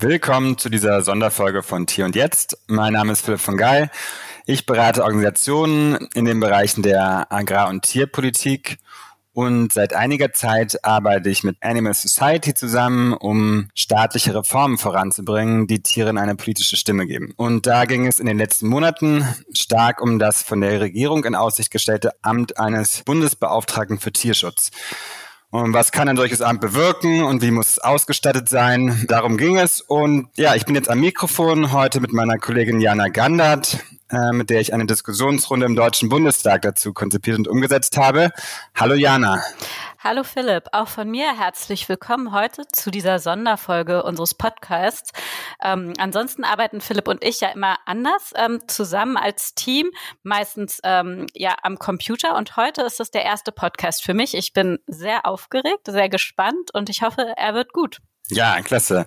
Willkommen zu dieser Sonderfolge von Tier und Jetzt. Mein Name ist Philipp von Gail. Ich berate Organisationen in den Bereichen der Agrar- und Tierpolitik und seit einiger Zeit arbeite ich mit Animal Society zusammen, um staatliche Reformen voranzubringen, die Tieren eine politische Stimme geben. Und da ging es in den letzten Monaten stark um das von der Regierung in Aussicht gestellte Amt eines Bundesbeauftragten für Tierschutz. Und was kann ein solches Amt bewirken und wie muss es ausgestattet sein? Darum ging es. Und ja, ich bin jetzt am Mikrofon heute mit meiner Kollegin Jana Gandert, mit der ich eine Diskussionsrunde im Deutschen Bundestag dazu konzipiert und umgesetzt habe. Hallo Jana. Hallo Philipp, auch von mir herzlich willkommen heute zu dieser Sonderfolge unseres Podcasts. Ansonsten arbeiten Philipp und ich ja immer anders zusammen als Team, meistens am Computer, und heute ist es der erste Podcast für mich. Ich bin sehr aufgeregt, sehr gespannt und ich hoffe, er wird gut. Ja, klasse.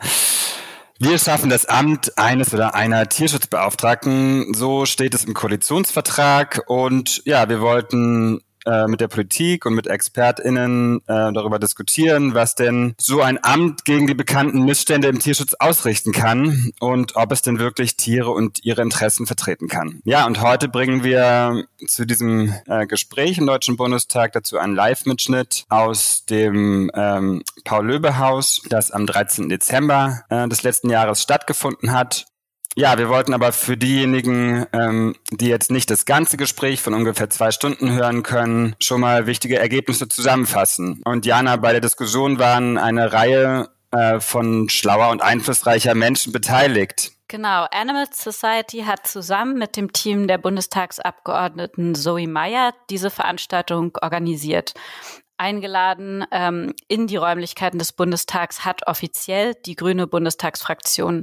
Wir schaffen das Amt eines oder einer Tierschutzbeauftragten, so steht es im Koalitionsvertrag, und ja, wir wollten mit der Politik und mit ExpertInnen darüber diskutieren, was denn so ein Amt gegen die bekannten Missstände im Tierschutz ausrichten kann und ob es denn wirklich Tiere und ihre Interessen vertreten kann. Ja, und heute bringen wir zu diesem Gespräch im Deutschen Bundestag dazu einen Live-Mitschnitt aus dem Paul-Löbe-Haus, das am 13. Dezember des letzten Jahres stattgefunden hat. Ja, wir wollten aber für diejenigen, die jetzt nicht das ganze Gespräch von ungefähr 2 Stunden hören können, schon mal wichtige Ergebnisse zusammenfassen. Und Jana, bei der Diskussion waren eine Reihe von schlauer und einflussreicher Menschen beteiligt. Genau, Animal Society hat zusammen mit dem Team der Bundestagsabgeordneten Zoe Meyer diese Veranstaltung organisiert. Eingeladen in die Räumlichkeiten des Bundestags hat offiziell die grüne Bundestagsfraktion.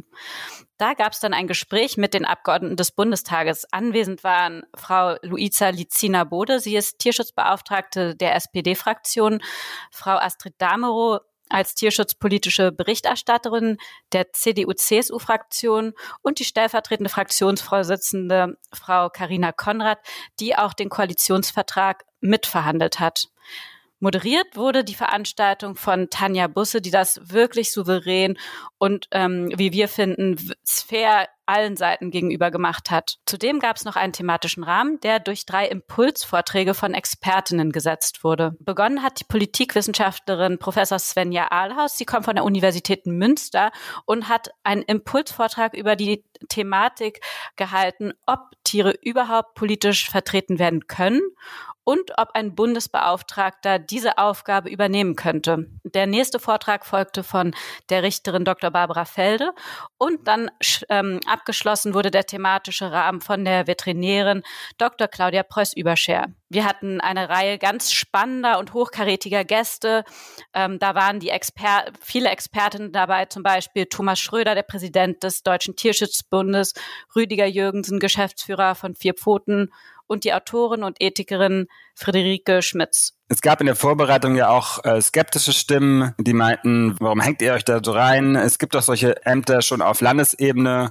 Da gab es dann ein Gespräch mit den Abgeordneten des Bundestages. Anwesend waren Frau Luisa Licina-Bode, sie ist Tierschutzbeauftragte der SPD-Fraktion, Frau Astrid Damerow als tierschutzpolitische Berichterstatterin der CDU-CSU-Fraktion und die stellvertretende Fraktionsvorsitzende Frau Carina Konrad, die auch den Koalitionsvertrag mitverhandelt hat. Moderiert wurde die Veranstaltung von Tanja Busse, die das wirklich souverän und, wie wir finden, fair allen Seiten gegenüber gemacht hat. Zudem gab es noch einen thematischen Rahmen, der durch 3 Impulsvorträge von Expertinnen gesetzt wurde. Begonnen hat die Politikwissenschaftlerin Professor Svenja Ahlhaus, sie kommt von der Universität Münster und hat einen Impulsvortrag über die Thematik gehalten, ob Tiere überhaupt politisch vertreten werden können und ob ein Bundesbeauftragter diese Aufgabe übernehmen könnte. Der nächste Vortrag folgte von der Richterin Dr. Barbara Felde und dann abgeschlossen wurde der thematische Rahmen von der Veterinärin Dr. Claudia Preuß-Überscher. Wir hatten eine Reihe ganz spannender und hochkarätiger Gäste. Da waren viele Expertinnen dabei, zum Beispiel Thomas Schröder, der Präsident des Deutschen Tierschutzbundes, Rüdiger Jürgensen, Geschäftsführer von 4 Pfoten, und die Autorin und Ethikerin Friederike Schmitz. Es gab in der Vorbereitung ja auch skeptische Stimmen, die meinten, warum hängt ihr euch da so rein? Es gibt doch solche Ämter schon auf Landesebene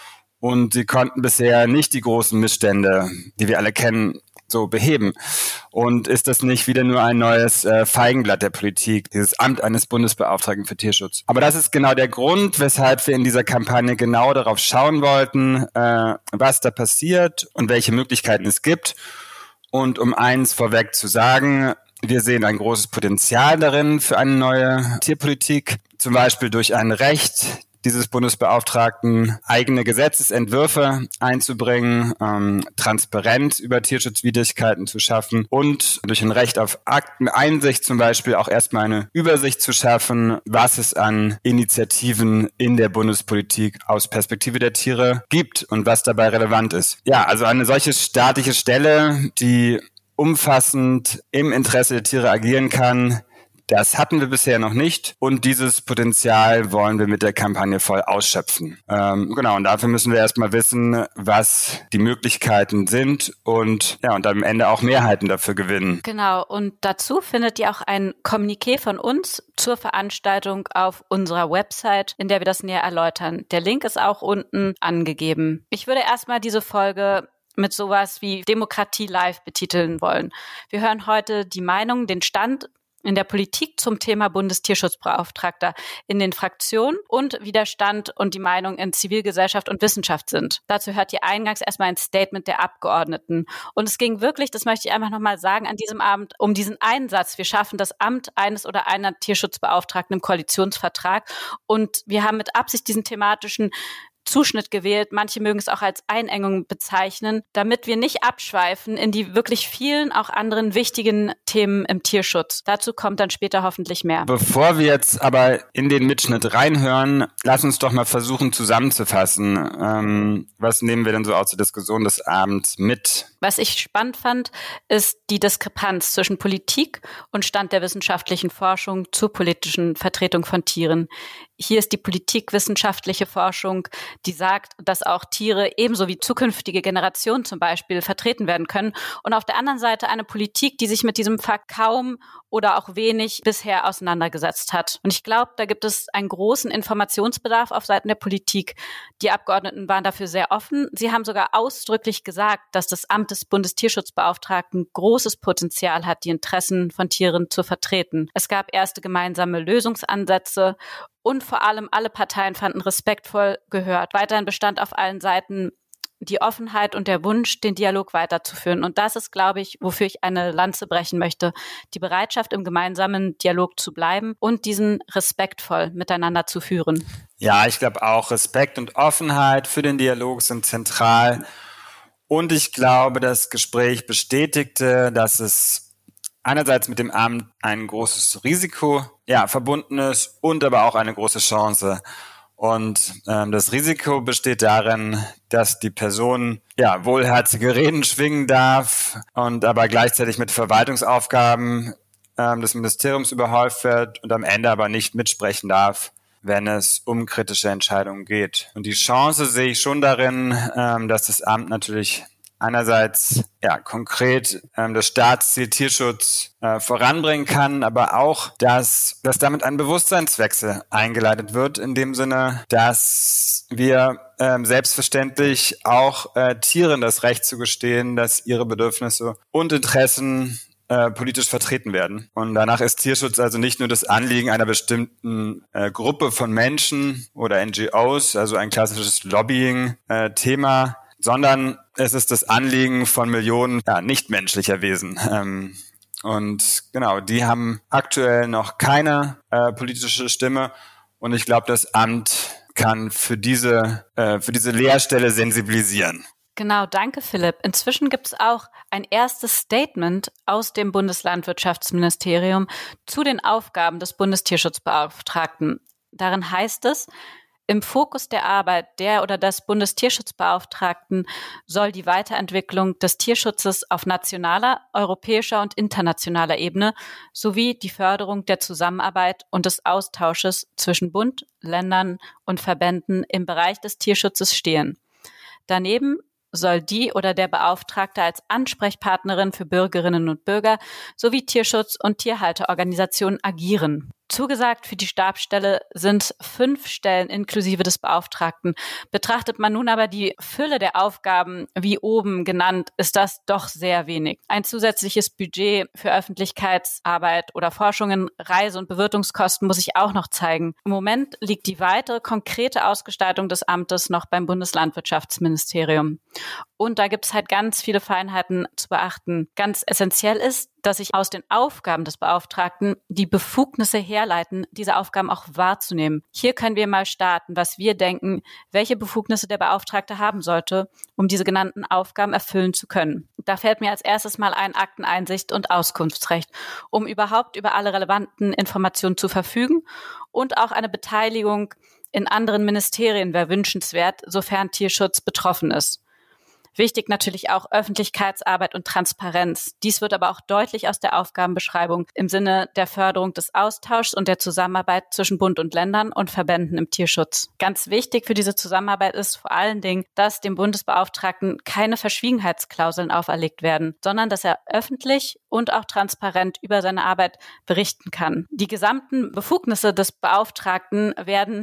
und sie konnten bisher nicht die großen Missstände, die wir alle kennen, so beheben. Und ist das nicht wieder nur ein neues Feigenblatt der Politik, dieses Amt eines Bundesbeauftragten für Tierschutz? Aber das ist genau der Grund, weshalb wir in dieser Kampagne genau darauf schauen wollten, was da passiert und welche Möglichkeiten es gibt. Und um eins vorweg zu sagen, wir sehen ein großes Potenzial darin für eine neue Tierpolitik, zum Beispiel durch ein Recht dieses Bundesbeauftragten, eigene Gesetzesentwürfe einzubringen, Transparenz über Tierschutzwidrigkeiten zu schaffen und durch ein Recht auf Akteneinsicht zum Beispiel auch erstmal eine Übersicht zu schaffen, was es an Initiativen in der Bundespolitik aus Perspektive der Tiere gibt und was dabei relevant ist. Ja, also eine solche staatliche Stelle, die umfassend im Interesse der Tiere agieren kann, das hatten wir bisher noch nicht und dieses Potenzial wollen wir mit der Kampagne voll ausschöpfen. Und dafür müssen wir erstmal wissen, was die Möglichkeiten sind und am Ende auch Mehrheiten dafür gewinnen. Genau, und dazu findet ihr auch ein Kommuniqué von uns zur Veranstaltung auf unserer Website, in der wir das näher erläutern. Der Link ist auch unten angegeben. Ich würde erstmal diese Folge mit sowas wie Demokratie live betiteln wollen. Wir hören heute die Meinung, den Stand in der Politik zum Thema Bundestierschutzbeauftragter in den Fraktionen und Widerstand und die Meinung in Zivilgesellschaft und Wissenschaft sind. Dazu hört ihr eingangs erstmal ein Statement der Abgeordneten. Und es ging wirklich, das möchte ich einfach nochmal sagen, an diesem Abend um diesen Einsatz. Wir schaffen das Amt eines oder einer Tierschutzbeauftragten im Koalitionsvertrag. Und wir haben mit Absicht diesen thematischen Zuschnitt gewählt. Manche mögen es auch als Einengung bezeichnen, damit wir nicht abschweifen in die wirklich vielen auch anderen wichtigen Themen im Tierschutz. Dazu kommt dann später hoffentlich mehr. Bevor wir jetzt aber in den Mitschnitt reinhören, lass uns doch mal versuchen zusammenzufassen. Was nehmen wir denn so aus der Diskussion des Abends mit? Was ich spannend fand, ist die Diskrepanz zwischen Politik und Stand der wissenschaftlichen Forschung zur politischen Vertretung von Tieren. Hier ist die politikwissenschaftliche Forschung, die sagt, dass auch Tiere ebenso wie zukünftige Generationen zum Beispiel vertreten werden können. Und auf der anderen Seite eine Politik, die sich mit diesem Fakt kaum oder auch wenig bisher auseinandergesetzt hat. Und ich glaube, da gibt es einen großen Informationsbedarf auf Seiten der Politik. Die Abgeordneten waren dafür sehr offen. Sie haben sogar ausdrücklich gesagt, dass das Amt des Bundestierschutzbeauftragten großes Potenzial hat, die Interessen von Tieren zu vertreten. Es gab erste gemeinsame Lösungsansätze und vor allem alle Parteien fanden respektvoll gehört. Weiterhin bestand auf allen Seiten die Offenheit und der Wunsch, den Dialog weiterzuführen. Und das ist, glaube ich, wofür ich eine Lanze brechen möchte. Die Bereitschaft, im gemeinsamen Dialog zu bleiben und diesen respektvoll miteinander zu führen. Ja, ich glaube auch, Respekt und Offenheit für den Dialog sind zentral. Und ich glaube, das Gespräch bestätigte, dass es einerseits mit dem Amt ein großes Risiko verbunden ist und aber auch eine große Chance. Und das Risiko besteht darin, dass die Person wohlherzige Reden schwingen darf und aber gleichzeitig mit Verwaltungsaufgaben des Ministeriums überhäuft wird und am Ende aber nicht mitsprechen darf, wenn es um kritische Entscheidungen geht. Und die Chance sehe ich schon darin, dass das Amt natürlich einerseits konkret das Staatsziel Tierschutz voranbringen kann, aber auch, dass damit ein Bewusstseinswechsel eingeleitet wird, in dem Sinne, dass wir selbstverständlich auch Tieren das Recht zugestehen, dass ihre Bedürfnisse und Interessen politisch vertreten werden. Und danach ist Tierschutz also nicht nur das Anliegen einer bestimmten Gruppe von Menschen oder NGOs, also ein klassisches Lobbying-Thema, sondern es ist das Anliegen von Millionen nichtmenschlicher Wesen. Und genau, die haben aktuell noch keine politische Stimme. Und ich glaube, das Amt kann für diese Leerstelle sensibilisieren. Genau, danke Philipp. Inzwischen gibt es auch ein erstes Statement aus dem Bundeslandwirtschaftsministerium zu den Aufgaben des Bundestierschutzbeauftragten. Darin heißt es: Im Fokus der Arbeit der oder des Bundestierschutzbeauftragten soll die Weiterentwicklung des Tierschutzes auf nationaler, europäischer und internationaler Ebene sowie die Förderung der Zusammenarbeit und des Austausches zwischen Bund, Ländern und Verbänden im Bereich des Tierschutzes stehen. Daneben soll die oder der Beauftragte als Ansprechpartnerin für Bürgerinnen und Bürger sowie Tierschutz- und Tierhalterorganisationen agieren. Zugesagt für die Stabsstelle sind 5 Stellen inklusive des Beauftragten. Betrachtet man nun aber die Fülle der Aufgaben, wie oben genannt, ist das doch sehr wenig. Ein zusätzliches Budget für Öffentlichkeitsarbeit oder Forschungen, Reise- und Bewirtungskosten muss sich auch noch zeigen. Im Moment liegt die weitere konkrete Ausgestaltung des Amtes noch beim Bundeslandwirtschaftsministerium. Und da gibt es halt ganz viele Feinheiten zu beachten. Ganz essentiell ist, dass sich aus den Aufgaben des Beauftragten die Befugnisse herleiten, diese Aufgaben auch wahrzunehmen. Hier können wir mal starten, was wir denken, welche Befugnisse der Beauftragte haben sollte, um diese genannten Aufgaben erfüllen zu können. Da fällt mir als erstes mal ein Akteneinsicht und Auskunftsrecht, um überhaupt über alle relevanten Informationen zu verfügen, und auch eine Beteiligung in anderen Ministerien wäre wünschenswert, sofern Tierschutz betroffen ist. Wichtig natürlich auch Öffentlichkeitsarbeit und Transparenz. Dies wird aber auch deutlich aus der Aufgabenbeschreibung im Sinne der Förderung des Austauschs und der Zusammenarbeit zwischen Bund und Ländern und Verbänden im Tierschutz. Ganz wichtig für diese Zusammenarbeit ist vor allen Dingen, dass dem Bundesbeauftragten keine Verschwiegenheitsklauseln auferlegt werden, sondern dass er öffentlich und auch transparent über seine Arbeit berichten kann. Die gesamten Befugnisse des Beauftragten werden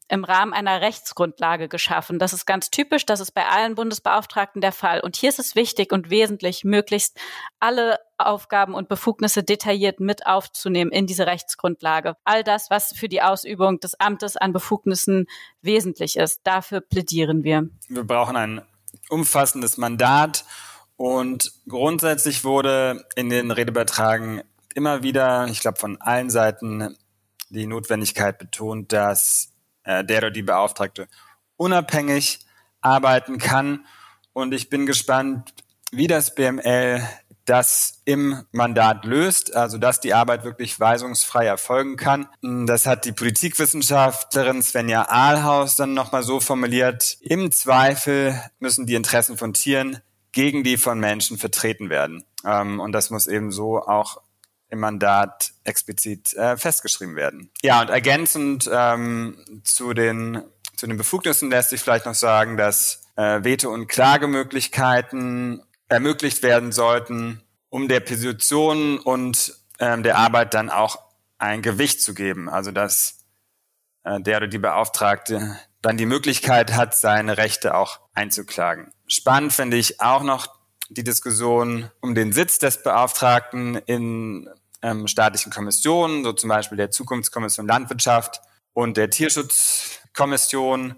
im Rahmen einer Rechtsgrundlage geschaffen. Das ist ganz typisch, das ist bei allen Bundesbeauftragten der Fall. Und hier ist es wichtig und wesentlich, möglichst alle Aufgaben und Befugnisse detailliert mit aufzunehmen in diese Rechtsgrundlage. All das, was für die Ausübung des Amtes an Befugnissen wesentlich ist, dafür plädieren wir. Wir brauchen ein umfassendes Mandat und grundsätzlich wurde in den Redebeiträgen immer wieder, ich glaube von allen Seiten, die Notwendigkeit betont, dass der oder die Beauftragte unabhängig arbeiten kann. Und ich bin gespannt, wie das BML das im Mandat löst, also dass die Arbeit wirklich weisungsfrei erfolgen kann. Das hat die Politikwissenschaftlerin Svenja Ahlhaus dann nochmal so formuliert: Im Zweifel müssen die Interessen von Tieren gegen die von Menschen vertreten werden. Und das muss eben so auch im Mandat explizit festgeschrieben werden. Ja, und ergänzend zu den Befugnissen lässt sich vielleicht noch sagen, dass Veto- und Klagemöglichkeiten ermöglicht werden sollten, um der Position und der Arbeit dann auch ein Gewicht zu geben. Also dass der oder die Beauftragte dann die Möglichkeit hat, seine Rechte auch einzuklagen. Spannend finde ich auch noch die Diskussion um den Sitz des Beauftragten in staatlichen Kommissionen, so zum Beispiel der Zukunftskommission Landwirtschaft und der Tierschutzkommission,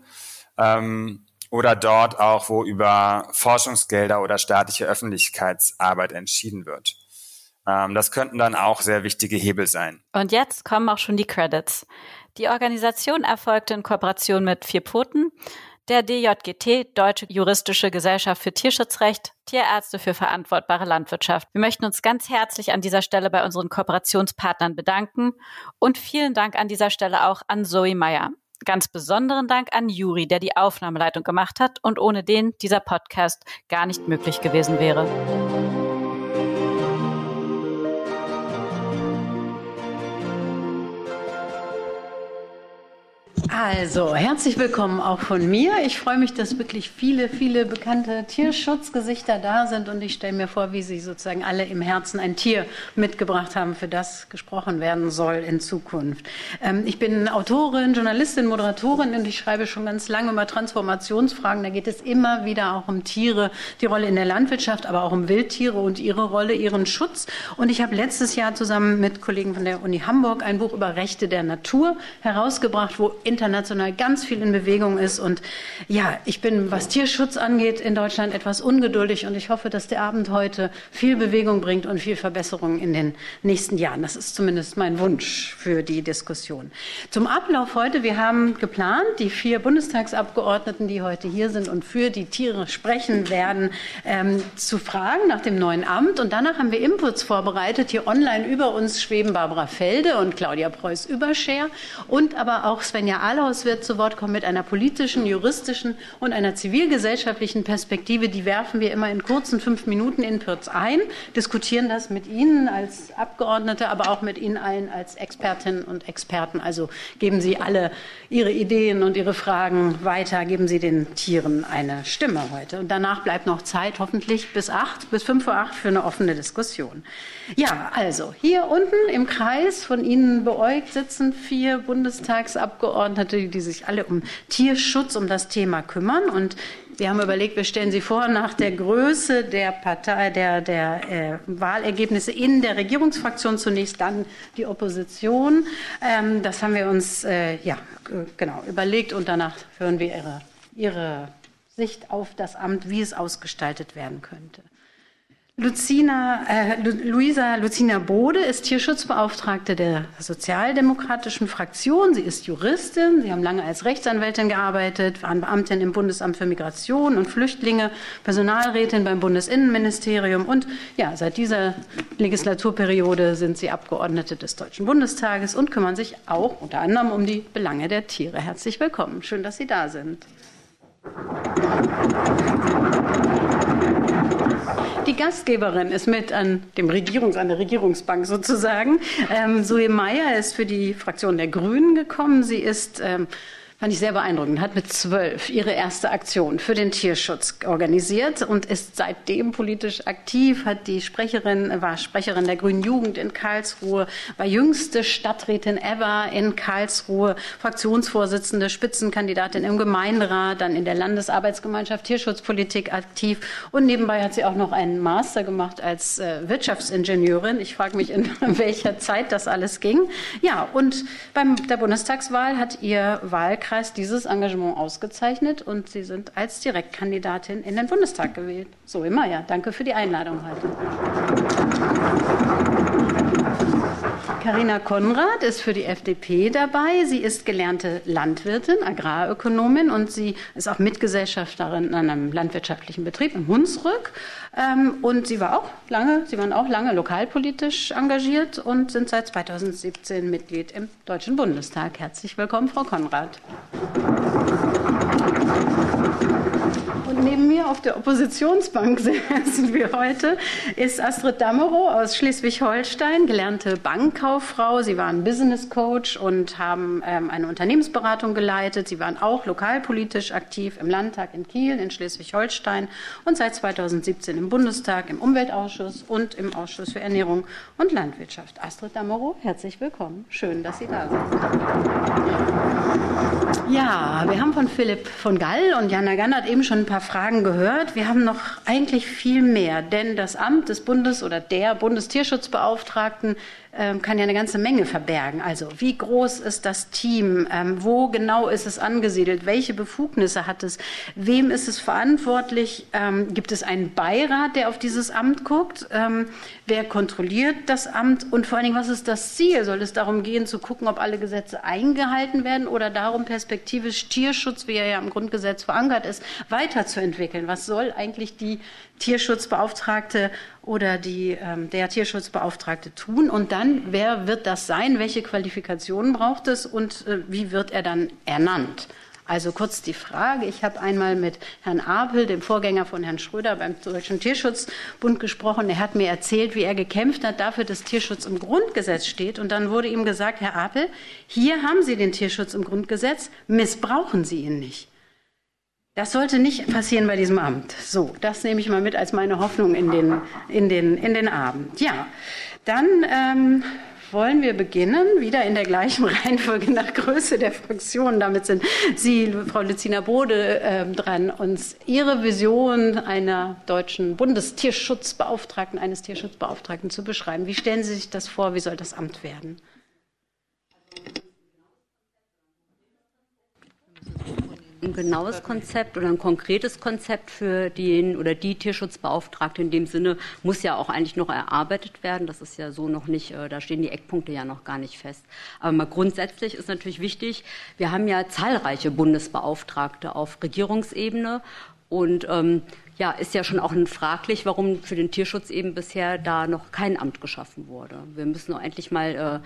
oder dort auch, wo über Forschungsgelder oder staatliche Öffentlichkeitsarbeit entschieden wird. Das könnten dann auch sehr wichtige Hebel sein. Und jetzt kommen auch schon die Credits. Die Organisation erfolgte in Kooperation mit Vier Pfoten, der DJGT, Deutsche Juristische Gesellschaft für Tierschutzrecht, Tierärzte für verantwortbare Landwirtschaft. Wir möchten uns ganz herzlich an dieser Stelle bei unseren Kooperationspartnern bedanken und vielen Dank an dieser Stelle auch an Zoe Meyer. Ganz besonderen Dank an Juri, der die Aufnahmeleitung gemacht hat und ohne den dieser Podcast gar nicht möglich gewesen wäre. Also, herzlich willkommen auch von mir. Ich freue mich, dass wirklich viele, viele bekannte Tierschutzgesichter da sind und ich stelle mir vor, wie Sie sozusagen alle im Herzen ein Tier mitgebracht haben, für das gesprochen werden soll in Zukunft. Ich bin Autorin, Journalistin, Moderatorin und ich schreibe schon ganz lange über Transformationsfragen. Da geht es immer wieder auch um Tiere, die Rolle in der Landwirtschaft, aber auch um Wildtiere und ihre Rolle, ihren Schutz. Und ich habe letztes Jahr zusammen mit Kollegen von der Uni Hamburg ein Buch über Rechte der Natur herausgebracht, wo international ganz viel in Bewegung ist. Und ja, ich bin, was Tierschutz angeht, in Deutschland etwas ungeduldig und ich hoffe, dass der Abend heute viel Bewegung bringt und viel Verbesserung in den nächsten Jahren. Das ist zumindest mein Wunsch für die Diskussion. Zum Ablauf heute: Wir haben geplant, die 4 Bundestagsabgeordneten, die heute hier sind und für die Tiere sprechen werden, zu fragen nach dem neuen Amt. Und danach haben wir Inputs vorbereitet. Hier online über uns schweben Barbara Felde und Claudia Preuß-Überscher und aber auch Svenja Ahlhaus wird zu Wort kommen mit einer politischen, juristischen und einer zivilgesellschaftlichen Perspektive. Die werfen wir immer in kurzen 5-Minuten-Inputs ein, diskutieren das mit Ihnen als Abgeordnete, aber auch mit Ihnen allen als Expertinnen und Experten. Also geben Sie alle Ihre Ideen und Ihre Fragen weiter, geben Sie den Tieren eine Stimme heute. Und danach bleibt noch Zeit, hoffentlich bis 5 vor 8 für eine offene Diskussion. Ja, also hier unten im Kreis von Ihnen beäugt sitzen 4 Bundestagsabgeordnete, die sich alle um Tierschutz, um das Thema kümmern. Und wir haben überlegt, wir stellen sie vor nach der Größe der Partei, der Wahlergebnisse in der Regierungsfraktion zunächst, dann die Opposition. Das haben wir uns überlegt und danach hören wir ihre Sicht auf das Amt, wie es ausgestaltet werden könnte. Lucina Bode ist Tierschutzbeauftragte der Sozialdemokratischen Fraktion. Sie ist Juristin. Sie haben lange als Rechtsanwältin gearbeitet, waren Beamtin im Bundesamt für Migration und Flüchtlinge, Personalrätin beim Bundesinnenministerium und ja, seit dieser Legislaturperiode sind Sie Abgeordnete des Deutschen Bundestages und kümmern sich auch unter anderem um die Belange der Tiere. Herzlich willkommen. Schön, dass Sie da sind. Die Gastgeberin ist mit an der Regierungsbank sozusagen. Zoe Meyer ist für die Fraktion der Grünen gekommen. Sie ist Fand ich sehr beeindruckend. Hat mit 12 ihre erste Aktion für den Tierschutz organisiert und ist seitdem politisch aktiv, war Sprecherin der Grünen Jugend in Karlsruhe, war jüngste Stadträtin ever in Karlsruhe, Fraktionsvorsitzende, Spitzenkandidatin im Gemeinderat, dann in der Landesarbeitsgemeinschaft Tierschutzpolitik aktiv und nebenbei hat sie auch noch einen Master gemacht als Wirtschaftsingenieurin. Ich frage mich, in welcher Zeit das alles ging. Ja, und bei der Bundestagswahl hat ihr Wahlkreis dieses Engagement ausgezeichnet und Sie sind als Direktkandidatin in den Bundestag gewählt. Zoe Meier, danke für die Einladung heute. Carina Konrad ist für die FDP dabei. Sie ist gelernte Landwirtin, Agrarökonomin und sie ist auch Mitgesellschafterin an einem landwirtschaftlichen Betrieb in Hunsrück. Und Sie waren auch lange lokalpolitisch engagiert und sind seit 2017 Mitglied im Deutschen Bundestag. Herzlich willkommen, Frau Konrad. Und neben mir auf der Oppositionsbank sitzen wir heute, ist Astrid Damerow aus Schleswig-Holstein, gelernte Bankkauffrau. Sie waren Business Coach und haben eine Unternehmensberatung geleitet. Sie waren auch lokalpolitisch aktiv im Landtag in Kiel in Schleswig-Holstein und seit 2017 im Bundestag, im Umweltausschuss und im Ausschuss für Ernährung und Landwirtschaft. Astrid Damerow, herzlich willkommen. Schön, dass Sie da sind. Ja, wir haben von Philipp von Gall und Jana Gannert eben schon ein paar Fragen gehört. Wir haben noch eigentlich viel mehr, denn das Amt des der Bundestierschutzbeauftragten kann ja eine ganze Menge verbergen. Also wie groß ist das Team? Wo genau ist es angesiedelt? Welche Befugnisse hat es? Wem ist es verantwortlich? Gibt es einen Beirat, der auf dieses Amt guckt? Wer kontrolliert das Amt? Und vor allen Dingen, was ist das Ziel? Soll es darum gehen, zu gucken, ob alle Gesetze eingehalten werden oder darum, perspektivisch Tierschutz, wie er ja im Grundgesetz verankert ist, weiterzuentwickeln? Was soll eigentlich die Tierschutzbeauftragte oder der Tierschutzbeauftragte tun? Und dann, wer wird das sein? Welche Qualifikationen braucht es? Und wie wird er dann ernannt? Also kurz die Frage. Ich habe einmal mit Herrn Apel, dem Vorgänger von Herrn Schröder beim Deutschen Tierschutzbund gesprochen. Er hat mir erzählt, wie er gekämpft hat dafür, dass Tierschutz im Grundgesetz steht. Und dann wurde ihm gesagt, Herr Apel, hier haben Sie den Tierschutz im Grundgesetz, missbrauchen Sie ihn nicht. Das sollte nicht passieren bei diesem Amt. So, das nehme ich mal mit als meine Hoffnung in den Abend. Ja, dann wollen wir beginnen, wieder in der gleichen Reihenfolge nach Größe der Fraktionen. Damit sind Sie, Frau Lützina Bode, dran, uns Ihre Vision einer deutschen Bundestierschutzbeauftragten, eines Tierschutzbeauftragten zu beschreiben. Wie stellen Sie sich das vor? Wie soll das Amt werden? Ein genaues Konzept oder ein konkretes Konzept für den oder die Tierschutzbeauftragte in dem Sinne muss ja auch eigentlich noch erarbeitet werden. Das ist ja so noch nicht, da stehen die Eckpunkte ja noch gar nicht fest. Aber mal grundsätzlich ist natürlich wichtig, wir haben ja zahlreiche Bundesbeauftragte auf Regierungsebene und ist ja schon auch fraglich, warum für den Tierschutz eben bisher da noch kein Amt geschaffen wurde. Wir müssen auch endlich mal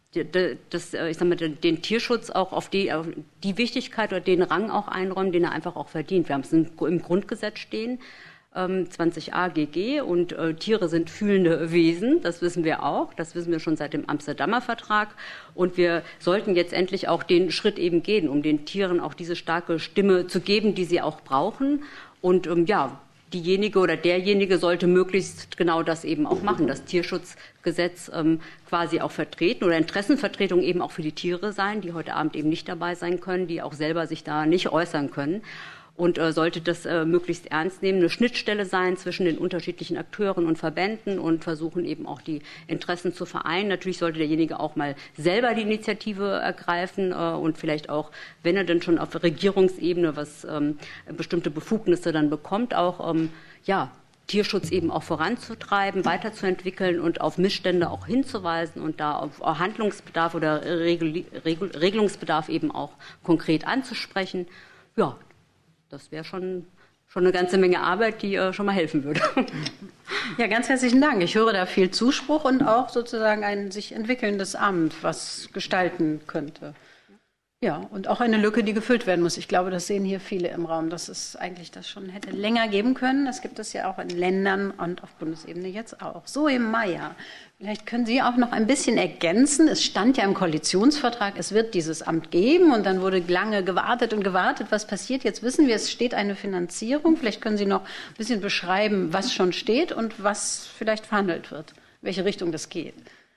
den Tierschutz auch auf die Wichtigkeit oder den Rang auch einräumen, den er einfach auch verdient. Wir haben es im Grundgesetz stehen, 20a GG, und Tiere sind fühlende Wesen, das wissen wir auch, das wissen wir schon seit dem Amsterdamer Vertrag, und wir sollten jetzt endlich auch den Schritt eben gehen, um den Tieren auch diese starke Stimme zu geben, die sie auch brauchen, und diejenige oder derjenige sollte möglichst genau das eben auch machen, das Tierschutzgesetz quasi auch vertreten oder Interessenvertretung eben auch für die Tiere sein, die heute Abend eben nicht dabei sein können, die auch selber sich da nicht äußern können. Und sollte das möglichst ernst nehmen, eine Schnittstelle sein zwischen den unterschiedlichen Akteuren und Verbänden und versuchen eben auch die Interessen zu vereinen. Natürlich sollte derjenige auch mal selber die Initiative ergreifen und vielleicht auch, wenn er denn schon auf Regierungsebene bestimmte Befugnisse dann bekommt, auch Tierschutz eben auch voranzutreiben, weiterzuentwickeln und auf Missstände auch hinzuweisen und da auf Handlungsbedarf oder Regelungsbedarf eben auch konkret anzusprechen. Ja, das wäre schon eine ganze Menge Arbeit, die schon mal helfen würde. Ja, ganz herzlichen Dank. Ich höre da viel Zuspruch und auch sozusagen ein sich entwickelndes Amt, was gestalten könnte. Ja, und auch eine Lücke, die gefüllt werden muss. Ich glaube, das sehen hier viele im Raum, dass es eigentlich das schon hätte länger geben können. Das gibt es ja auch in Ländern und auf Bundesebene jetzt auch. Zoe Meier, vielleicht können Sie auch noch ein bisschen ergänzen. Es stand ja im Koalitionsvertrag, es wird dieses Amt geben und dann wurde lange gewartet und gewartet. Was passiert? Jetzt wissen wir, es steht eine Finanzierung. Vielleicht können Sie noch ein bisschen beschreiben, was schon steht und was vielleicht verhandelt wird, welche Richtung das geht.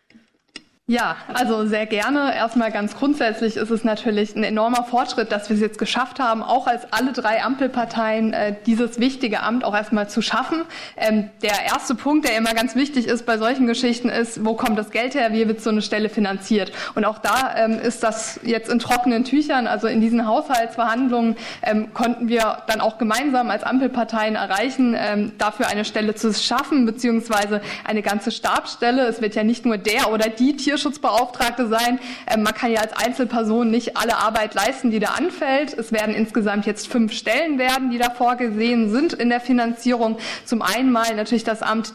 Ja, also sehr gerne. Erstmal ganz grundsätzlich ist es natürlich ein enormer Fortschritt, dass wir es jetzt geschafft haben, auch als alle 3 Ampelparteien dieses wichtige Amt auch erstmal zu schaffen. Der erste Punkt, der immer ganz wichtig ist bei solchen Geschichten, ist, wo kommt das Geld her, wie wird so eine Stelle finanziert? Und auch da ist das jetzt in trockenen Tüchern, also in diesen Haushaltsverhandlungen konnten wir dann auch gemeinsam als Ampelparteien erreichen, dafür eine Stelle zu schaffen, beziehungsweise eine ganze Stabsstelle. Es wird ja nicht nur der oder die Tierschutzbeauftragte sein. Man kann ja als Einzelperson nicht alle Arbeit leisten, die da anfällt. Es werden insgesamt jetzt 5 Stellen werden, die da vorgesehen sind in der Finanzierung. Zum einen mal natürlich das Amt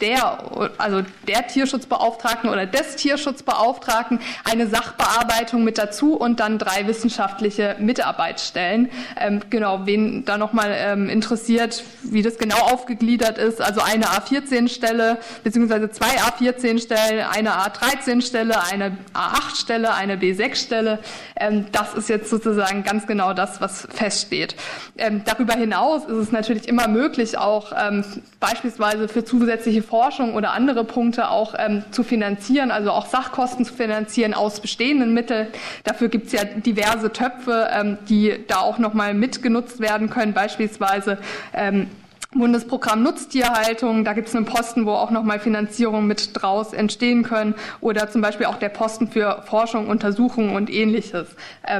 der Tierschutzbeauftragten oder des Tierschutzbeauftragten, eine Sachbearbeitung mit dazu und dann 3 wissenschaftliche Mitarbeitsstellen. Genau, wen da nochmal interessiert, wie das genau aufgegliedert ist, also eine A14-Stelle, beziehungsweise 2 A14-Stellen, eine A13-Stelle, eine A8-Stelle, eine B6-Stelle. Das ist jetzt sozusagen ganz genau das, was feststeht. Darüber hinaus ist es natürlich immer möglich, auch beispielsweise für zusätzliche Forschung oder andere Punkte auch zu finanzieren, also auch Sachkosten zu finanzieren aus bestehenden Mitteln. Dafür gibt es ja diverse Töpfe, die da auch nochmal mitgenutzt werden können, beispielsweise Bundesprogramm Nutztierhaltung, da gibt es einen Posten, wo auch nochmal Finanzierungen mit draus entstehen können oder zum Beispiel auch der Posten für Forschung, Untersuchung und Ähnliches.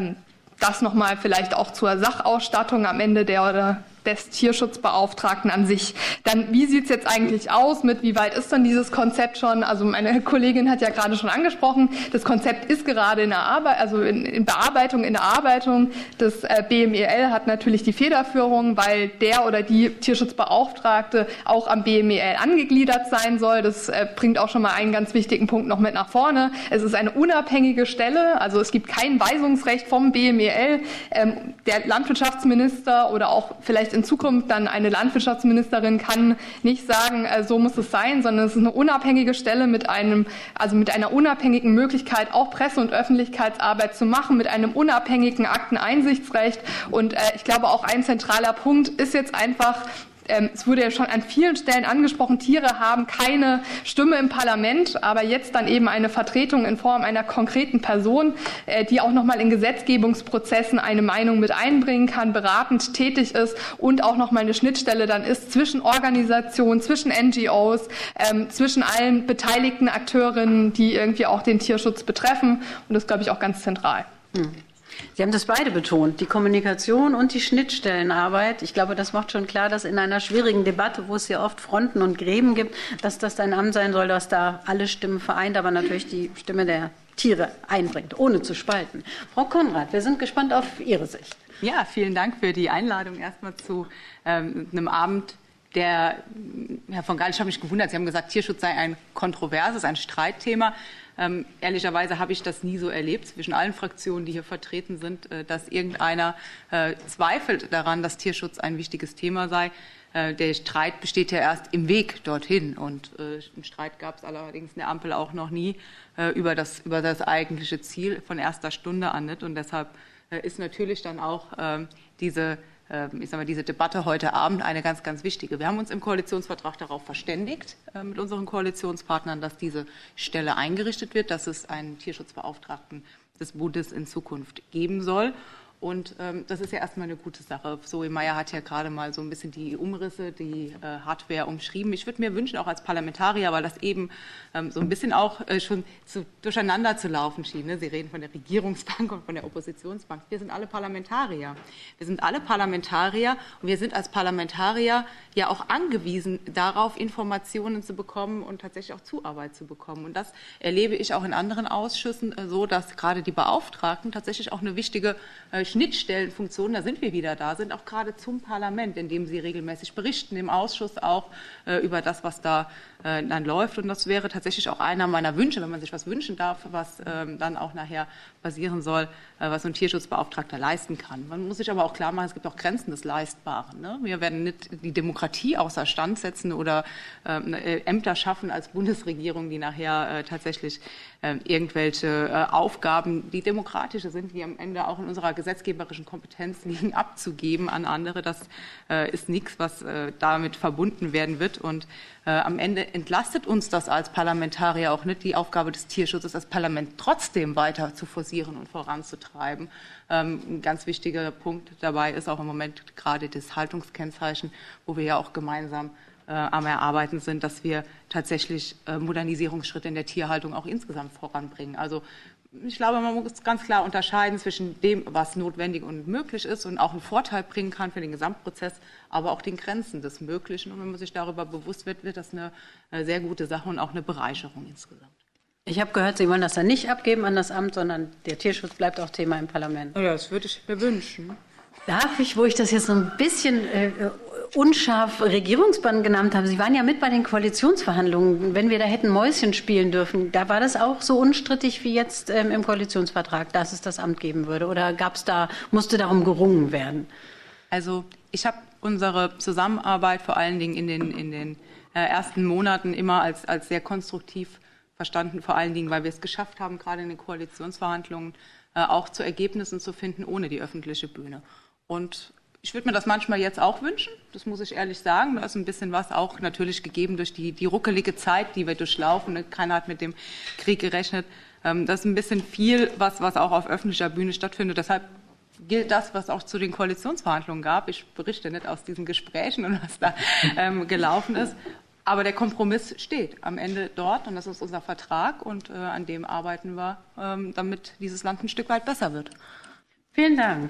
Das nochmal vielleicht auch zur Sachausstattung am Ende des Tierschutzbeauftragten an sich. Dann, wie sieht es jetzt eigentlich aus mit, wie weit ist denn dieses Konzept schon? Also meine Kollegin hat ja gerade schon angesprochen, das Konzept ist gerade in der Arbeit, also in Bearbeitung, in der Arbeitung. Das BMEL hat natürlich die Federführung, weil der oder die Tierschutzbeauftragte auch am BMEL angegliedert sein soll. Das bringt auch schon mal einen ganz wichtigen Punkt noch mit nach vorne. Es ist eine unabhängige Stelle, also es gibt kein Weisungsrecht vom BMEL. Der Landwirtschaftsminister oder auch vielleicht in Zukunft dann eine Landwirtschaftsministerin kann nicht sagen, so muss es sein, sondern es ist eine unabhängige Stelle mit einer unabhängigen Möglichkeit, auch Presse- und Öffentlichkeitsarbeit zu machen, mit einem unabhängigen Akteneinsichtsrecht. Und ich glaube, auch ein zentraler Punkt ist jetzt einfach, es wurde ja schon an vielen Stellen angesprochen, Tiere haben keine Stimme im Parlament, aber jetzt dann eben eine Vertretung in Form einer konkreten Person, die auch nochmal in Gesetzgebungsprozessen eine Meinung mit einbringen kann, beratend tätig ist und auch nochmal eine Schnittstelle dann ist zwischen Organisationen, zwischen NGOs, zwischen allen beteiligten Akteurinnen, die irgendwie auch den Tierschutz betreffen. Und das, glaube ich, auch ganz zentral. Sie haben das beide betont, die Kommunikation und die Schnittstellenarbeit. Ich glaube, das macht schon klar, dass in einer schwierigen Debatte, wo es ja oft Fronten und Gräben gibt, dass das ein Amt sein soll, das da alle Stimmen vereint, aber natürlich die Stimme der Tiere einbringt, ohne zu spalten. Frau Konrad, wir sind gespannt auf Ihre Sicht. Ja, vielen Dank für die Einladung erstmal zu einem Abend, Herr von Gaal, ich habe mich gewundert, Sie haben gesagt, Tierschutz sei ein kontroverses, ein Streitthema. Ehrlicherweise habe ich das nie so erlebt zwischen allen Fraktionen, die hier vertreten sind, dass irgendeiner zweifelt daran, dass Tierschutz ein wichtiges Thema sei. Der Streit besteht ja erst im Weg dorthin. Und einen Streit gab es allerdings in der Ampel auch noch nie über das eigentliche Ziel von erster Stunde an. Nicht? Und deshalb ist natürlich dann auch diese Debatte heute Abend eine ganz, ganz wichtige. Wir haben uns im Koalitionsvertrag darauf verständigt, mit unseren Koalitionspartnern, dass diese Stelle eingerichtet wird, dass es einen Tierschutzbeauftragten des Bundes in Zukunft geben soll. Und das ist ja erstmal eine gute Sache. Zoe Meier hat ja gerade mal so ein bisschen die Umrisse, die Hardware umschrieben. Ich würde mir wünschen, auch als Parlamentarier, weil das eben so ein bisschen auch schon durcheinander zu laufen schien. Ne? Sie reden von der Regierungsbank und von der Oppositionsbank. Wir sind alle Parlamentarier. Wir sind alle Parlamentarier und wir sind als Parlamentarier ja auch angewiesen darauf, Informationen zu bekommen und tatsächlich auch Zuarbeit zu bekommen. Und das erlebe ich auch in anderen Ausschüssen so, dass gerade die Beauftragten tatsächlich auch eine wichtige Schnittstellenfunktion, da sind wir wieder da, sind auch gerade zum Parlament, indem sie regelmäßig berichten, im Ausschuss auch über das, was da dann läuft. Und das wäre tatsächlich auch einer meiner Wünsche, wenn man sich was wünschen darf, was dann auch nachher passieren soll, was so ein Tierschutzbeauftragter leisten kann. Man muss sich aber auch klar machen, es gibt auch Grenzen des Leistbaren. Ne? Wir werden nicht die Demokratie außer Stand setzen oder Ämter schaffen als Bundesregierung, die nachher tatsächlich irgendwelche Aufgaben, die demokratische sind, die am Ende auch in unserer gesetzgeberischen Kompetenz liegen, abzugeben an andere. Das ist nichts, was damit verbunden werden wird. Und am Ende entlastet uns das als Parlamentarier auch nicht, die Aufgabe des Tierschutzes als Parlament trotzdem weiter zu forcieren und voranzutreiben. Ein ganz wichtiger Punkt dabei ist auch im Moment gerade das Haltungskennzeichen, wo wir ja auch gemeinsam am Erarbeiten sind, dass wir tatsächlich Modernisierungsschritte in der Tierhaltung auch insgesamt voranbringen. Also ich glaube, man muss ganz klar unterscheiden zwischen dem, was notwendig und möglich ist und auch einen Vorteil bringen kann für den Gesamtprozess, aber auch den Grenzen des Möglichen. Und wenn man sich darüber bewusst wird, wird das eine sehr gute Sache und auch eine Bereicherung insgesamt. Ich habe gehört, Sie wollen das dann nicht abgeben an das Amt, sondern der Tierschutz bleibt auch Thema im Parlament. Ja, das würde ich mir wünschen. Darf ich, wo ich das jetzt so ein bisschen unscharf Regierungsband genannt habe, Sie waren ja mit bei den Koalitionsverhandlungen. Wenn wir da hätten Mäuschen spielen dürfen, da war das auch so unstrittig wie jetzt im Koalitionsvertrag, dass es das Amt geben würde? Oder musste darum gerungen werden? Also ich habe unsere Zusammenarbeit vor allen Dingen in den ersten Monaten immer als sehr konstruktiv verstanden, vor allen Dingen, weil wir es geschafft haben, gerade in den Koalitionsverhandlungen auch zu Ergebnissen zu finden, ohne die öffentliche Bühne. Und ich würde mir das manchmal jetzt auch wünschen, das muss ich ehrlich sagen. Da ist ein bisschen was auch natürlich gegeben durch die ruckelige Zeit, die wir durchlaufen. Keiner hat mit dem Krieg gerechnet. Das ist ein bisschen viel, was auch auf öffentlicher Bühne stattfindet. Deshalb gilt das, was auch zu den Koalitionsverhandlungen gab. Ich berichte nicht aus diesen Gesprächen und was da gelaufen ist. Aber der Kompromiss steht am Ende dort und das ist unser Vertrag und an dem arbeiten wir, damit dieses Land ein Stück weit besser wird. Vielen Dank.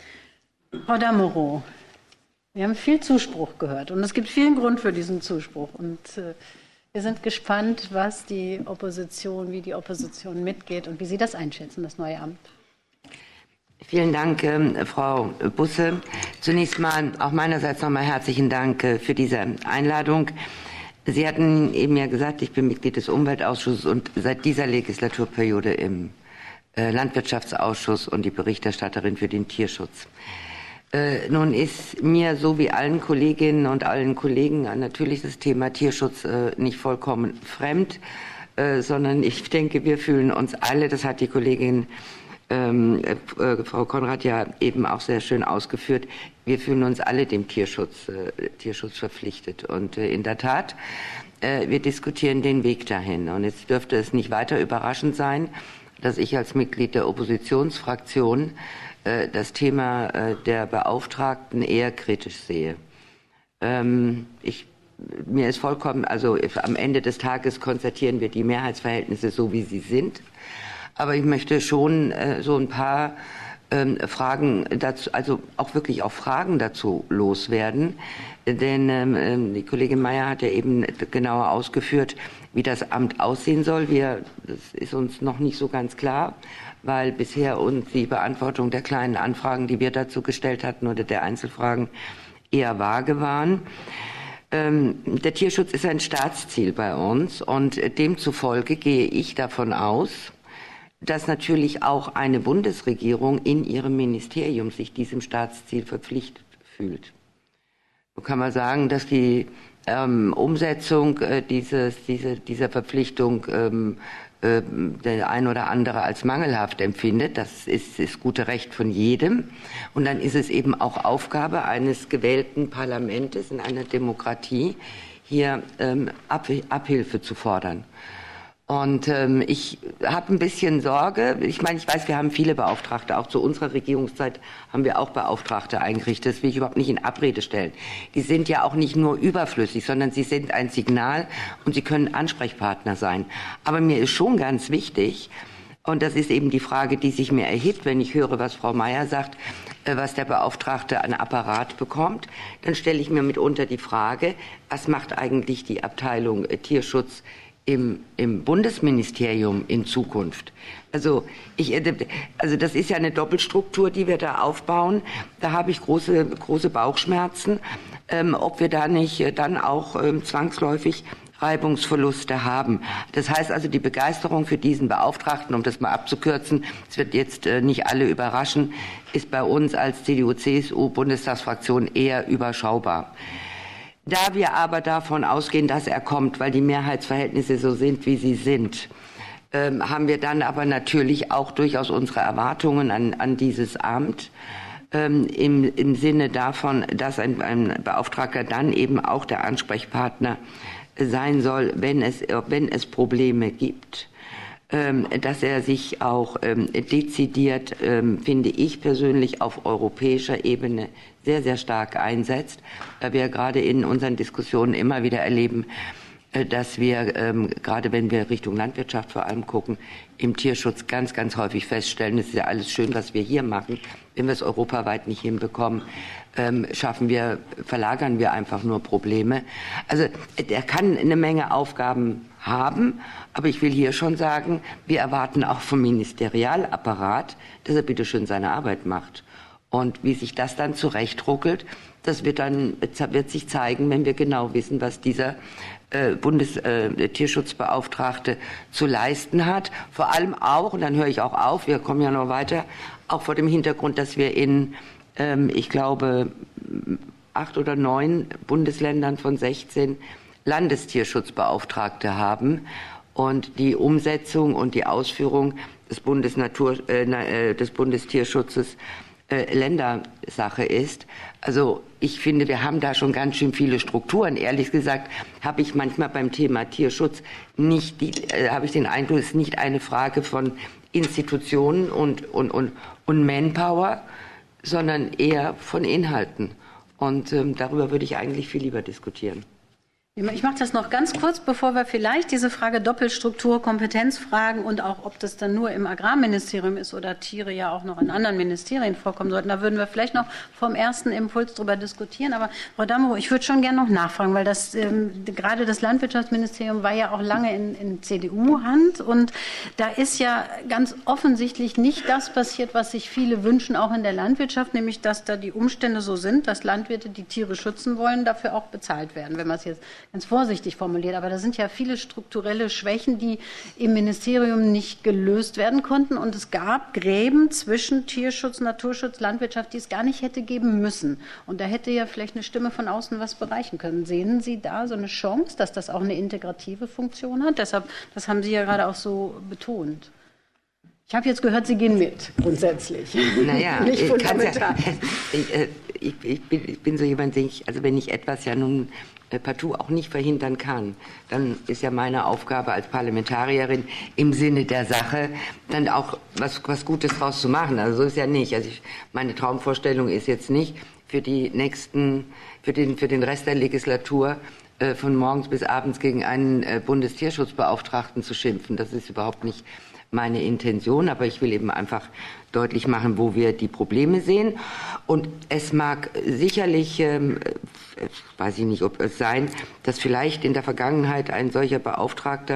Frau Damerow, wir haben viel Zuspruch gehört und es gibt vielen Grund für diesen Zuspruch und wir sind gespannt, wie die Opposition mitgeht und wie Sie das einschätzen, das neue Amt. Vielen Dank, Frau Busse. Zunächst mal auch meinerseits nochmal herzlichen Dank für diese Einladung. Sie hatten eben ja gesagt, ich bin Mitglied des Umweltausschusses und seit dieser Legislaturperiode im Landwirtschaftsausschuss und die Berichterstatterin für den Tierschutz. Nun ist mir so wie allen Kolleginnen und allen Kollegen natürlich das Thema Tierschutz nicht vollkommen fremd, sondern ich denke, wir fühlen uns alle, das hat die Kollegin Frau Konrad ja eben auch sehr schön ausgeführt, wir fühlen uns alle dem Tierschutz verpflichtet. Und in der Tat, wir diskutieren den Weg dahin. Und jetzt dürfte es nicht weiter überraschend sein, dass ich als Mitglied der Oppositionsfraktion das Thema der Beauftragten eher kritisch sehe. Mir ist vollkommen, also am Ende des Tages konstatieren wir die Mehrheitsverhältnisse so, wie sie sind. Aber ich möchte schon so ein paar Fragen dazu, also auch wirklich auch Fragen dazu loswerden. Denn die Kollegin Mayer hat ja eben genauer ausgeführt, wie das Amt aussehen soll. Das ist uns noch nicht so ganz klar, weil bisher uns die Beantwortung der kleinen Anfragen, die wir dazu gestellt hatten, oder der Einzelfragen eher vage waren. Der Tierschutz ist ein Staatsziel bei uns und demzufolge gehe ich davon aus, dass natürlich auch eine Bundesregierung in ihrem Ministerium sich diesem Staatsziel verpflichtet fühlt. So kann man sagen, dass die Umsetzung dieser Verpflichtung der ein oder andere als mangelhaft empfindet. Das ist gute Recht von jedem. Und dann ist es eben auch Aufgabe eines gewählten Parlaments in einer Demokratie, hier Abhilfe zu fordern. Und ich habe ein bisschen Sorge. Ich meine, ich weiß, wir haben viele Beauftragte. Auch zu unserer Regierungszeit haben wir auch Beauftragte eingerichtet. Das will ich überhaupt nicht in Abrede stellen. Die sind ja auch nicht nur überflüssig, sondern sie sind ein Signal und sie können Ansprechpartner sein. Aber mir ist schon ganz wichtig, Und das ist eben die Frage, die sich mir erhebt, wenn ich höre, was Frau Mayer sagt, was der Beauftragte an Apparat bekommt. Dann stelle ich mir mitunter die Frage, was macht eigentlich die Abteilung Tierschutz im Bundesministerium in Zukunft? Also das ist ja eine Doppelstruktur, die wir da aufbauen. Da habe ich große Bauchschmerzen, ob wir da nicht dann auch zwangsläufig Reibungsverluste haben. Das heißt also, die Begeisterung für diesen Beauftragten, um das mal abzukürzen, es wird jetzt nicht alle überraschen, ist bei uns als CDU-CSU-Bundestagsfraktion eher überschaubar. Da wir aber davon ausgehen, dass er kommt, weil die Mehrheitsverhältnisse so sind, wie sie sind, haben wir dann aber natürlich auch durchaus unsere Erwartungen an dieses Amt, im Sinne davon, dass ein Beauftragter dann eben auch der Ansprechpartner sein soll, wenn es Probleme gibt, dass er sich auch dezidiert, finde ich persönlich, auf europäischer Ebene sehr, sehr stark einsetzt, da wir gerade in unseren Diskussionen immer wieder erleben, dass wir, gerade wenn wir Richtung Landwirtschaft vor allem gucken, im Tierschutz ganz, ganz häufig feststellen, es ist ja alles schön, was wir hier machen, wenn wir es europaweit nicht hinbekommen, verlagern wir einfach nur Probleme. Also er kann eine Menge Aufgaben haben, aber ich will hier schon sagen, wir erwarten auch vom Ministerialapparat, dass er bitte schön seine Arbeit macht. Und wie sich das dann zurechtruckelt, das wird sich zeigen, wenn wir genau wissen, was dieser Bundestierschutzbeauftragte zu leisten hat. Vor allem auch, und dann höre ich auch auf, wir kommen ja noch weiter, auch vor dem Hintergrund, dass wir in, ich glaube, 8 oder 9 Bundesländern von 16 Landestierschutzbeauftragte haben und die Umsetzung und die Ausführung des Bundestierschutzes Ländersache ist. Also ich finde, wir haben da schon ganz schön viele Strukturen. Ehrlich gesagt habe ich manchmal beim Thema Tierschutz habe ich den Eindruck, es ist nicht eine Frage von Institutionen und Manpower, sondern eher von Inhalten. Und darüber würde ich eigentlich viel lieber diskutieren. Ich mache das noch ganz kurz, bevor wir vielleicht diese Frage Doppelstruktur, Kompetenzfragen und auch, ob das dann nur im Agrarministerium ist oder Tiere ja auch noch in anderen Ministerien vorkommen sollten. Da würden wir vielleicht noch vom ersten Impuls drüber diskutieren. Aber Frau Damerow, ich würde schon gerne noch nachfragen, weil das gerade das Landwirtschaftsministerium war ja auch lange in CDU-Hand. Und da ist ja ganz offensichtlich nicht das passiert, was sich viele wünschen, auch in der Landwirtschaft, nämlich dass da die Umstände so sind, dass Landwirte, die Tiere schützen wollen, dafür auch bezahlt werden, wenn man es jetzt ganz vorsichtig formuliert, aber da sind ja viele strukturelle Schwächen, die im Ministerium nicht gelöst werden konnten. Und es gab Gräben zwischen Tierschutz, Naturschutz, Landwirtschaft, die es gar nicht hätte geben müssen. Und da hätte ja vielleicht eine Stimme von außen was bereichen können. Sehen Sie da so eine Chance, dass das auch eine integrative Funktion hat? Deshalb, das haben Sie ja gerade auch so betont. Ich habe jetzt gehört, Sie gehen mit, grundsätzlich. Naja, nicht fundamental. Ich bin so jemand, also wenn ich etwas ja nun partout auch nicht verhindern kann, dann ist ja meine Aufgabe als Parlamentarierin im Sinne der Sache dann auch was Gutes draus zu machen. Also so ist ja nicht. Also meine Traumvorstellung ist jetzt nicht für den Rest der Legislatur von morgens bis abends gegen einen Bundestierschutzbeauftragten zu schimpfen. Das ist überhaupt nicht meine Intention, aber ich will eben einfach deutlich machen, wo wir die Probleme sehen. Und es mag sicherlich, weiß ich nicht, ob es sein, dass vielleicht in der Vergangenheit ein solcher Beauftragter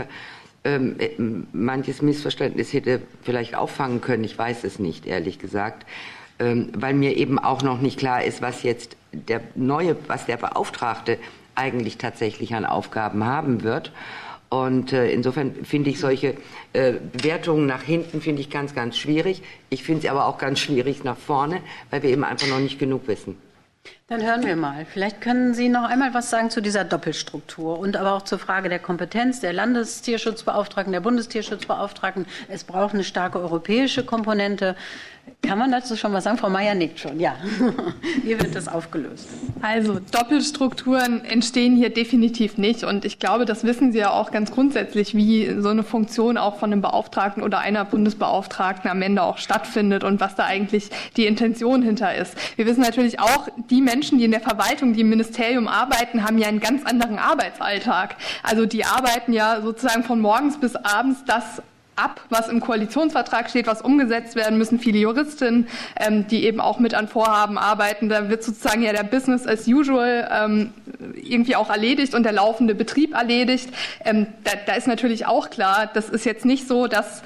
manches Missverständnis hätte vielleicht auffangen können. Ich weiß es nicht, ehrlich gesagt, weil mir eben auch noch nicht klar ist, was jetzt was der Beauftragte eigentlich tatsächlich an Aufgaben haben wird. Und insofern finde ich solche Bewertungen nach hinten finde ich ganz, ganz schwierig. Ich finde sie aber auch ganz schwierig nach vorne, weil wir eben einfach noch nicht genug wissen. Dann hören wir mal. Vielleicht können Sie noch einmal was sagen zu dieser Doppelstruktur und aber auch zur Frage der Kompetenz der Landestierschutzbeauftragten, der Bundestierschutzbeauftragten. Es braucht eine starke europäische Komponente. Kann man dazu schon was sagen? Frau Mayer nickt schon. Ja. Wie wird das aufgelöst? Also Doppelstrukturen entstehen hier definitiv nicht. Und ich glaube, das wissen Sie ja auch ganz grundsätzlich, wie so eine Funktion auch von einem Beauftragten oder einer Bundesbeauftragten am Ende auch stattfindet und was da eigentlich die Intention hinter ist. Wir wissen natürlich auch, die Menschen, die in der Verwaltung, die im Ministerium arbeiten, haben ja einen ganz anderen Arbeitsalltag. Also die arbeiten ja sozusagen von morgens bis abends das ab, was im Koalitionsvertrag steht, was umgesetzt werden müssen. Viele Juristinnen, die eben auch mit an Vorhaben arbeiten. Da wird sozusagen ja der Business as usual irgendwie auch erledigt und der laufende Betrieb erledigt. Da ist natürlich auch klar, das ist jetzt nicht so, dass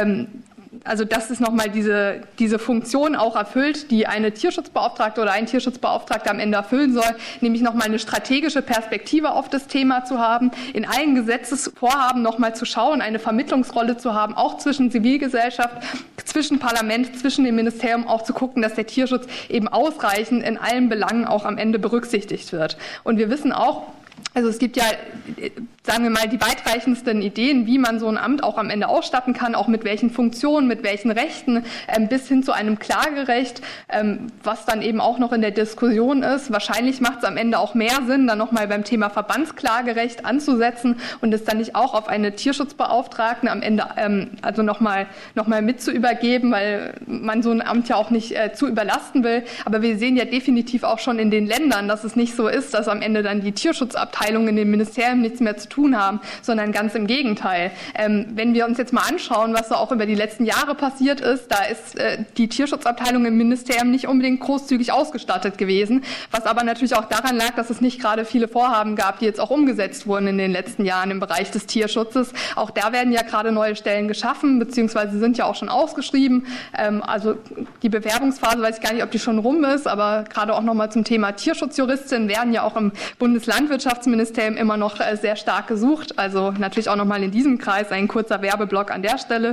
dass es nochmal diese Funktion auch erfüllt, die eine Tierschutzbeauftragte oder ein Tierschutzbeauftragter am Ende erfüllen soll, nämlich nochmal eine strategische Perspektive auf das Thema zu haben, in allen Gesetzesvorhaben nochmal zu schauen, eine Vermittlungsrolle zu haben, auch zwischen Zivilgesellschaft, zwischen Parlament, zwischen dem Ministerium, auch zu gucken, dass der Tierschutz eben ausreichend in allen Belangen auch am Ende berücksichtigt wird. Und wir wissen auch, also es gibt ja, sagen wir mal, die weitreichendsten Ideen, wie man so ein Amt auch am Ende ausstatten kann, auch mit welchen Funktionen, mit welchen Rechten, bis hin zu einem Klagerecht, was dann eben auch noch in der Diskussion ist. Wahrscheinlich macht es am Ende auch mehr Sinn, dann nochmal beim Thema Verbandsklagerecht anzusetzen und es dann nicht auch auf eine Tierschutzbeauftragten am Ende also nochmal mit zu übergeben, weil man so ein Amt ja auch nicht zu überlasten will. Aber wir sehen ja definitiv auch schon in den Ländern, dass es nicht so ist, dass am Ende dann die Tierschutzabteilungen in den Ministerien nichts mehr zu tun haben, sondern ganz im Gegenteil. Wenn wir uns jetzt mal anschauen, was so auch über die letzten Jahre passiert ist, da ist die Tierschutzabteilung im Ministerium nicht unbedingt großzügig ausgestattet gewesen, was aber natürlich auch daran lag, dass es nicht gerade viele Vorhaben gab, die jetzt auch umgesetzt wurden in den letzten Jahren im Bereich des Tierschutzes. Auch da werden ja gerade neue Stellen geschaffen, beziehungsweise sind ja auch schon ausgeschrieben. Also die Bewerbungsphase, weiß ich gar nicht, ob die schon rum ist, aber gerade auch nochmal zum Thema Tierschutzjuristin werden ja auch im Bundeslandwirtschaftsministerium immer noch sehr stark gesucht. Also natürlich auch nochmal in diesem Kreis ein kurzer Werbeblock an der Stelle.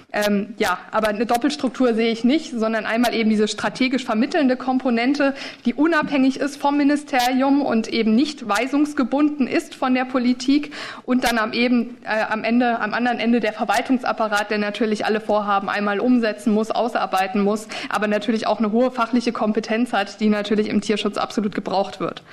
Aber eine Doppelstruktur sehe ich nicht, sondern einmal eben diese strategisch vermittelnde Komponente, die unabhängig ist vom Ministerium und eben nicht weisungsgebunden ist von der Politik und dann am anderen Ende der Verwaltungsapparat, der natürlich alle Vorhaben einmal umsetzen muss, ausarbeiten muss, aber natürlich auch eine hohe fachliche Kompetenz hat, die natürlich im Tierschutz absolut gebraucht wird.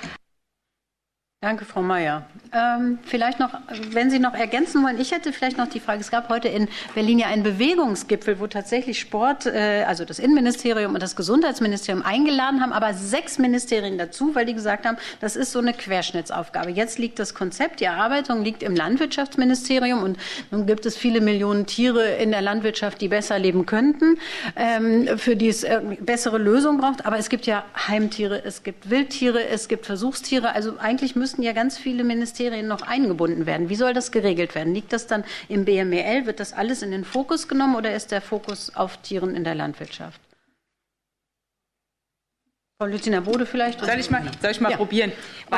Danke, Frau Mayer. Vielleicht noch, wenn Sie noch ergänzen wollen, ich hätte vielleicht noch die Frage, es gab heute in Berlin ja einen Bewegungsgipfel, wo tatsächlich Sport, also das Innenministerium und das Gesundheitsministerium eingeladen haben, aber 6 Ministerien dazu, weil die gesagt haben, das ist so eine Querschnittsaufgabe. Jetzt liegt das Konzept, die Erarbeitung liegt im Landwirtschaftsministerium und nun gibt es viele Millionen Tiere in der Landwirtschaft, die besser leben könnten, für die es bessere Lösungen braucht, aber es gibt ja Heimtiere, es gibt Wildtiere, es gibt Versuchstiere, also eigentlich müssen ja ganz viele Ministerien noch eingebunden werden. Wie soll das geregelt werden? Liegt das dann im BMEL? Wird das alles in den Fokus genommen oder ist der Fokus auf Tieren in der Landwirtschaft? Frau Lütziner Bode vielleicht? Soll ich mal probieren?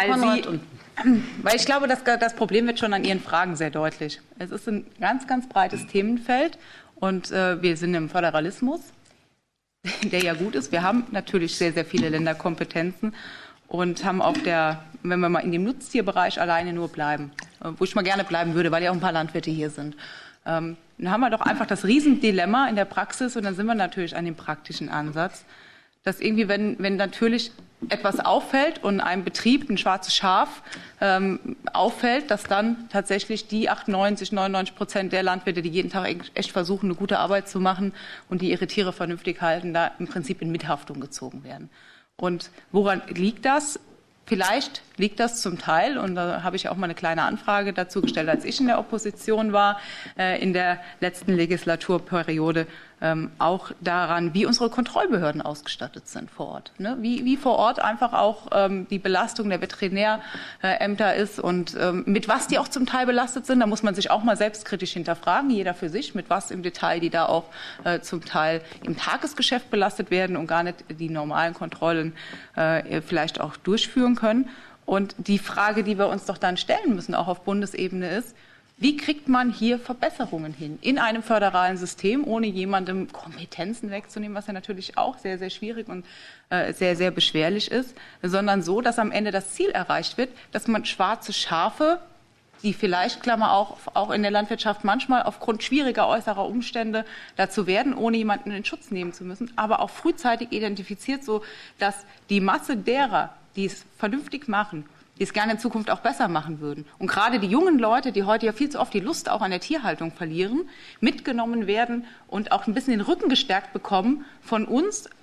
Weil ich glaube, das Problem wird schon an Ihren Fragen sehr deutlich. Es ist ein ganz, ganz breites Themenfeld und wir sind im Föderalismus, der ja gut ist. Wir haben natürlich sehr, sehr viele Länderkompetenzen und haben auf wenn wir mal in dem Nutztierbereich alleine nur bleiben, wo ich mal gerne bleiben würde, weil ja auch ein paar Landwirte hier sind, dann haben wir doch einfach das Riesendilemma in der Praxis und dann sind wir natürlich an dem praktischen Ansatz, dass irgendwie, wenn natürlich etwas auffällt und einem Betrieb, ein schwarzes Schaf, auffällt, dass dann tatsächlich die 99% der Landwirte, die jeden Tag echt versuchen, eine gute Arbeit zu machen und die ihre Tiere vernünftig halten, da im Prinzip in Mithaftung gezogen werden. Und woran liegt das? Vielleicht liegt das zum Teil, und da habe ich auch mal eine kleine Anfrage dazu gestellt, als ich in der Opposition war, in der letzten Legislaturperiode, auch daran, wie unsere Kontrollbehörden ausgestattet sind vor Ort. Ne? Wie vor Ort einfach auch die Belastung der Veterinärämter ist und mit was die auch zum Teil belastet sind. Da muss man sich auch mal selbstkritisch hinterfragen, jeder für sich, mit was im Detail die da auch zum Teil im Tagesgeschäft belastet werden und gar nicht die normalen Kontrollen vielleicht auch durchführen können. Und die Frage, die wir uns doch dann stellen müssen, auch auf Bundesebene ist, wie kriegt man hier Verbesserungen hin in einem föderalen System, ohne jemandem Kompetenzen wegzunehmen, was ja natürlich auch sehr, sehr schwierig und sehr, sehr beschwerlich ist, sondern so, dass am Ende das Ziel erreicht wird, dass man schwarze Schafe, die vielleicht, Klammer auch in der Landwirtschaft manchmal aufgrund schwieriger äußerer Umstände dazu werden, ohne jemanden in Schutz nehmen zu müssen, aber auch frühzeitig identifiziert, so dass die Masse derer, die es vernünftig machen, die es gerne in Zukunft auch besser machen würden. Und gerade die jungen Leute, die heute ja viel zu oft die Lust auch an der Tierhaltung verlieren, mitgenommen werden und auch ein bisschen den Rücken gestärkt bekommen von uns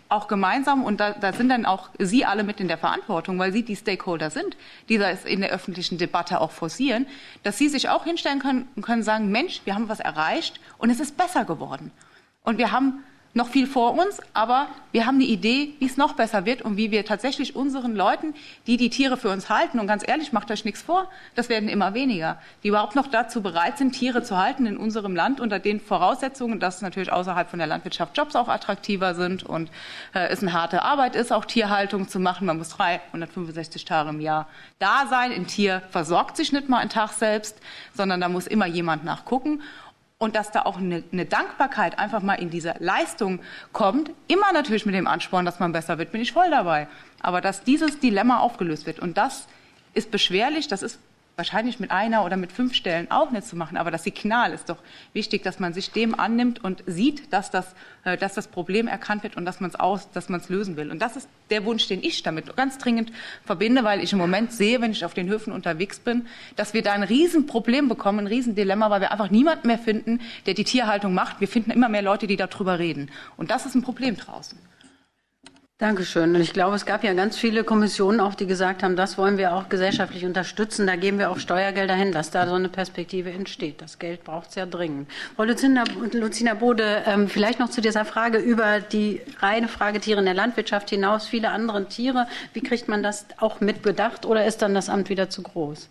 auch gemeinsam, und da sind dann auch Sie alle mit in der Verantwortung, weil Sie die Stakeholder sind, die das in der öffentlichen Debatte auch forcieren, dass Sie sich auch hinstellen können und können sagen, Mensch, wir haben was erreicht und es ist besser geworden. Und wir haben noch viel vor uns, aber wir haben eine Idee, wie es noch besser wird und wie wir tatsächlich unseren Leuten, die die Tiere für uns halten, und ganz ehrlich, macht euch nichts vor, das werden immer weniger, die überhaupt noch dazu bereit sind, Tiere zu halten in unserem Land unter den Voraussetzungen, dass natürlich außerhalb von der Landwirtschaft Jobs auch attraktiver sind und es eine harte Arbeit ist, auch Tierhaltung zu machen. Man muss 365 Tage im Jahr da sein. Ein Tier versorgt sich nicht mal einen Tag selbst, sondern da muss immer jemand nachgucken. Und dass da auch eine Dankbarkeit einfach mal in dieser Leistung kommt, immer natürlich mit dem Ansporn, dass man besser wird, bin ich voll dabei. Aber dass dieses Dilemma aufgelöst wird, und das ist beschwerlich, das ist wahrscheinlich mit 1 oder mit 5 Stellen auch nicht zu machen, aber das Signal ist doch wichtig, dass man sich dem annimmt und sieht, dass das Problem erkannt wird und dass man es lösen will. Und das ist der Wunsch, den ich damit ganz dringend verbinde, weil ich im Moment sehe, wenn ich auf den Höfen unterwegs bin, dass wir da ein Riesenproblem bekommen, ein Riesendilemma, weil wir einfach niemanden mehr finden, der die Tierhaltung macht. Wir finden immer mehr Leute, die darüber reden. Und das ist ein Problem draußen. Dankeschön. Und ich glaube, es gab ja ganz viele Kommissionen auch, die gesagt haben, das wollen wir auch gesellschaftlich unterstützen. Da geben wir auch Steuergelder hin, dass da so eine Perspektive entsteht. Das Geld braucht es ja dringend. Frau Lucina Bode, vielleicht noch zu dieser Frage über die reine Frage Tiere in der Landwirtschaft hinaus, viele andere Tiere. Wie kriegt man das auch mitbedacht oder ist dann das Amt wieder zu groß?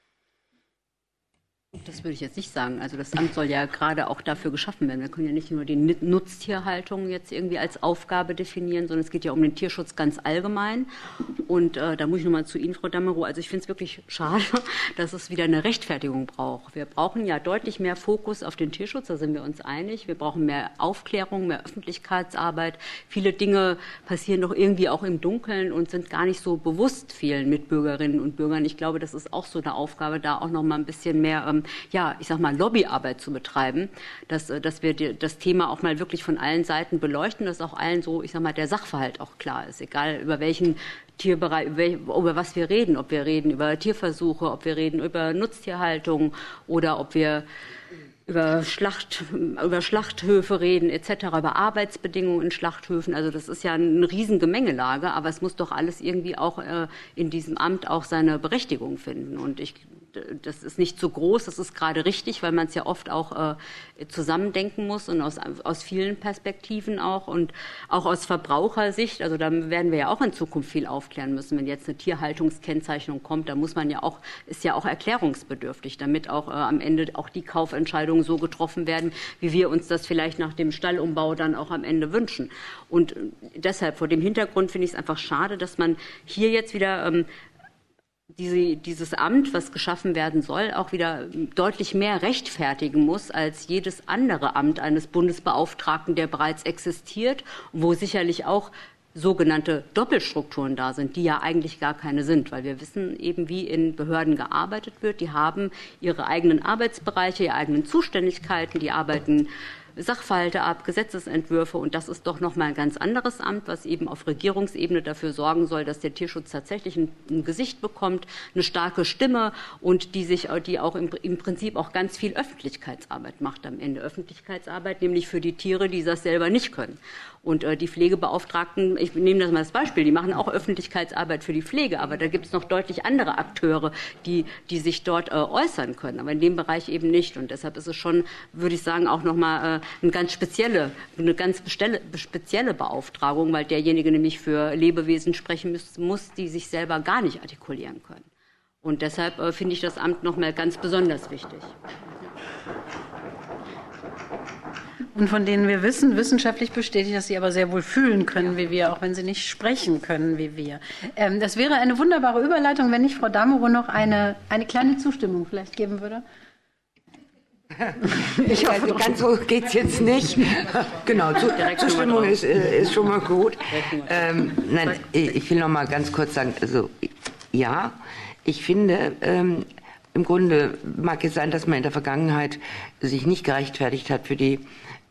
Das würde ich jetzt nicht sagen. Also das Amt soll ja gerade auch dafür geschaffen werden. Wir können ja nicht nur die Nutztierhaltung jetzt irgendwie als Aufgabe definieren, sondern es geht ja um den Tierschutz ganz allgemein. Und da muss ich nochmal zu Ihnen, Frau Damerow. Also ich finde es wirklich schade, dass es wieder eine Rechtfertigung braucht. Wir brauchen ja deutlich mehr Fokus auf den Tierschutz, da sind wir uns einig. Wir brauchen mehr Aufklärung, mehr Öffentlichkeitsarbeit. Viele Dinge passieren doch irgendwie auch im Dunkeln und sind gar nicht so bewusst vielen Mitbürgerinnen und Bürgern. Ich glaube, das ist auch so eine Aufgabe, da auch noch mal ein bisschen mehr ich sag mal, Lobbyarbeit zu betreiben, dass wir das Thema auch mal wirklich von allen Seiten beleuchten, dass auch allen so, ich sag mal, der Sachverhalt auch klar ist, egal über welchen Tierbereich, über was wir reden, ob wir reden über Tierversuche, ob wir reden über Nutztierhaltung oder ob wir über Schlachthöfe reden etc., über Arbeitsbedingungen in Schlachthöfen. Also das ist ja eine riesen Gemengelage, aber es muss doch alles irgendwie auch in diesem Amt auch seine Berechtigung finden. Und das ist nicht so groß, das ist gerade richtig, weil man es ja oft auch zusammendenken muss und aus vielen Perspektiven auch und auch aus Verbrauchersicht. Also da werden wir ja auch in Zukunft viel aufklären müssen. Wenn jetzt eine Tierhaltungskennzeichnung kommt, da muss man ja auch, ist ja auch erklärungsbedürftig, damit auch am Ende auch die Kaufentscheidungen so getroffen werden, wie wir uns das vielleicht nach dem Stallumbau dann auch am Ende wünschen. Und deshalb, vor dem Hintergrund finde ich es einfach schade, dass man hier jetzt wieder dieses Amt, was geschaffen werden soll, auch wieder deutlich mehr rechtfertigen muss als jedes andere Amt eines Bundesbeauftragten, der bereits existiert, wo sicherlich auch sogenannte Doppelstrukturen da sind, die ja eigentlich gar keine sind, weil wir wissen eben, wie in Behörden gearbeitet wird. Die haben ihre eigenen Arbeitsbereiche, ihre eigenen Zuständigkeiten, die arbeiten Sachverhalte ab, Gesetzesentwürfe, und das ist doch noch mal ein ganz anderes Amt, was eben auf Regierungsebene dafür sorgen soll, dass der Tierschutz tatsächlich ein Gesicht bekommt, eine starke Stimme und die auch im Prinzip auch ganz viel Öffentlichkeitsarbeit macht am Ende. Öffentlichkeitsarbeit nämlich für die Tiere, die das selber nicht können. Und die Pflegebeauftragten, ich nehme das mal als Beispiel, die machen auch Öffentlichkeitsarbeit für die Pflege, aber da gibt es noch deutlich andere Akteure, die sich dort äußern können, aber in dem Bereich eben nicht. Und deshalb ist es schon, würde ich sagen, auch nochmal eine ganz spezielle Beauftragung, weil derjenige nämlich für Lebewesen sprechen muss, die sich selber gar nicht artikulieren können. Und deshalb finde ich das Amt nochmal ganz besonders wichtig. Und von denen wir wissen, wissenschaftlich bestätigt, dass sie aber sehr wohl fühlen können wie wir, auch wenn sie nicht sprechen können wie wir. Das wäre eine wunderbare Überleitung, wenn nicht Frau Damerow noch eine kleine Zustimmung vielleicht geben würde. Ich hoffe, ganz so geht es jetzt nicht. Genau, Zustimmung ist schon mal gut. Nein, ich will noch mal ganz kurz sagen, also ja, ich finde, im Grunde mag es sein, dass man in der Vergangenheit sich nicht gerechtfertigt hat für die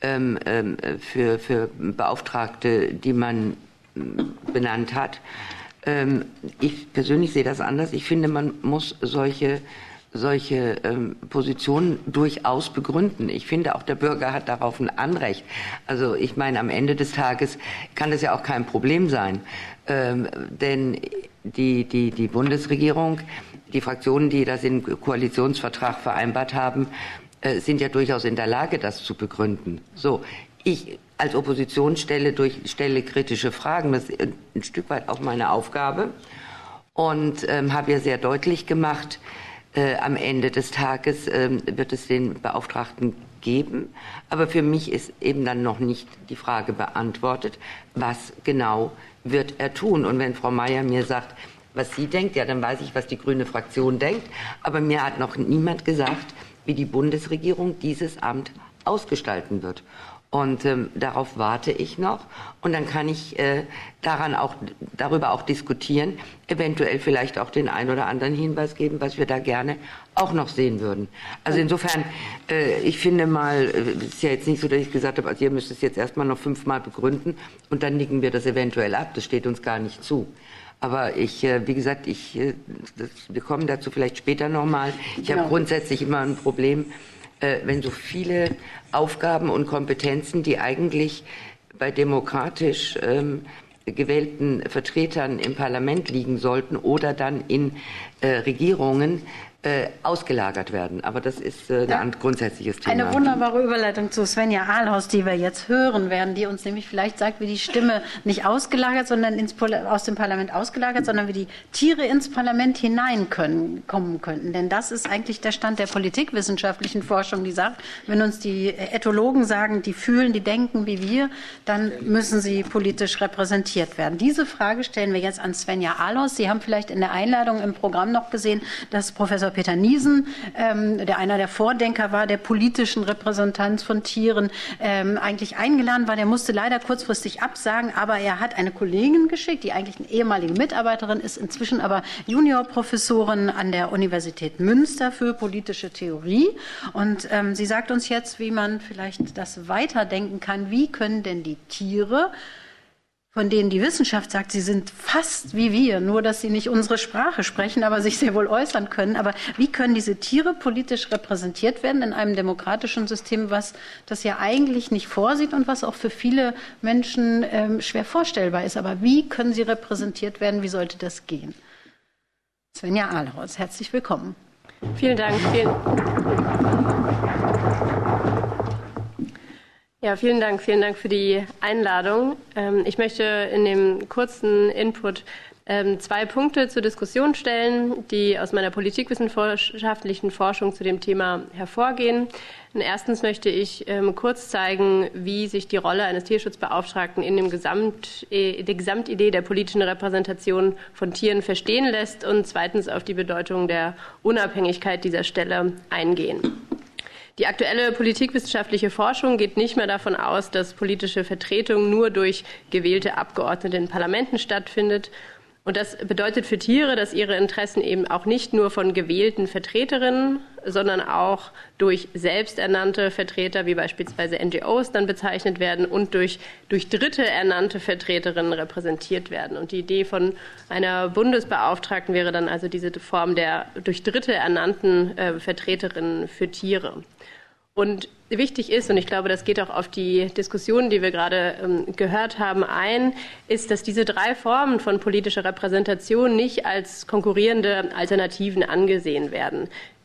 für Beauftragte, die man benannt hat. Ich persönlich sehe das anders. Ich finde, man muss solche solche Positionen durchaus begründen. Ich finde, auch der Bürger hat darauf ein Anrecht. Also ich meine, am Ende des Tages kann das ja auch kein Problem sein. Denn die Bundesregierung, die Fraktionen, die das im Koalitionsvertrag vereinbart haben, sind ja durchaus in der Lage, das zu begründen. So, ich als Opposition stelle kritische Fragen. Das ist ein Stück weit auch meine Aufgabe. Und habe ja sehr deutlich gemacht, am Ende des Tages wird es den Beauftragten geben. Aber für mich ist eben dann noch nicht die Frage beantwortet, was genau wird er tun. Und wenn Frau Mayer mir sagt, was sie denkt, ja, dann weiß ich, was die grüne Fraktion denkt. Aber mir hat noch niemand gesagt, wie die Bundesregierung dieses Amt ausgestalten wird. Und darauf warte ich noch. Und dann kann ich darüber auch diskutieren, eventuell vielleicht auch den ein oder anderen Hinweis geben, was wir da gerne auch noch sehen würden. Also insofern, ich finde mal, es ist ja jetzt nicht so, dass ich gesagt habe, also ihr müsst es jetzt erstmal noch 5-mal begründen und dann nicken wir das eventuell ab. Das steht uns gar nicht zu. Aber wie gesagt, wir kommen dazu vielleicht später nochmal. Ich habe grundsätzlich immer ein Problem, wenn so viele Aufgaben und Kompetenzen, die eigentlich bei demokratisch gewählten Vertretern im Parlament liegen sollten oder dann in Regierungen, ausgelagert werden. Aber das ist ein grundsätzliches Thema. Eine wunderbare Überleitung zu Svenja Ahlhaus, die wir jetzt hören werden, die uns nämlich vielleicht sagt, wie die Stimme nicht ausgelagert, sondern aus dem Parlament ausgelagert, sondern wie die Tiere ins Parlament hineinkommen könnten. Denn das ist eigentlich der Stand der politikwissenschaftlichen Forschung, die sagt, wenn uns die Ethologen sagen, die fühlen, die denken wie wir, dann müssen sie politisch repräsentiert werden. Diese Frage stellen wir jetzt an Svenja Ahlhaus. Sie haben vielleicht in der Einladung im Programm noch gesehen, dass Professor Peter Niesen, der einer der Vordenker war, der politischen Repräsentanz von Tieren, eigentlich eingeladen war. Der musste leider kurzfristig absagen, aber er hat eine Kollegin geschickt, die eigentlich eine ehemalige Mitarbeiterin ist, inzwischen aber Juniorprofessorin an der Universität Münster für politische Theorie. Und sie sagt uns jetzt, wie man vielleicht das weiterdenken kann. Wie können denn die Tiere, von denen die Wissenschaft sagt, sie sind fast wie wir, nur dass sie nicht unsere Sprache sprechen, aber sich sehr wohl äußern können. Aber wie können diese Tiere politisch repräsentiert werden in einem demokratischen System, was das ja eigentlich nicht vorsieht und was auch für viele Menschen schwer vorstellbar ist? Aber wie können sie repräsentiert werden? Wie sollte das gehen? Svenja Ahlhaus, herzlich willkommen. Vielen Dank. Vielen Dank für die Einladung. Ich möchte in dem kurzen Input 2 Punkte zur Diskussion stellen, die aus meiner politikwissenschaftlichen Forschung zu dem Thema hervorgehen. Und erstens möchte ich kurz zeigen, wie sich die Rolle eines Tierschutzbeauftragten in der Gesamtidee der politischen Repräsentation von Tieren verstehen lässt und zweitens auf die Bedeutung der Unabhängigkeit dieser Stelle eingehen. Die aktuelle politikwissenschaftliche Forschung geht nicht mehr davon aus, dass politische Vertretung nur durch gewählte Abgeordnete in Parlamenten stattfindet. Und das bedeutet für Tiere, dass ihre Interessen eben auch nicht nur von gewählten Vertreterinnen, sondern auch durch selbsternannte Vertreter, wie beispielsweise NGOs, dann bezeichnet werden und durch Dritte ernannte Vertreterinnen repräsentiert werden. Und die Idee von einer Bundesbeauftragten wäre dann also diese Form der durch Dritte ernannten Vertreterinnen für Tiere. Und wichtig ist, und ich glaube, das geht auch auf die Diskussion, die wir gerade gehört haben, ein, ist, dass diese 3 Formen von politischer Repräsentation nicht als konkurrierende Alternativen angesehen werden.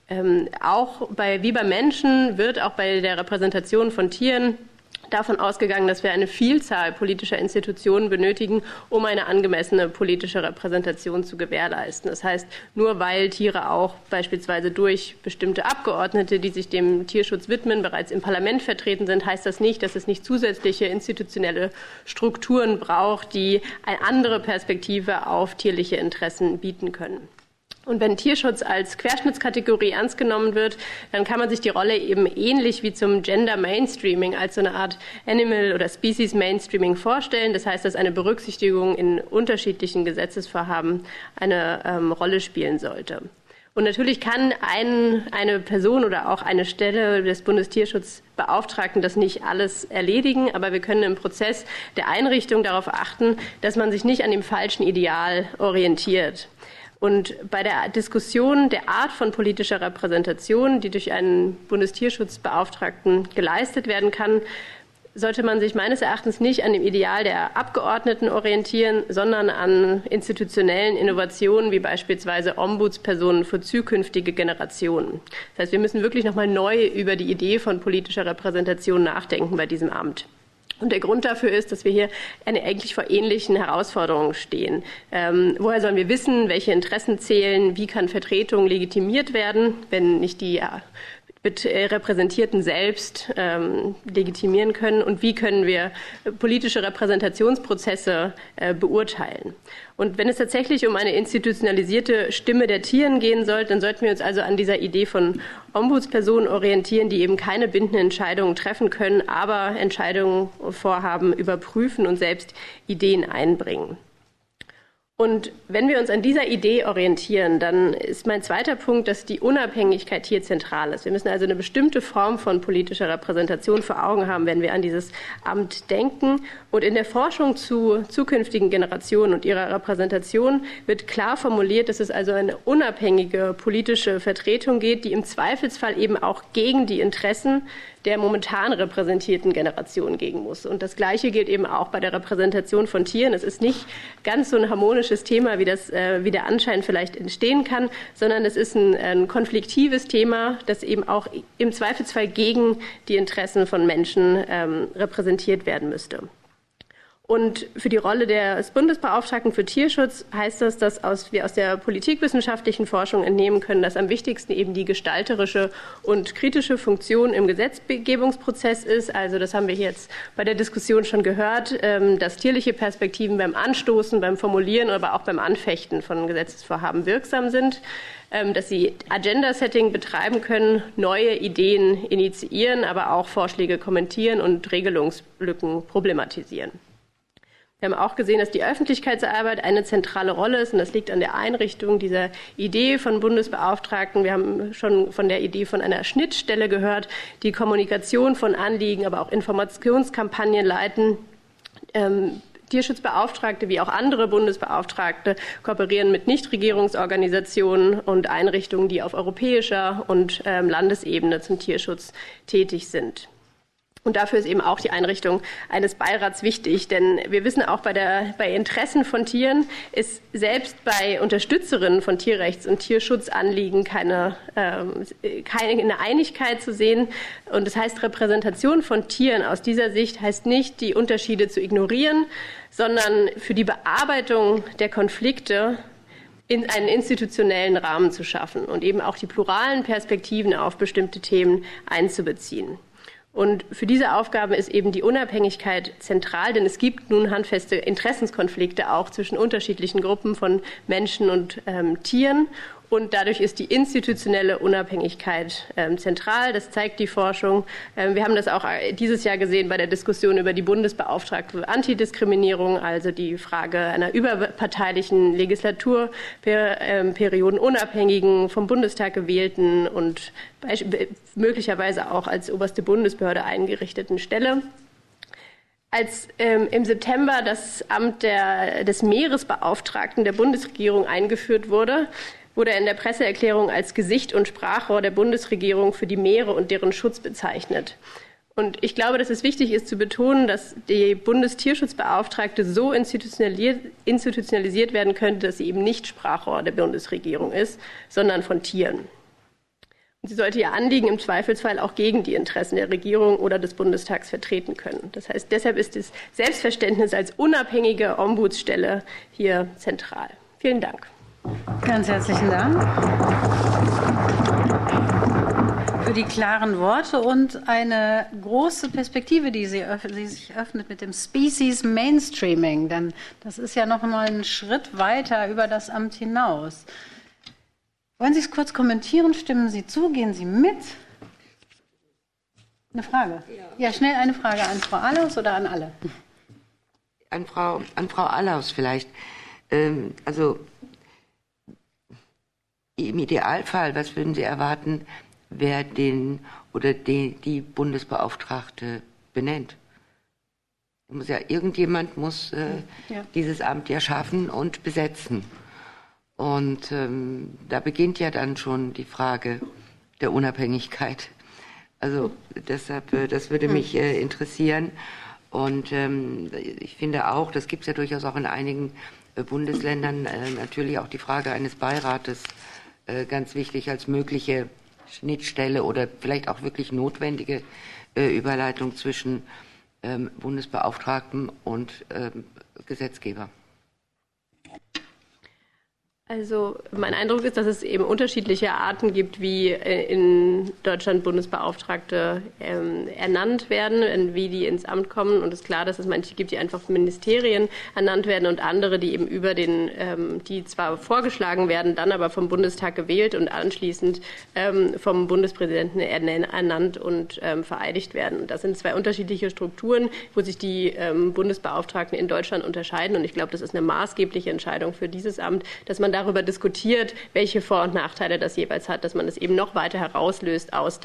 Wie bei Menschen wird auch bei der Repräsentation von Tieren davon ausgegangen, dass wir eine Vielzahl politischer Institutionen benötigen, um eine angemessene politische Repräsentation zu gewährleisten. Das heißt, nur weil Tiere auch beispielsweise durch bestimmte Abgeordnete, die sich dem Tierschutz widmen, bereits im Parlament vertreten sind, heißt das nicht, dass es nicht zusätzliche institutionelle Strukturen braucht, die eine andere Perspektive auf tierliche Interessen bieten können. Und wenn Tierschutz als Querschnittskategorie ernst genommen wird, dann kann man sich die Rolle eben ähnlich wie zum Gender Mainstreaming als so eine Art Animal- oder Species Mainstreaming vorstellen. Das heißt, dass eine Berücksichtigung in unterschiedlichen Gesetzesvorhaben eine Rolle spielen sollte. Und natürlich kann eine Person oder auch eine Stelle des Bundestierschutzbeauftragten das nicht alles erledigen, aber wir können im Prozess der Einrichtung darauf achten, dass man sich nicht an dem falschen Ideal orientiert. Und bei der Diskussion der Art von politischer Repräsentation, die durch einen Bundestierschutzbeauftragten geleistet werden kann, sollte man sich meines Erachtens nicht an dem Ideal der Abgeordneten orientieren, sondern an institutionellen Innovationen wie beispielsweise Ombudspersonen für zukünftige Generationen. Das heißt, wir müssen wirklich nochmal neu über die Idee von politischer Repräsentation nachdenken bei diesem Amt. Und der Grund dafür ist, dass wir hier eigentlich vor ähnlichen Herausforderungen stehen. Woher sollen wir wissen, welche Interessen zählen? Wie kann Vertretung legitimiert werden, wenn nicht die Repräsentierten selbst legitimieren können? Und wie können wir politische Repräsentationsprozesse beurteilen? Und wenn es tatsächlich um eine institutionalisierte Stimme der Tieren gehen soll, dann sollten wir uns also an dieser Idee von Ombudspersonen orientieren, die eben keine bindenden Entscheidungen treffen können, aber Entscheidungen vorhaben, überprüfen und selbst Ideen einbringen. Und wenn wir uns an dieser Idee orientieren, dann ist mein zweiter Punkt, dass die Unabhängigkeit hier zentral ist. Wir müssen also eine bestimmte Form von politischer Repräsentation vor Augen haben, wenn wir an dieses Amt denken. Und in der Forschung zu zukünftigen Generationen und ihrer Repräsentation wird klar formuliert, dass es also eine unabhängige politische Vertretung geht, die im Zweifelsfall eben auch gegen die Interessen der momentan repräsentierten Generation gegen muss. Und das Gleiche gilt eben auch bei der Repräsentation von Tieren. Es ist nicht ganz so ein harmonisches Thema, wie der Anschein vielleicht entstehen kann, sondern es ist ein konfliktives Thema, das eben auch im Zweifelsfall gegen die Interessen von Menschen repräsentiert werden müsste. Und für die Rolle des Bundesbeauftragten für Tierschutz heißt das, dass wir aus der politikwissenschaftlichen Forschung entnehmen können, dass am wichtigsten eben die gestalterische und kritische Funktion im Gesetzgebungsprozess ist. Also das haben wir jetzt bei der Diskussion schon gehört, dass tierliche Perspektiven beim Anstoßen, beim Formulieren, aber auch beim Anfechten von Gesetzesvorhaben wirksam sind, dass sie Agenda-Setting betreiben können, neue Ideen initiieren, aber auch Vorschläge kommentieren und Regelungslücken problematisieren. Wir haben auch gesehen, dass die Öffentlichkeitsarbeit eine zentrale Rolle ist, und das liegt an der Einrichtung dieser Idee von Bundesbeauftragten. Wir haben schon von der Idee von einer Schnittstelle gehört, die Kommunikation von Anliegen, aber auch Informationskampagnen leiten. Tierschutzbeauftragte wie auch andere Bundesbeauftragte kooperieren mit Nichtregierungsorganisationen und Einrichtungen, die auf europäischer und Landesebene zum Tierschutz tätig sind. Und dafür ist eben auch die Einrichtung eines Beirats wichtig, denn wir wissen auch bei Interessen von Tieren ist selbst bei Unterstützerinnen von Tierrechts- und Tierschutzanliegen keine Einigkeit zu sehen. Und das heißt, Repräsentation von Tieren aus dieser Sicht heißt nicht, die Unterschiede zu ignorieren, sondern für die Bearbeitung der Konflikte in einen institutionellen Rahmen zu schaffen und eben auch die pluralen Perspektiven auf bestimmte Themen einzubeziehen. Und für diese Aufgabe ist eben die Unabhängigkeit zentral, denn es gibt nun handfeste Interessenskonflikte auch zwischen unterschiedlichen Gruppen von Menschen und Tieren. Und dadurch ist die institutionelle Unabhängigkeit zentral. Das zeigt die Forschung. Wir haben das auch dieses Jahr gesehen bei der Diskussion über die Bundesbeauftragte für Antidiskriminierung, also die Frage einer überparteilichen Legislaturperioden, unabhängigen, vom Bundestag gewählten und möglicherweise auch als oberste Bundesbehörde eingerichteten Stelle. Als im September das Amt des Meeresbeauftragten der Bundesregierung eingeführt wurde, wurde er in der Presseerklärung als Gesicht und Sprachrohr der Bundesregierung für die Meere und deren Schutz bezeichnet. Und ich glaube, dass es wichtig ist zu betonen, dass die Bundestierschutzbeauftragte so institutionalisiert werden könnte, dass sie eben nicht Sprachrohr der Bundesregierung ist, sondern von Tieren. Und sie sollte ihr Anliegen im Zweifelsfall auch gegen die Interessen der Regierung oder des Bundestags vertreten können. Das heißt, deshalb ist das Selbstverständnis als unabhängige Ombudsstelle hier zentral. Vielen Dank. Ganz herzlichen Dank für die klaren Worte und eine große Perspektive, die sich öffnet mit dem Species Mainstreaming. Denn das ist ja noch mal ein Schritt weiter über das Amt hinaus. Wollen Sie es kurz kommentieren? Stimmen Sie zu? Gehen Sie mit? Eine Frage? Ja, schnell eine Frage an Frau Allaus oder an alle? An Frau Allaus vielleicht. Also im Idealfall, was würden Sie erwarten, wer die Bundesbeauftragte benennt? Irgendjemand muss dieses Amt ja schaffen und besetzen. Und da beginnt ja dann schon die Frage der Unabhängigkeit. Also deshalb, das würde mich interessieren. Und ich finde auch, das gibt es ja durchaus auch in einigen Bundesländern, natürlich auch die Frage eines Beirates ganz wichtig als mögliche Schnittstelle oder vielleicht auch wirklich notwendige Überleitung zwischen Bundesbeauftragten und Gesetzgeber. Also mein Eindruck ist, dass es eben unterschiedliche Arten gibt, wie in Deutschland Bundesbeauftragte ernannt werden, wie die ins Amt kommen. Und es ist klar, dass es manche gibt, die einfach von Ministerien ernannt werden und andere, die eben über die zwar vorgeschlagen werden, dann aber vom Bundestag gewählt und anschließend vom Bundespräsidenten ernannt und vereidigt werden. Und das sind zwei unterschiedliche Strukturen, wo sich die Bundesbeauftragten in Deutschland unterscheiden. Und ich glaube, das ist eine maßgebliche Entscheidung für dieses Amt, dass man darüber diskutiert, welche Vor- und Nachteile das jeweils hat, dass man es eben noch weiter herauslöst aus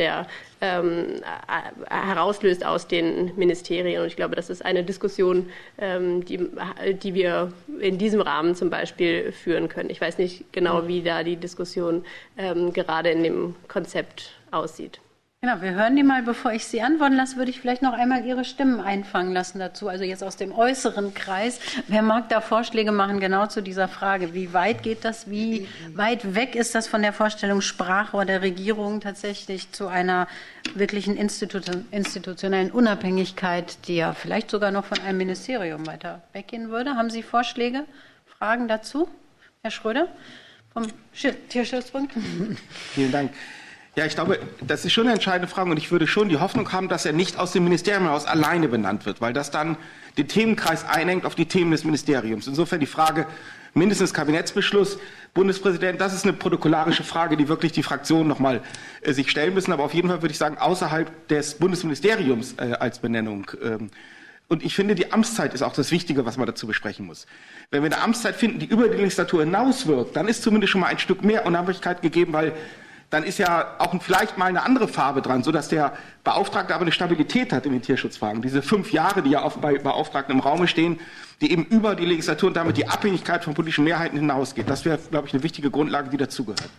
den Ministerien. Und ich glaube, das ist eine Diskussion, die wir in diesem Rahmen zum Beispiel führen können. Ich weiß nicht genau, wie da die Diskussion gerade in dem Konzept aussieht. Genau, wir hören die mal, bevor ich Sie antworten lasse, würde ich vielleicht noch einmal Ihre Stimmen einfangen lassen dazu, also jetzt aus dem äußeren Kreis. Wer mag da Vorschläge machen, genau zu dieser Frage? Wie weit geht das? Wie weit weg ist das von der Vorstellung Sprachrohr der Regierung tatsächlich zu einer wirklichen institutionellen Unabhängigkeit, die ja vielleicht sogar noch von einem Ministerium weiter weggehen würde? Haben Sie Vorschläge, Fragen dazu? Herr Schröder vom Tierschutzbund. Vielen Dank. Ja, ich glaube, das ist schon eine entscheidende Frage und ich würde schon die Hoffnung haben, dass er nicht aus dem Ministerium heraus alleine benannt wird, weil das dann den Themenkreis einengt auf die Themen des Ministeriums. Insofern die Frage, mindestens Kabinettsbeschluss, Bundespräsident, das ist eine protokollarische Frage, die wirklich die Fraktionen nochmal sich stellen müssen. Aber auf jeden Fall würde ich sagen, außerhalb des Bundesministeriums als Benennung. Und ich finde, die Amtszeit ist auch das Wichtige, was man dazu besprechen muss. Wenn wir eine Amtszeit finden, die über die Legislatur hinauswirkt, dann ist zumindest schon mal ein Stück mehr Unabhängigkeit gegeben, weil dann ist ja auch vielleicht mal eine andere Farbe dran, sodass der Beauftragte aber eine Stabilität hat in den Tierschutzfragen. Diese 5 Jahre, die ja bei Beauftragten im Raume stehen, die eben über die Legislatur und damit die Abhängigkeit von politischen Mehrheiten hinausgeht. Das wäre, glaube ich, eine wichtige Grundlage, die dazugehört.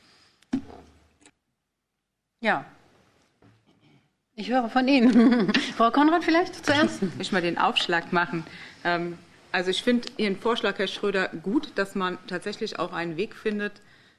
Ja. Ich höre von Ihnen. Frau Konrad vielleicht zuerst? Ich möchte mal den Aufschlag machen. Also ich finde Ihren Vorschlag, Herr Schröder, gut, dass man tatsächlich auch einen Weg findet,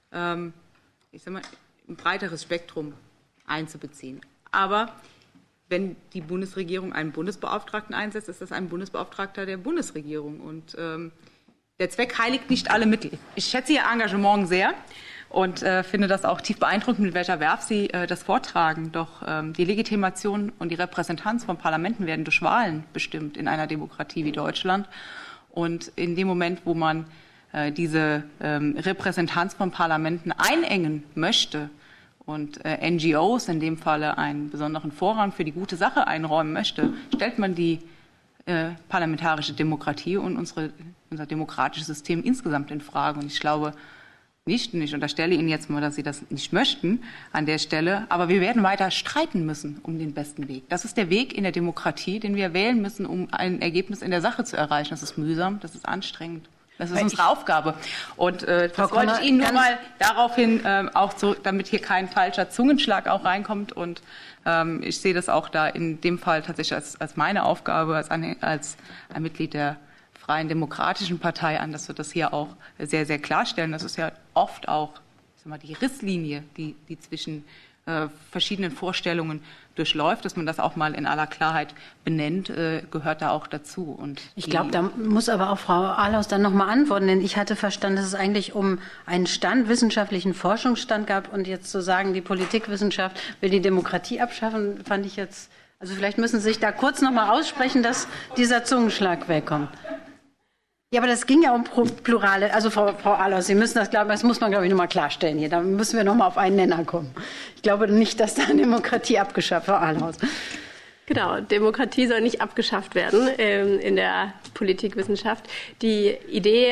ich sage mal, ein breiteres Spektrum einzubeziehen. Aber wenn die Bundesregierung einen Bundesbeauftragten einsetzt, ist das ein Bundesbeauftragter der Bundesregierung. Und der Zweck heiligt nicht alle Mittel. Ich schätze Ihr Engagement sehr und finde das auch tief beeindruckend, mit welcher Verve Sie das vortragen. Doch die Legitimation und die Repräsentanz von Parlamenten werden durch Wahlen bestimmt in einer Demokratie wie Deutschland. Und in dem Moment, wo man diese Repräsentanz von Parlamenten einengen möchte und NGOs in dem Falle einen besonderen Vorrang für die gute Sache einräumen möchte, stellt man die parlamentarische Demokratie und unser demokratisches System insgesamt in Frage. Und ich glaube nicht, und ich unterstelle Ihnen jetzt mal, dass Sie das nicht möchten an der Stelle, aber wir werden weiter streiten müssen um den besten Weg. Das ist der Weg in der Demokratie, den wir wählen müssen, um ein Ergebnis in der Sache zu erreichen. Das ist mühsam, das ist anstrengend. Das ist unsere Aufgabe. Und das wollte ich Ihnen nur mal daraufhin auch so, damit hier kein falscher Zungenschlag auch reinkommt. Und ich sehe das auch da in dem Fall tatsächlich als meine Aufgabe, als ein Mitglied der Freien Demokratischen Partei an, dass wir das hier auch sehr, sehr klarstellen. Das ist ja oft auch, ich sag mal, die Risslinie, die zwischen verschiedenen Vorstellungen durchläuft, dass man das auch mal in aller Klarheit benennt, gehört da auch dazu. Und ich glaube, da muss aber auch Frau Ahlaus dann noch mal antworten, denn ich hatte verstanden, dass es eigentlich um einen wissenschaftlichen Forschungsstand gab und jetzt zu sagen, die Politikwissenschaft will die Demokratie abschaffen, fand ich jetzt, also vielleicht müssen Sie sich da kurz noch mal aussprechen, dass dieser Zungenschlag wegkommt. Ja, aber das ging ja um Plurale. Also Frau Ahlaus, Sie müssen das, das muss man, glaube ich, noch mal klarstellen hier. Da müssen wir noch mal auf einen Nenner kommen. Ich glaube nicht, dass da Demokratie abgeschafft wird, Frau Ahlaus. Genau, Demokratie soll nicht abgeschafft werden in der Politikwissenschaft. Die Idee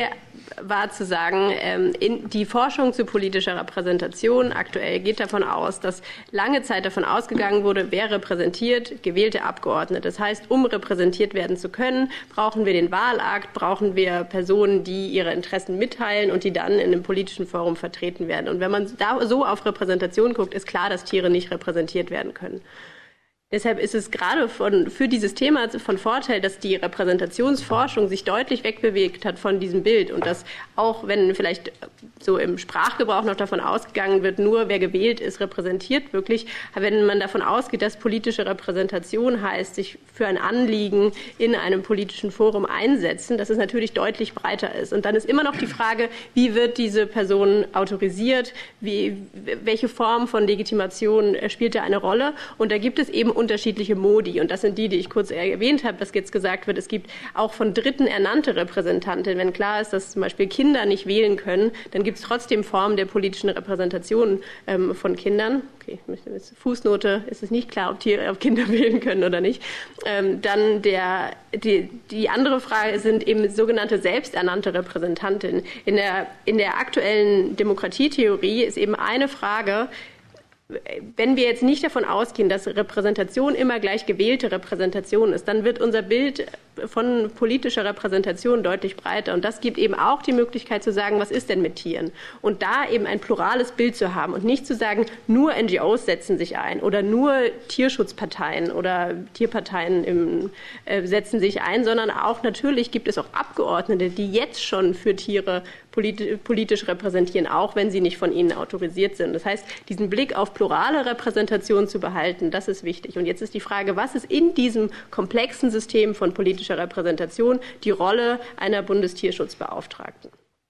war zu sagen, die Forschung zu politischer Repräsentation aktuell geht davon aus, dass lange Zeit davon ausgegangen wurde, wer repräsentiert gewählte Abgeordnete. Das heißt, um repräsentiert werden zu können, brauchen wir den Wahlakt, brauchen wir Personen, die ihre Interessen mitteilen und die dann in einem politischen Forum vertreten werden. Und wenn man da so auf Repräsentation guckt, ist klar, dass Tiere nicht repräsentiert werden können. Deshalb ist es gerade für dieses Thema von Vorteil, dass die Repräsentationsforschung sich deutlich wegbewegt hat von diesem Bild und dass auch wenn vielleicht so im Sprachgebrauch noch davon ausgegangen wird, nur wer gewählt ist, repräsentiert wirklich, wenn man davon ausgeht, dass politische Repräsentation heißt, sich für ein Anliegen in einem politischen Forum einsetzen, dass es natürlich deutlich breiter ist. Und dann ist immer noch die Frage, wie wird diese Person autorisiert, welche Form von Legitimation spielt da eine Rolle? Und da gibt es eben unterschiedliche Modi. Und das sind die ich kurz erwähnt habe, dass jetzt gesagt wird, es gibt auch von Dritten ernannte Repräsentanten. Wenn klar ist, dass zum Beispiel Kinder nicht wählen können, dann gibt es trotzdem Formen der politischen Repräsentation von Kindern. Okay, Fußnote, ist es nicht klar, ob Kinder wählen können oder nicht. Dann die andere Frage sind eben sogenannte selbsternannte Repräsentantinnen. In der aktuellen Demokratietheorie ist eben eine Frage, wenn wir jetzt nicht davon ausgehen, dass Repräsentation immer gleich gewählte Repräsentation ist, dann wird unser Bild von politischer Repräsentation deutlich breiter. Und das gibt eben auch die Möglichkeit zu sagen, was ist denn mit Tieren? Und da eben ein plurales Bild zu haben und nicht zu sagen, nur NGOs setzen sich ein oder nur Tierschutzparteien oder Tierparteien setzen sich ein, sondern auch natürlich gibt es auch Abgeordnete, die jetzt schon für Tiere politisch repräsentieren, auch wenn sie nicht von ihnen autorisiert sind. Das heißt, diesen Blick auf plurale Repräsentation zu behalten, das ist wichtig. Und jetzt ist die Frage, was ist in diesem komplexen System von politischer Repräsentation die Rolle einer Bundestierschutzbeauftragten?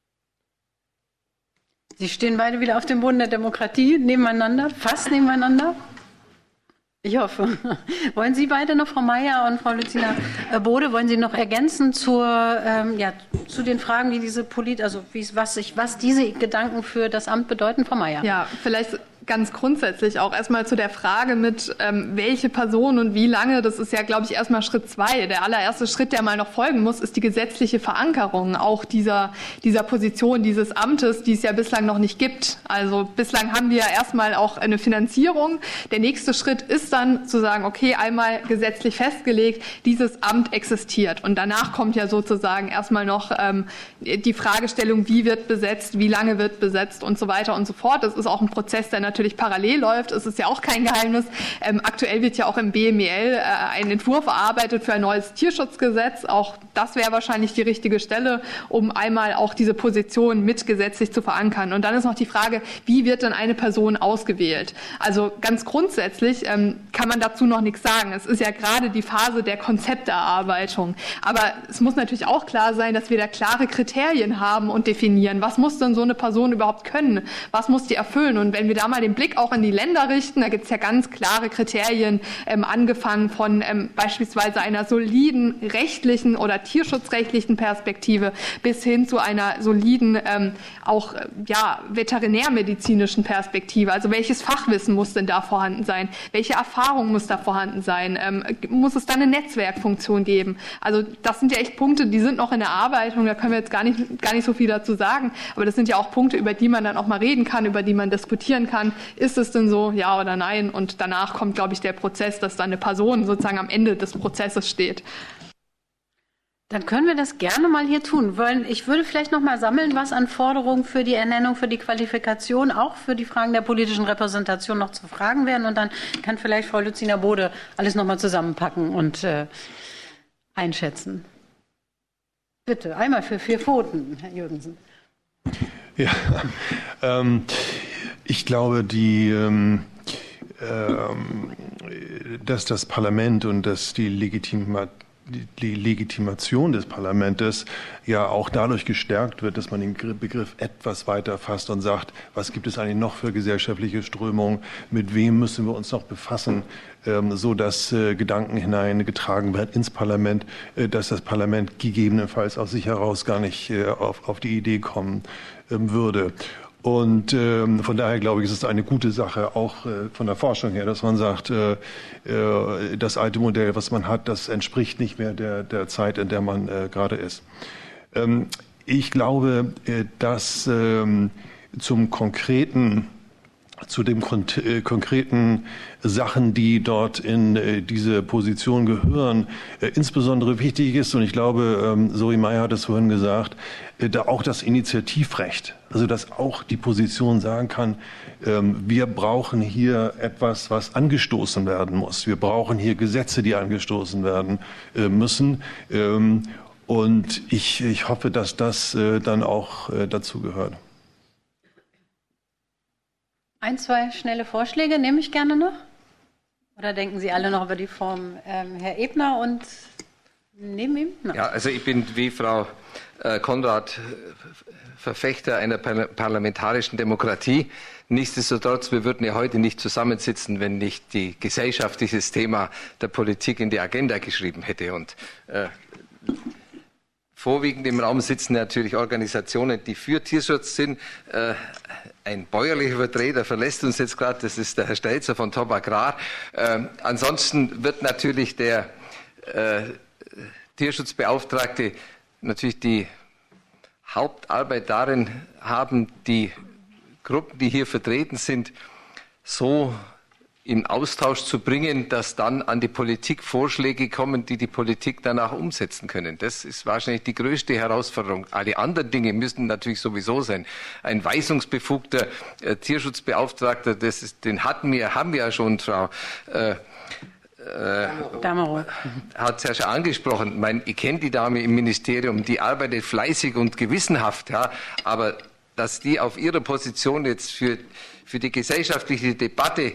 Sie stehen beide wieder auf dem Boden der Demokratie, nebeneinander, fast nebeneinander. Ich hoffe. Wollen Sie beide noch, Frau Mayer und Frau Lützina Bode, wollen Sie noch ergänzen zu den Fragen, wie diese was diese Gedanken für das Amt bedeuten, Frau Mayer? Ja, vielleicht ganz grundsätzlich auch erstmal zu der Frage mit, welche Person und wie lange, das ist ja, glaube ich, erstmal Schritt 2. Der allererste Schritt, der mal noch folgen muss, ist die gesetzliche Verankerung auch dieser Position, dieses Amtes, die es ja bislang noch nicht gibt. Also bislang haben wir ja erstmal auch eine Finanzierung. Der nächste Schritt ist dann zu sagen, okay, einmal gesetzlich festgelegt, dieses Amt existiert. Und danach kommt ja sozusagen erstmal noch die Fragestellung, wie wird besetzt, wie lange wird besetzt und so weiter und so fort. Das ist auch ein Prozess, der natürlich parallel läuft. Es ist ja auch kein Geheimnis. Aktuell wird ja auch im BMEL ein Entwurf erarbeitet für ein neues Tierschutzgesetz. Auch das wäre wahrscheinlich die richtige Stelle, um einmal auch diese Position mit gesetzlich zu verankern. Und dann ist noch die Frage, wie wird denn eine Person ausgewählt? Also ganz grundsätzlich kann man dazu noch nichts sagen. Es ist ja gerade die Phase der Konzepterarbeitung. Aber es muss natürlich auch klar sein, dass wir da klare Kriterien haben und definieren. Was muss denn so eine Person überhaupt können? Was muss die erfüllen? Und wenn wir da mal den Blick auch in die Länder richten, da gibt es ja ganz klare Kriterien, angefangen von beispielsweise einer soliden rechtlichen oder tierschutzrechtlichen Perspektive bis hin zu einer soliden veterinärmedizinischen Perspektive. Also welches Fachwissen muss denn da vorhanden sein? Welche Erfahrung muss da vorhanden sein? Muss es da eine Netzwerkfunktion geben? Also das sind ja echt Punkte, die sind noch in der Arbeitung, da können wir jetzt gar nicht so viel dazu sagen, aber das sind ja auch Punkte, über die man dann auch mal reden kann, über die man diskutieren kann. Ist es denn so, ja oder nein? Und danach kommt, glaube ich, der Prozess, dass dann eine Person sozusagen am Ende des Prozesses steht. Dann können wir das gerne mal hier tun, weil ich würde vielleicht noch mal sammeln, was an Forderungen für die Ernennung, für die Qualifikation, auch für die Fragen der politischen Repräsentation noch zu fragen werden. Und dann kann vielleicht Frau Lützina Bode alles noch mal zusammenpacken und einschätzen. Bitte, einmal für 4 Pfoten, Herr Jürgensen. Ja, ich glaube, dass das Parlament und dass die Legitimation des Parlaments ja auch dadurch gestärkt wird, dass man den Begriff etwas weiter fasst und sagt, was gibt es eigentlich noch für gesellschaftliche Strömungen, mit wem müssen wir uns noch befassen, so dass Gedanken hineingetragen werden ins Parlament, dass das Parlament gegebenenfalls aus sich heraus gar nicht auf die Idee kommen würde. Und von daher glaube ich, ist es eine gute Sache, auch von der Forschung her, dass man sagt, das alte Modell, was man hat, das entspricht nicht mehr der Zeit, in der man gerade ist. Ich glaube, dass zu den konkreten Sachen, die dort in diese Position gehören, insbesondere wichtig ist, und ich glaube, Zoe Meyer hat es vorhin gesagt, da auch das Initiativrecht, also dass auch die Position sagen kann, wir brauchen hier etwas, was angestoßen werden muss. Wir brauchen hier Gesetze, die angestoßen werden müssen. Und ich hoffe, dass das dann auch dazu gehört. Ein, zwei schnelle Vorschläge nehme ich gerne noch. Oder denken Sie alle noch über die Form? Herr Ebner und neben ihm? No. Ja, also ich bin wie Frau Konrad Verfechter einer parlamentarischen Demokratie. Nichtsdestotrotz, wir würden ja heute nicht zusammensitzen, wenn nicht die gesellschaftliches Thema der Politik in die Agenda geschrieben hätte. Und vorwiegend im Raum sitzen natürlich Organisationen, die für Tierschutz sind. Ein bäuerlicher Vertreter verlässt uns jetzt gerade, das ist der Herr Stelzer von Top Agrar. Ansonsten wird natürlich der Tierschutzbeauftragte natürlich die Hauptarbeit darin haben, die Gruppen, die hier vertreten sind, so in Austausch zu bringen, dass dann an die Politik Vorschläge kommen, die die Politik danach umsetzen können. Das ist wahrscheinlich die größte Herausforderung. Alle anderen Dinge müssen natürlich sowieso sein. Ein weisungsbefugter Tierschutzbeauftragter, den haben wir ja schon, Frau Damerow hat es ja schon angesprochen. Ich kenne die Dame im Ministerium, die arbeitet fleißig und gewissenhaft, ja, aber dass die auf ihrer Position jetzt für die gesellschaftliche Debatte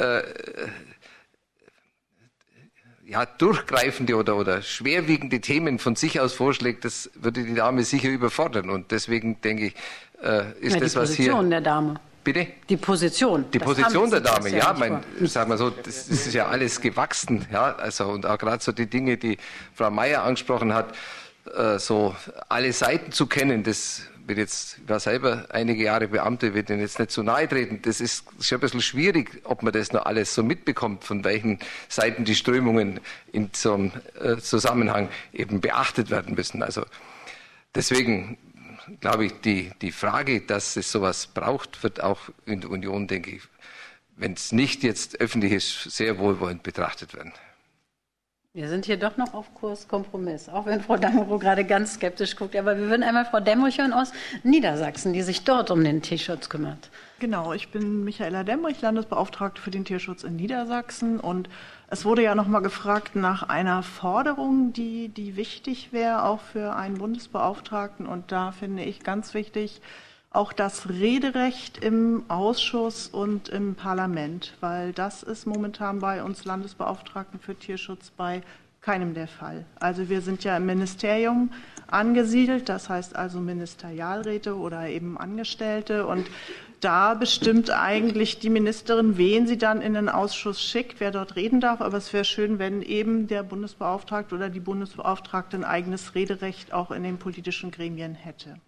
durchgreifende oder schwerwiegende Themen von sich aus vorschlägt, das würde die Dame sicher überfordern. Und deswegen denke ich, ist das, was hier... Die Position der Dame. Bitte? Die Position. Die Position der Dame, ja, sagen wir so, das ist ja alles gewachsen, ja, also, und auch gerade so die Dinge, die Frau Meyer angesprochen hat, so alle Seiten zu kennen, ich war selber einige Jahre Beamte, will Ihnen jetzt nicht zu nahe treten. Das ist schon ein bisschen schwierig, ob man das noch alles so mitbekommt, von welchen Seiten die Strömungen in so einem Zusammenhang eben beachtet werden müssen. Also deswegen glaube ich, die Frage, dass es sowas braucht, wird auch in der Union, denke ich, wenn es nicht jetzt öffentlich ist, sehr wohlwollend betrachtet werden. Wir sind hier doch noch auf Kurs Kompromiss, auch wenn Frau Damerow gerade ganz skeptisch guckt. Aber wir würden einmal Frau Demmrich hören aus Niedersachsen, die sich dort um den Tierschutz kümmert. Genau, ich bin Michaela Demmrich, Landesbeauftragte für den Tierschutz in Niedersachsen. Und es wurde ja noch mal gefragt nach einer Forderung, die wichtig wäre, auch für einen Bundesbeauftragten. Und da finde ich ganz wichtig, auch das Rederecht im Ausschuss und im Parlament, weil das ist momentan bei uns Landesbeauftragten für Tierschutz bei keinem der Fall. Also wir sind ja im Ministerium angesiedelt, das heißt also Ministerialräte oder eben Angestellte, und da bestimmt eigentlich die Ministerin, wen sie dann in den Ausschuss schickt, wer dort reden darf. Aber es wäre schön, wenn eben der Bundesbeauftragte oder die Bundesbeauftragte ein eigenes Rederecht auch in den politischen Gremien hätte.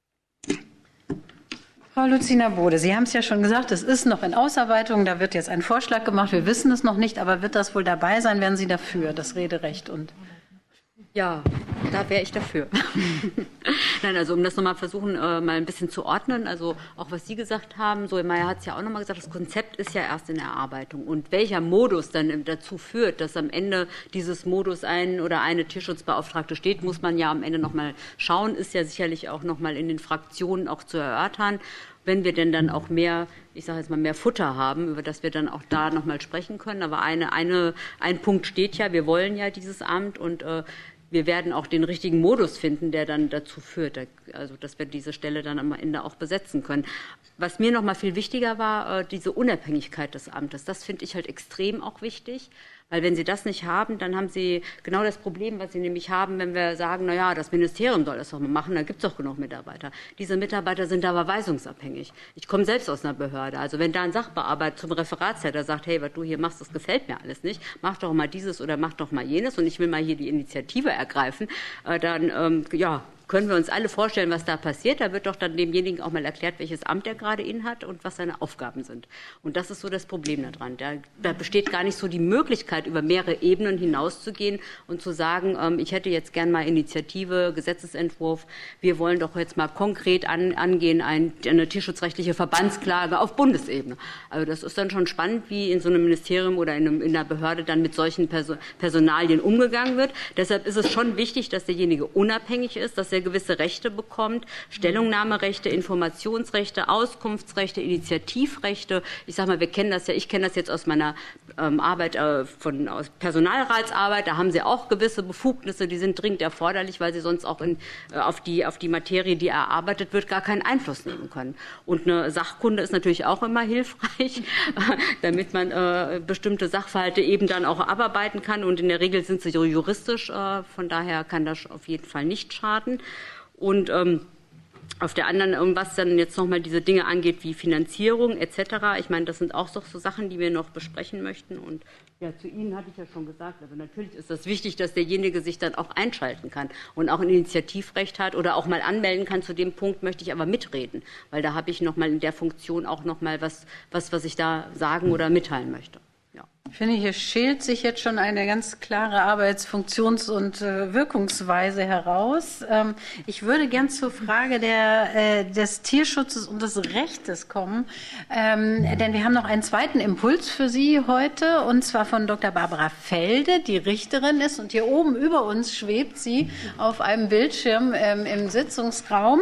Frau Lucina Bode, Sie haben es ja schon gesagt, es ist noch in Ausarbeitung, da wird jetzt ein Vorschlag gemacht, wir wissen es noch nicht, aber wird das wohl dabei sein, wären Sie dafür, das Rederecht? Und ja, da wäre ich dafür. Nein, also um das nochmal versuchen, mal ein bisschen zu ordnen, also auch was Sie gesagt haben, Zoe Meyer hat es ja auch nochmal gesagt, das Konzept ist ja erst in Erarbeitung. Und welcher Modus dann dazu führt, dass am Ende dieses Modus ein oder eine Tierschutzbeauftragte steht, muss man ja am Ende nochmal schauen, ist ja sicherlich auch nochmal in den Fraktionen auch zu erörtern. Wenn wir denn dann auch mehr, ich sage jetzt mal, mehr Futter haben, über das wir dann auch da nochmal sprechen können. Aber ein Punkt steht ja, wir wollen ja dieses Amt, und wir werden auch den richtigen Modus finden, der dann dazu führt, also dass wir diese Stelle dann am Ende auch besetzen können. Was mir noch mal viel wichtiger war, diese Unabhängigkeit des Amtes. Das finde ich halt extrem auch wichtig, weil wenn Sie das nicht haben, dann haben Sie genau das Problem, was Sie nämlich haben, wenn wir sagen, na ja, das Ministerium soll das doch mal machen, da gibt es doch genug Mitarbeiter. Diese Mitarbeiter sind aber weisungsabhängig. Ich komme selbst aus einer Behörde. Also wenn da ein Sachbearbeiter zum Referatsleiter sagt, hey, was du hier machst, das gefällt mir alles nicht, mach doch mal dieses oder mach doch mal jenes und ich will mal hier die Initiative ergreifen, dann können wir uns alle vorstellen, was da passiert. Da wird doch dann demjenigen auch mal erklärt, welches Amt er gerade innehat und was seine Aufgaben sind. Und das ist so das Problem daran. Da besteht gar nicht so die Möglichkeit, über mehrere Ebenen hinauszugehen und zu sagen, ich hätte jetzt gern mal Initiative, Gesetzesentwurf, wir wollen doch jetzt mal konkret angehen, eine tierschutzrechtliche Verbandsklage auf Bundesebene. Also das ist dann schon spannend, wie in so einem Ministerium oder in einer Behörde dann mit solchen Personalien umgegangen wird. Deshalb ist es schon wichtig, dass derjenige unabhängig ist, dass er gewisse Rechte bekommt, Stellungnahmerechte, Informationsrechte, Auskunftsrechte, Initiativrechte. Ich sage mal, ich kenne das jetzt aus meiner Arbeit aus Personalratsarbeit. Da haben sie auch gewisse Befugnisse, die sind dringend erforderlich, weil sie sonst auch auf die Materie, die erarbeitet wird, gar keinen Einfluss nehmen können. Und eine Sachkunde ist natürlich auch immer hilfreich, damit man bestimmte Sachverhalte eben dann auch abarbeiten kann. Und in der Regel sind sie juristisch, von daher kann das auf jeden Fall nicht schaden. Und auf der anderen, was dann jetzt nochmal diese Dinge angeht, wie Finanzierung etc., ich meine, das sind auch so Sachen, die wir noch besprechen möchten. Und ja, zu Ihnen hatte ich ja schon gesagt, also natürlich ist das wichtig, dass derjenige sich dann auch einschalten kann und auch ein Initiativrecht hat oder auch mal anmelden kann. Zu dem Punkt möchte ich aber mitreden, weil da habe ich nochmal in der Funktion auch nochmal was ich da sagen oder mitteilen möchte. Ich finde, hier schält sich jetzt schon eine ganz klare Arbeitsfunktions- und Wirkungsweise heraus. Ich würde gern zur Frage des Tierschutzes und des Rechtes kommen, denn wir haben noch einen zweiten Impuls für Sie heute, und zwar von Dr. Barbara Felde, die Richterin ist, und hier oben über uns schwebt sie auf einem Bildschirm im Sitzungsraum,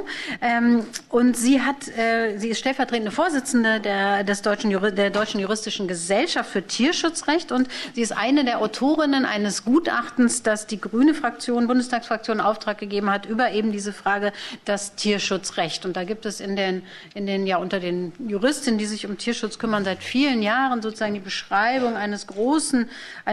und sie ist stellvertretende Vorsitzende der Deutschen Juristischen Gesellschaft für Tierschutzrecht, und sie ist eine der Autorinnen eines Gutachtens, das die grüne Bundestagsfraktion in Auftrag gegeben hat, über eben diese Frage, das Tierschutzrecht. Und da gibt es unter den Juristinnen, die sich um Tierschutz kümmern, seit vielen Jahren sozusagen die Beschreibung eines großen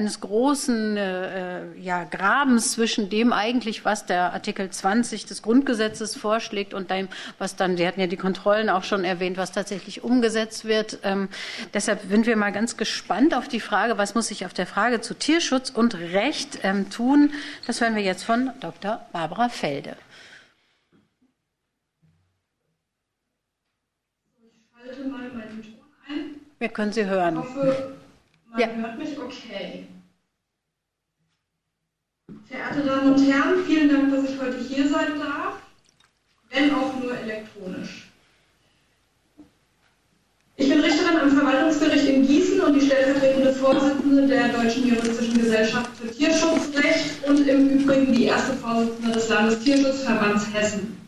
Grabens zwischen dem eigentlich, was der Artikel 20 des Grundgesetzes vorschlägt, und dem, was dann, Sie hatten ja die Kontrollen auch schon erwähnt, was tatsächlich umgesetzt wird. Deshalb sind wir mal ganz gespannt auf die Frage, was muss sich auf der Frage zu Tierschutz und Recht tun. Das hören wir jetzt von Dr. Barbara Felde. Ich schalte mal meinen Ton ein. Wir können Sie hören. Ich hoffe, man hört mich okay. Verehrte Damen und Herren, vielen Dank, dass ich heute hier sein darf, wenn auch nur elektronisch. Ich bin Richterin am Verwaltungsgericht in Gießen und die stellvertretende Vorsitzende der Deutschen Juristischen Gesellschaft für Tierschutzrecht und im Übrigen die erste Vorsitzende des Landestierschutzverbands Hessen.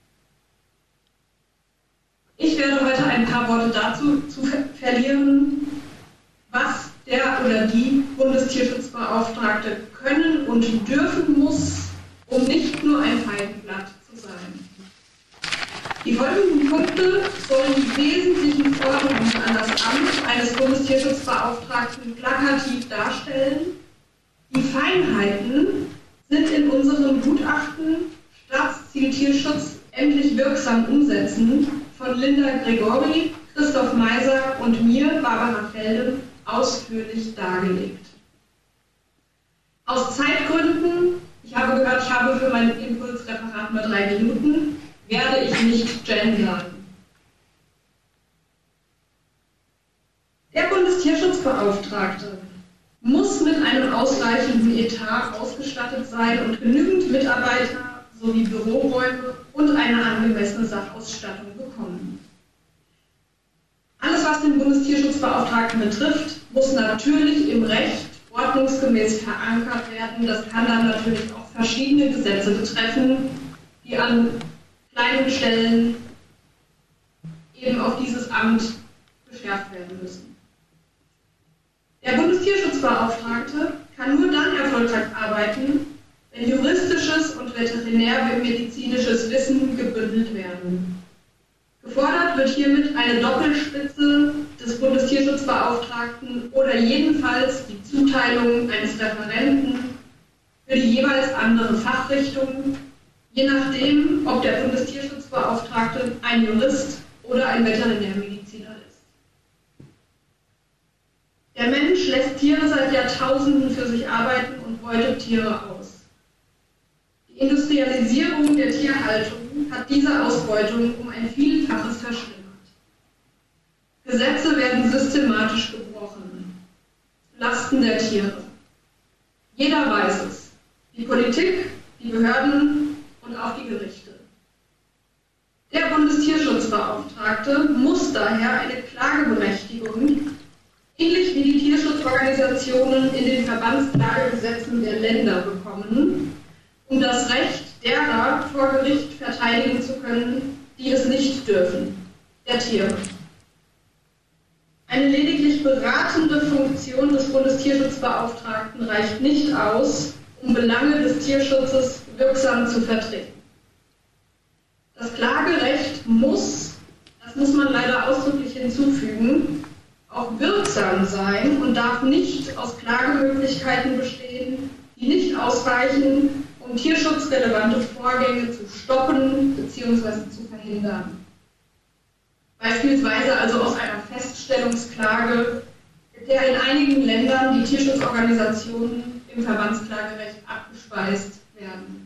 Ich werde heute ein paar Worte dazu verlieren, was der oder die Bundestierschutzbeauftragte können und dürfen muss, um nicht nur ein Feigenblatt zu sein. Die folgenden Punkte sollen die wesentlichen Forderungen an das Amt eines Bundestierschutzbeauftragten plakativ darstellen. Die Feinheiten sind in unserem Gutachten Staatsziel Tierschutz endlich wirksam umsetzen von Linda Gregori, Christoph Meiser und mir, Barbara Felde, ausführlich dargelegt. Aus Zeitgründen, ich habe gehört, ich habe für mein Impulsreferat nur 3 Minuten, werde ich nicht gendern. Der Bundestierschutzbeauftragte muss mit einem ausreichenden Etat ausgestattet sein und genügend Mitarbeiter sowie Büroräume und eine angemessene Sachausstattung bekommen. Alles, was den Bundestierschutzbeauftragten betrifft, muss natürlich im Recht ordnungsgemäß verankert werden. Das kann dann natürlich auch verschiedene Gesetze betreffen, die an kleinen Stellen eben auf dieses Amt geschärft werden müssen. Der Bundestierschutzbeauftragte kann nur dann erfolgreich arbeiten, wenn juristisches und veterinärmedizinisches Wissen gebündelt werden. Gefordert wird hiermit eine Doppelspitze des Bundestierschutzbeauftragten oder jedenfalls die Zuteilung eines Referenten für die jeweils andere Fachrichtung, je nachdem, ob der Bundestierschutzbeauftragte ein Jurist oder ein Veterinärmediziner ist. Der Mensch lässt Tiere seit Jahrtausenden für sich arbeiten und beutet Tiere aus. Die Industrialisierung der Tierhaltung hat diese Ausbeutung um ein Vielfaches verschlimmert. Gesetze werden systematisch gebrochen, zulasten der Tiere. Jeder weiß es, die Politik, die Behörden und auch die Gerichte. Der Bundestierschutzbeauftragte muss daher eine Klageberechtigung, ähnlich wie die Tierschutzorganisationen in den Verbandsklagegesetzen der Länder bekommen, um das Recht derer vor Gericht verteidigen zu können, die es nicht dürfen, der Tiere. Eine lediglich beratende Funktion des Bundestierschutzbeauftragten reicht nicht aus, um Belange des Tierschutzes wirksam zu vertreten. Das Klagerecht muss, das muss man leider ausdrücklich hinzufügen, auch wirksam sein und darf nicht aus Klagemöglichkeiten bestehen, die nicht ausreichen, um tierschutzrelevante Vorgänge zu stoppen bzw. zu verhindern. Beispielsweise also aus einer Feststellungsklage, mit der in einigen Ländern die Tierschutzorganisationen im Verbandsklagerecht abgespeist werden.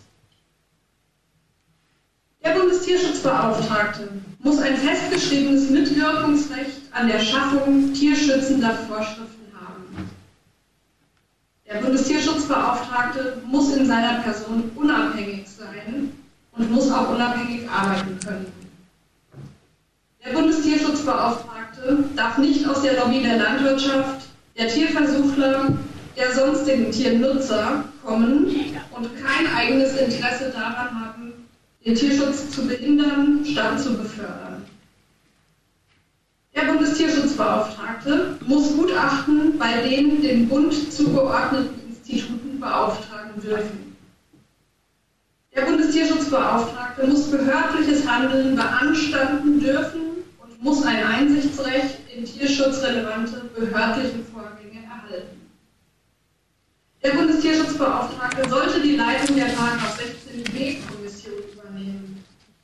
Der Bundestierschutzbeauftragte muss ein festgeschriebenes Mitwirkungsrecht an der Schaffung tierschützender Vorschriften haben. Der Bundestierschutzbeauftragte muss in seiner Person unabhängig sein und muss auch unabhängig arbeiten können. Der Bundestierschutzbeauftragte darf nicht aus der Lobby der Landwirtschaft, der Tierversuchler, der sonstigen Tiernutzer kommen und kein eigenes Interesse daran haben, den Tierschutz zu behindern, statt zu befördern. Der Bundestierschutzbeauftragte muss Gutachten bei den dem Bund zugeordneten Instituten beauftragen dürfen. Der Bundestierschutzbeauftragte muss behördliches Handeln beanstanden dürfen und muss ein Einsichtsrecht in tierschutzrelevante behördliche Vorgänge erhalten. Der Bundestierschutzbeauftragte sollte die Leitung der § 16b-Kommission übernehmen.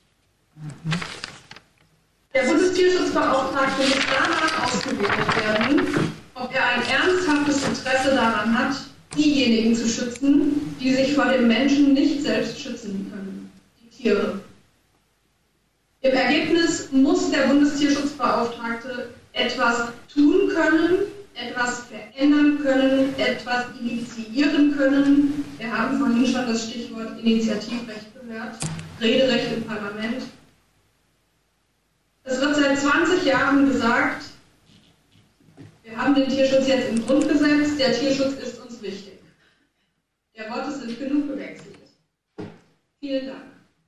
Der Bundestierschutzbeauftragte muss danach ausgewertet werden, ob er ein ernsthaftes Interesse daran hat, diejenigen zu schützen, die sich vor dem Menschen nicht selbst schützen können, die Tiere. Im Ergebnis muss der Bundestierschutzbeauftragte etwas tun können, etwas verändern können, etwas initiieren können. Wir haben vorhin schon das Stichwort Initiativrecht gehört, Rederecht im Parlament. Es wird seit 20 Jahren gesagt, wir haben den Tierschutz jetzt im Grundgesetz, der Tierschutz ist uns wichtig. Der Worte sind genug gewechselt. Vielen Dank.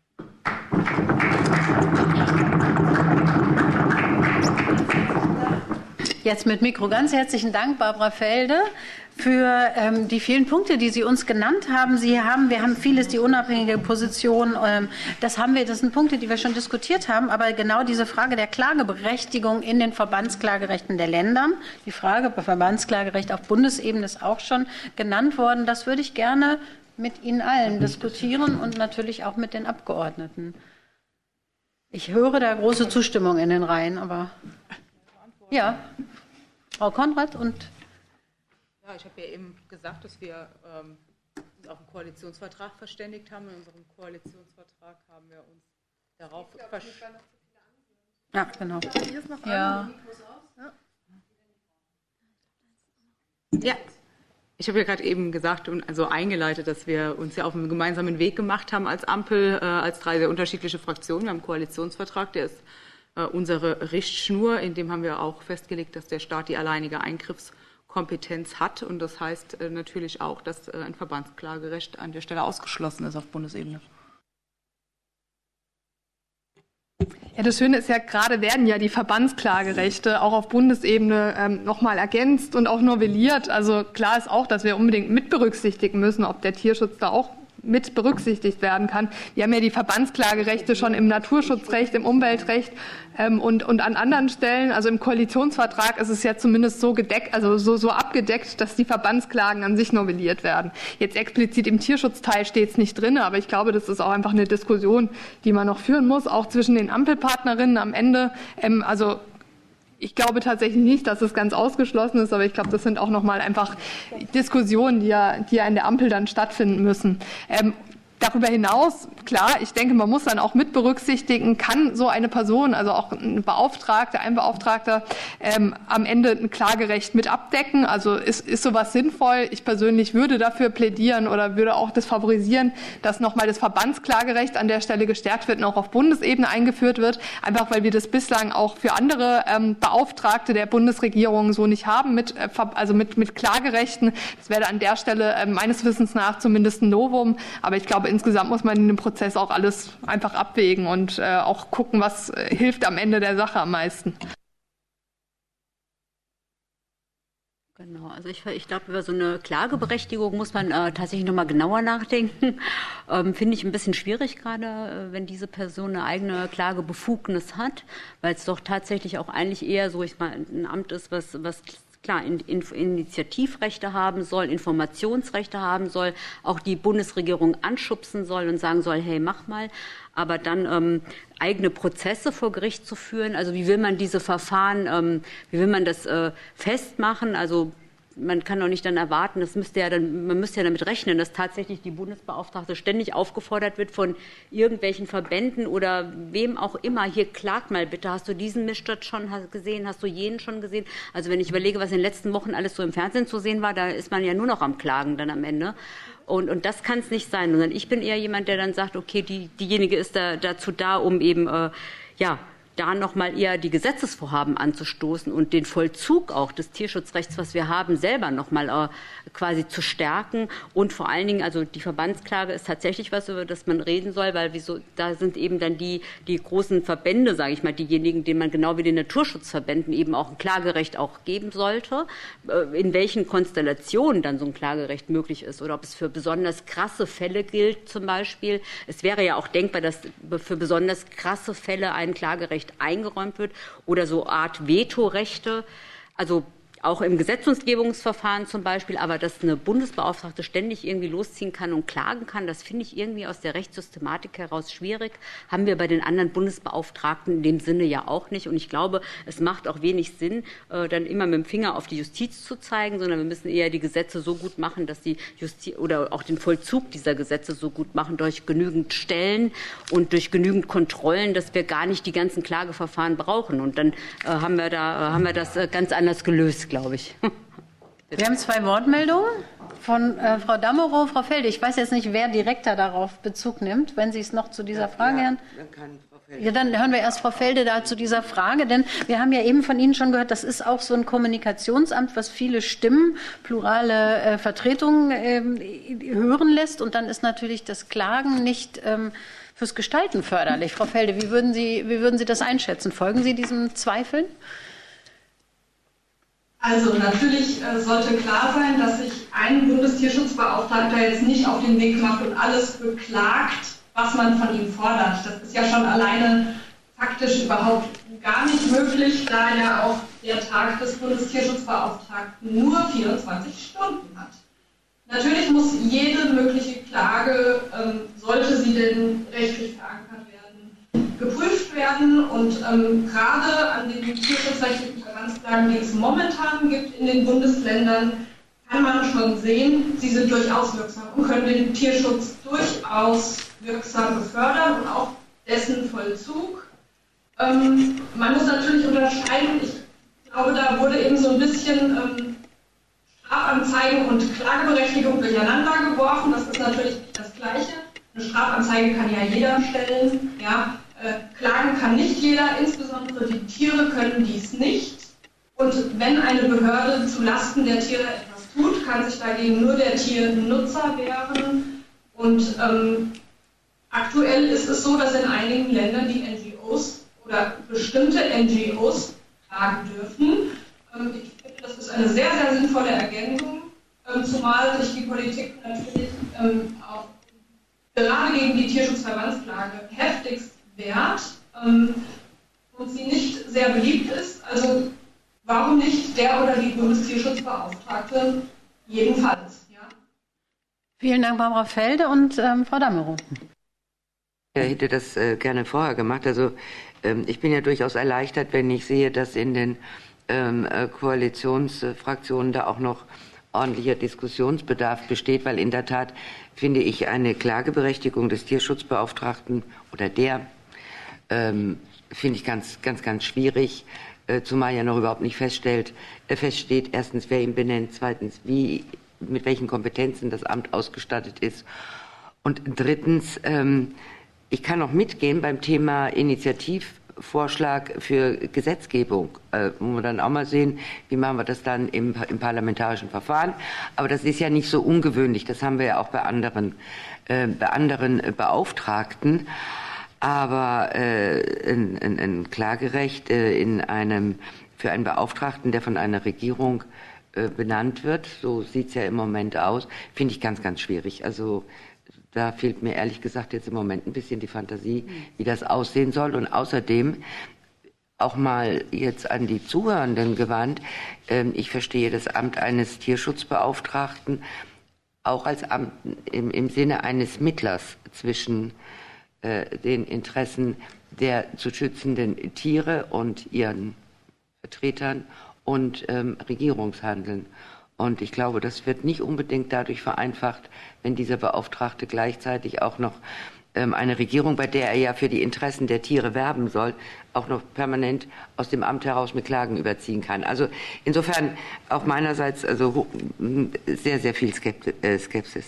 Jetzt mit Mikro ganz herzlichen Dank, Barbara Felde, für die vielen Punkte, die Sie uns genannt haben. Wir haben vieles, die unabhängige Position, das sind Punkte, die wir schon diskutiert haben, aber genau diese Frage der Klageberechtigung in den Verbandsklagerechten der Ländern, die Frage bei Verbandsklagerecht auf Bundesebene ist auch schon genannt worden. Das würde ich gerne mit Ihnen allen diskutieren und natürlich auch mit den Abgeordneten. Ich höre da große Zustimmung in den Reihen, aber ja, Frau Konrad und... Ja, ich habe ja eben gesagt, dass wir uns auf den Koalitionsvertrag verständigt haben. In unserem Koalitionsvertrag haben wir uns darauf verständigt. Ja, genau. Hier ist noch Ja. Ja. Ich habe ja gerade eben gesagt und also eingeleitet, dass wir uns ja auf einen gemeinsamen Weg gemacht haben als Ampel, als drei sehr unterschiedliche Fraktionen. Wir haben einen Koalitionsvertrag, der ist unsere Richtschnur. In dem haben wir auch festgelegt, dass der Staat die alleinige Eingriffskompetenz hat. Und das heißt natürlich auch, dass ein Verbandsklagerecht an der Stelle ausgeschlossen ist auf Bundesebene. Ja, das Schöne ist ja, gerade werden ja die Verbandsklagerechte auch auf Bundesebene nochmal ergänzt und auch novelliert. Also klar ist auch, dass wir unbedingt mit berücksichtigen müssen, ob der Tierschutz da auch mit berücksichtigt werden kann. Wir haben ja die Verbandsklagerechte schon im Naturschutzrecht, im Umweltrecht und an anderen Stellen. Also im Koalitionsvertrag ist es ja zumindest so gedeckt, also so abgedeckt, dass die Verbandsklagen an sich novelliert werden. Jetzt explizit im Tierschutzteil steht es nicht drin, aber ich glaube, das ist auch einfach eine Diskussion, die man noch führen muss, auch zwischen den Ampelpartnerinnen am Ende. Also ich glaube tatsächlich nicht, dass es ganz ausgeschlossen ist, aber ich glaube, das sind auch nochmal einfach Diskussionen, die ja in der Ampel dann stattfinden müssen. Darüber hinaus, klar, ich denke, man muss dann auch mit berücksichtigen, kann so eine Person, also auch ein Beauftragter, am Ende ein Klagerecht mit abdecken? Also ist sowas sinnvoll? Ich persönlich würde dafür plädieren oder würde auch das favorisieren, dass nochmal das Verbandsklagerecht an der Stelle gestärkt wird und auch auf Bundesebene eingeführt wird, einfach weil wir das bislang auch für andere Beauftragte der Bundesregierung so nicht haben, mit Klagerechten. Das wäre an der Stelle meines Wissens nach zumindest ein Novum. Aber ich glaube, insgesamt muss man in dem Prozess auch alles einfach abwägen und auch gucken, was hilft am Ende der Sache am meisten. Genau, also ich glaube, über so eine Klageberechtigung muss man tatsächlich nochmal genauer nachdenken. Finde ich ein bisschen schwierig, gerade wenn diese Person eine eigene Klagebefugnis hat, weil es doch tatsächlich auch eigentlich eher so ein Amt ist, was klar Initiativrechte haben soll, Informationsrechte haben soll, auch die Bundesregierung anschubsen soll und sagen soll, hey, mach mal. Aber dann eigene Prozesse vor Gericht zu führen, also wie will man diese Verfahren, wie will man das festmachen? Also man kann doch nicht dann erwarten, man müsste ja damit rechnen, dass tatsächlich die Bundesbeauftragte ständig aufgefordert wird von irgendwelchen Verbänden oder wem auch immer, hier klag mal bitte, hast du diesen Missstand schon gesehen, hast du jenen schon gesehen? Also wenn ich überlege, was in den letzten Wochen alles so im Fernsehen zu sehen war, da ist man ja nur noch am Klagen dann am Ende. Und das kann es nicht sein, sondern ich bin eher jemand, der dann sagt, okay, diejenige ist dazu da, um eben, da nochmal eher die Gesetzesvorhaben anzustoßen und den Vollzug auch des Tierschutzrechts, was wir haben, selber nochmal quasi zu stärken. Und vor allen Dingen, also die Verbandsklage ist tatsächlich was, über das man reden soll, weil da sind eben dann die großen Verbände, sage ich mal, diejenigen, denen man genau wie den Naturschutzverbänden eben auch ein Klagerecht auch geben sollte. In welchen Konstellationen dann so ein Klagerecht möglich ist oder ob es für besonders krasse Fälle gilt zum Beispiel. Es wäre ja auch denkbar, dass für besonders krasse Fälle ein Klagerecht eingeräumt wird oder so Art Vetorechte, also auch im Gesetzgebungsverfahren zum Beispiel, aber dass eine Bundesbeauftragte ständig irgendwie losziehen kann und klagen kann, das finde ich irgendwie aus der Rechtssystematik heraus schwierig. Haben wir bei den anderen Bundesbeauftragten in dem Sinne ja auch nicht. Und ich glaube, es macht auch wenig Sinn, dann immer mit dem Finger auf die Justiz zu zeigen, sondern wir müssen eher die Gesetze so gut machen, dass die Justiz oder auch den Vollzug dieser Gesetze so gut machen durch genügend Stellen und durch genügend Kontrollen, dass wir gar nicht die ganzen Klageverfahren brauchen. Und dann haben wir das ganz anders gelöst, glaube ich. Wir haben 2 Wortmeldungen von Frau Damerow, Frau Felde. Ich weiß jetzt nicht, wer direkter darauf Bezug nimmt, wenn Sie es noch zu dieser Frage hören. Ja, dann hören wir erst Frau Felde da zu dieser Frage, denn wir haben ja eben von Ihnen schon gehört, das ist auch so ein Kommunikationsamt, was viele Stimmen, plurale Vertretungen hören lässt. Und dann ist natürlich das Klagen nicht fürs Gestalten förderlich. Frau Felde, wie würden Sie das einschätzen? Folgen Sie diesen Zweifeln? Also natürlich sollte klar sein, dass sich ein Bundestierschutzbeauftragter jetzt nicht auf den Weg macht und alles beklagt, was man von ihm fordert. Das ist ja schon alleine faktisch überhaupt gar nicht möglich, da ja auch der Tag des Bundestierschutzbeauftragten nur 24 Stunden hat. Natürlich muss jede mögliche Klage, sollte sie denn rechtlich verankert werden, geprüft werden und gerade an den tierschutzrechtlichen Verbandsklagen, die es momentan gibt in den Bundesländern, kann man schon sehen, sie sind durchaus wirksam und können den Tierschutz durchaus wirksam befördern und auch dessen Vollzug. Man muss natürlich unterscheiden, ich glaube, da wurde eben so ein bisschen Strafanzeigen und Klageberechtigung durcheinander geworfen. Das ist natürlich nicht das Gleiche. Eine Strafanzeige kann ja jeder stellen. Ja. Klagen kann nicht jeder, insbesondere die Tiere können dies nicht. Und wenn eine Behörde zulasten der Tiere etwas tut, kann sich dagegen nur der Tiernutzer wehren. Und aktuell ist es so, dass in einigen Ländern die NGOs oder bestimmte NGOs klagen dürfen. Ich finde, das ist eine sehr, sehr sinnvolle Ergänzung, zumal sich die Politik natürlich auch gerade gegen die Tierschutzverbandsklage heftigst wehrt und sie nicht sehr beliebt ist. Also warum nicht der oder die Bundestierschutzbeauftragte jedenfalls? Ja? Vielen Dank, Barbara Felde und Frau Damerow. Ich hätte das gerne vorher gemacht. Also ich bin ja durchaus erleichtert, wenn ich sehe, dass in den Koalitionsfraktionen da auch noch ordentlicher Diskussionsbedarf besteht, weil in der Tat finde ich eine Klageberechtigung des Tierschutzbeauftragten oder finde ich ganz schwierig, zumal ja noch überhaupt nicht feststeht, erstens, wer ihn benennt, zweitens, mit welchen Kompetenzen das Amt ausgestattet ist und drittens, ich kann auch mitgehen beim Thema Initiativvorschlag für Gesetzgebung, wo wir dann auch mal sehen, wie machen wir das dann im parlamentarischen Verfahren. Aber das ist ja nicht so ungewöhnlich, das haben wir ja auch bei anderen Beauftragten. Aber ein Klagerecht für einen Beauftragten, der von einer Regierung benannt wird, so sieht es ja im Moment aus, finde ich ganz schwierig. Also da fehlt mir ehrlich gesagt jetzt im Moment ein bisschen die Fantasie, wie das aussehen soll. Und außerdem auch mal jetzt an die Zuhörenden gewandt, ich verstehe das Amt eines Tierschutzbeauftragten auch als Amt im Sinne eines Mittlers zwischen den Interessen der zu schützenden Tiere und ihren Vertretern und Regierungshandeln. Und ich glaube, das wird nicht unbedingt dadurch vereinfacht, wenn dieser Beauftragte gleichzeitig auch noch eine Regierung, bei der er ja für die Interessen der Tiere werben soll, auch noch permanent aus dem Amt heraus mit Klagen überziehen kann. Also insofern auch meinerseits also sehr viel Skepsis.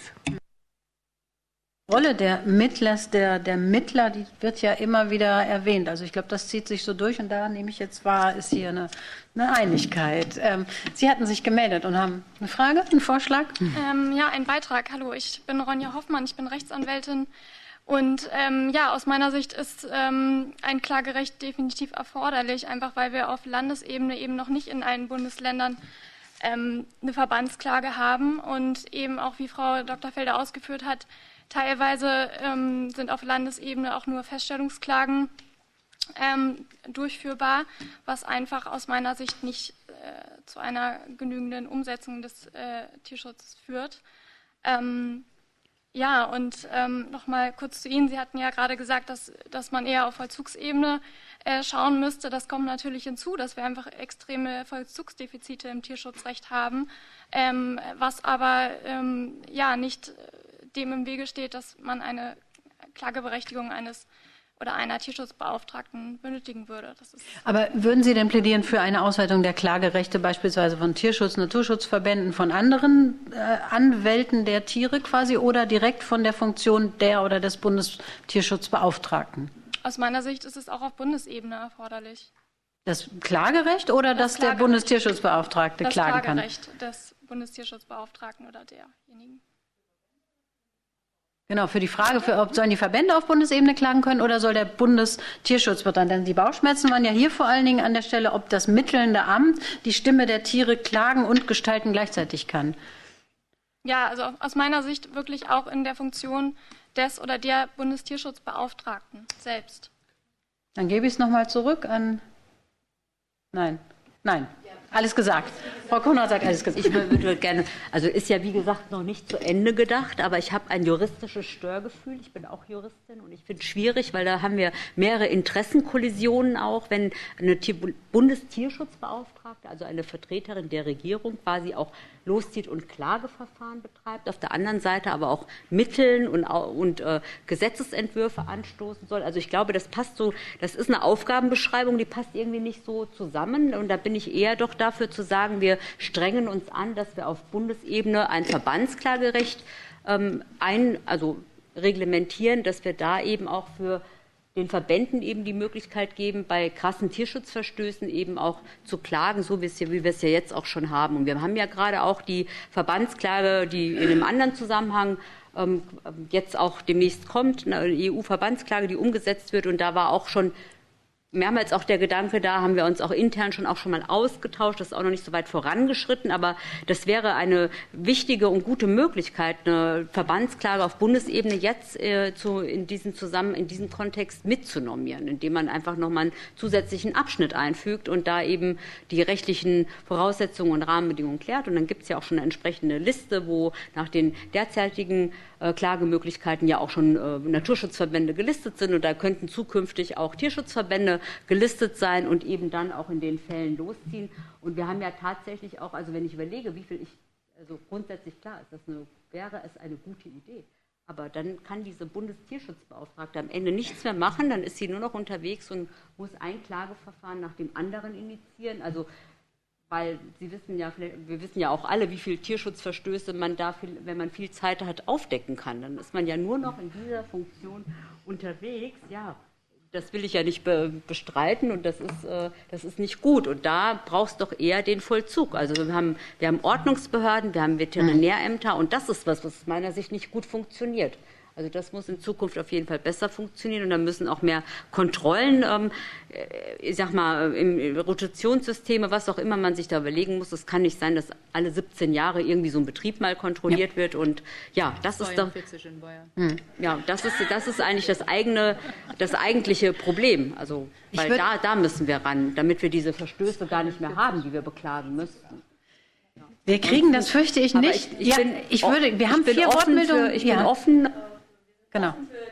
Die Rolle der Mittler, die wird ja immer wieder erwähnt. Also ich glaube, das zieht sich so durch und da nehme ich jetzt wahr, ist hier eine Einigkeit. Sie hatten sich gemeldet und haben eine Frage, einen Vorschlag? Ja, ein Beitrag. Hallo, ich bin Ronja Hoffmann, ich bin Rechtsanwältin und aus meiner Sicht ist ein Klagerecht definitiv erforderlich, einfach weil wir auf Landesebene eben noch nicht in allen Bundesländern eine Verbandsklage haben und eben auch, wie Frau Dr. Felder ausgeführt hat, teilweise sind auf Landesebene auch nur Feststellungsklagen durchführbar, was einfach aus meiner Sicht nicht zu einer genügenden Umsetzung des Tierschutzes führt. Noch mal kurz zu Ihnen. Sie hatten ja gerade gesagt, dass man eher auf Vollzugsebene schauen müsste. Das kommt natürlich hinzu, dass wir einfach extreme Vollzugsdefizite im Tierschutzrecht haben, was aber nicht dem im Wege steht, dass man eine Klageberechtigung einer Tierschutzbeauftragten benötigen würde. Aber würden Sie denn plädieren für eine Ausweitung der Klagerechte beispielsweise von Tierschutz, Naturschutzverbänden, von anderen Anwälten der Tiere quasi oder direkt von der Funktion der oder des Bundestierschutzbeauftragten? Aus meiner Sicht ist es auch auf Bundesebene erforderlich. Das Klagerecht oder dass der Bundestierschutzbeauftragte klagen kann? Das Klagerecht des Bundestierschutzbeauftragten oder derjenigen. Genau, für die Frage, sollen die Verbände auf Bundesebene klagen können oder soll der Bundestierschutzverband? Denn die Bauchschmerzen waren ja hier vor allen Dingen an der Stelle, ob das mittelnde Amt die Stimme der Tiere klagen und gestalten gleichzeitig kann. Ja, also aus meiner Sicht wirklich auch in der Funktion des oder der Bundestierschutzbeauftragten selbst. Dann gebe ich es nochmal zurück an... Nein. Alles gesagt. Frau Konrad sagt alles gesagt. Ich würde gerne, also ist ja wie gesagt noch nicht zu Ende gedacht, aber ich habe ein juristisches Störgefühl. Ich bin auch Juristin und ich finde es schwierig, weil da haben wir mehrere Interessenkollisionen auch, wenn eine Bundestierschutzbeauftragte, also eine Vertreterin der Regierung quasi auch loszieht und Klageverfahren betreibt, auf der anderen Seite aber auch Mitteln und Gesetzesentwürfe anstoßen soll. Also ich glaube, das passt so, das ist eine Aufgabenbeschreibung, die passt irgendwie nicht so zusammen und da bin ich eher doch dafür zu sagen, wir strengen uns an, dass wir auf Bundesebene ein Verbandsklagerecht reglementieren, dass wir da eben auch für den Verbänden eben die Möglichkeit geben, bei krassen Tierschutzverstößen eben auch zu klagen, so wie wir es ja jetzt auch schon haben. Und wir haben ja gerade auch die Verbandsklage, die in einem anderen Zusammenhang jetzt auch demnächst kommt, eine EU-Verbandsklage, die umgesetzt wird. Und da war auch schon mehrmals auch der Gedanke da, haben wir uns auch intern schon mal ausgetauscht, das ist auch noch nicht so weit vorangeschritten, aber das wäre eine wichtige und gute Möglichkeit, eine Verbandsklage auf Bundesebene jetzt in diesem Kontext mitzunormieren, indem man einfach nochmal einen zusätzlichen Abschnitt einfügt und da eben die rechtlichen Voraussetzungen und Rahmenbedingungen klärt. Und dann gibt es ja auch schon eine entsprechende Liste, wo nach den derzeitigen Klagemöglichkeiten ja auch schon Naturschutzverbände gelistet sind und da könnten zukünftig auch Tierschutzverbände gelistet sein und eben dann auch in den Fällen losziehen. Und wir haben ja tatsächlich auch, also wenn ich überlege, wie viel ich Also grundsätzlich klar wäre es eine gute Idee. Aber dann kann diese Bundestierschutzbeauftragte am Ende nichts mehr machen, dann ist sie nur noch unterwegs und muss ein Klageverfahren nach dem anderen initiieren. Also, weil wir wissen ja auch alle, wie viele Tierschutzverstöße man da, wenn man viel Zeit hat, aufdecken kann. Dann ist man ja nur noch in dieser Funktion unterwegs. Ja, das will ich ja nicht bestreiten und das ist nicht gut. Und da brauchst du doch eher den Vollzug. Also wir haben Ordnungsbehörden, wir haben Veterinärämter und das ist was aus meiner Sicht nicht gut funktioniert. Also das muss in Zukunft auf jeden Fall besser funktionieren und da müssen auch mehr Kontrollen, ich sag mal, im Rotationssysteme, was auch immer man sich da überlegen muss. Es kann nicht sein, dass alle 17 Jahre irgendwie so ein Betrieb mal kontrolliert wird und ja, das ist doch, ja, das ist eigentlich das eigentliche Problem. Also, weil da müssen wir ran, damit wir diese Verstöße gar nicht mehr haben, die wir beklagen müssten. Wir kriegen das, fürchte ich, nicht. Wir haben 4 Wortmeldungen. Ich bin offen. Genau.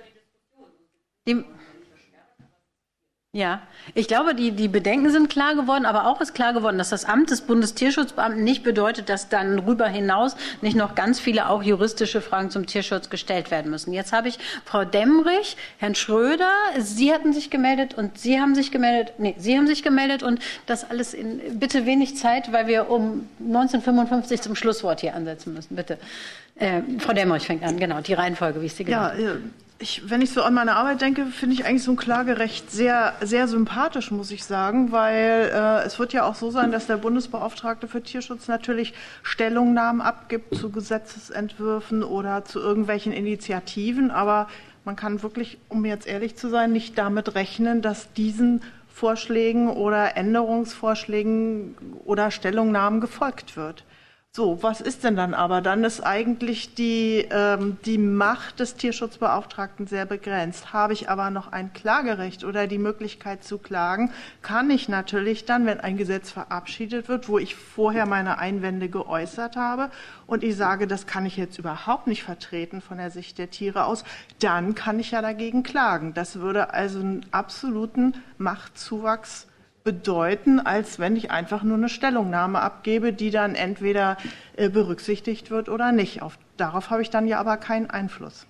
Ja, ich glaube, die Bedenken sind klar geworden, aber auch ist klar geworden, dass das Amt des Bundestierschutzbeamten nicht bedeutet, dass dann darüber hinaus nicht noch ganz viele auch juristische Fragen zum Tierschutz gestellt werden müssen. Jetzt habe ich Frau Demmrich, Herrn Schröder, Sie hatten sich gemeldet und Sie haben sich gemeldet und das alles in bitte wenig Zeit, weil wir um 19:55 zum Schlusswort hier ansetzen müssen. Bitte. Frau Demmrich fängt an, genau, die Reihenfolge, wie ich sie genannt habe. Wenn ich so an meine Arbeit denke, finde ich eigentlich so ein Klagerecht sehr, sehr sympathisch, muss ich sagen, weil es wird ja auch so sein, dass der Bundesbeauftragte für Tierschutz natürlich Stellungnahmen abgibt zu Gesetzesentwürfen oder zu irgendwelchen Initiativen, aber man kann wirklich, um jetzt ehrlich zu sein, nicht damit rechnen, dass diesen Vorschlägen oder Änderungsvorschlägen oder Stellungnahmen gefolgt wird. So, was ist denn dann aber? Dann ist eigentlich die Macht des Tierschutzbeauftragten sehr begrenzt. Habe ich aber noch ein Klagerecht oder die Möglichkeit zu klagen, kann ich natürlich dann, wenn ein Gesetz verabschiedet wird, wo ich vorher meine Einwände geäußert habe und ich sage, das kann ich jetzt überhaupt nicht vertreten von der Sicht der Tiere aus, dann kann ich ja dagegen klagen. Das würde also einen absoluten Machtzuwachs bedeuten, als wenn ich einfach nur eine Stellungnahme abgebe, die dann entweder berücksichtigt wird oder nicht. Darauf habe ich dann ja aber keinen Einfluss.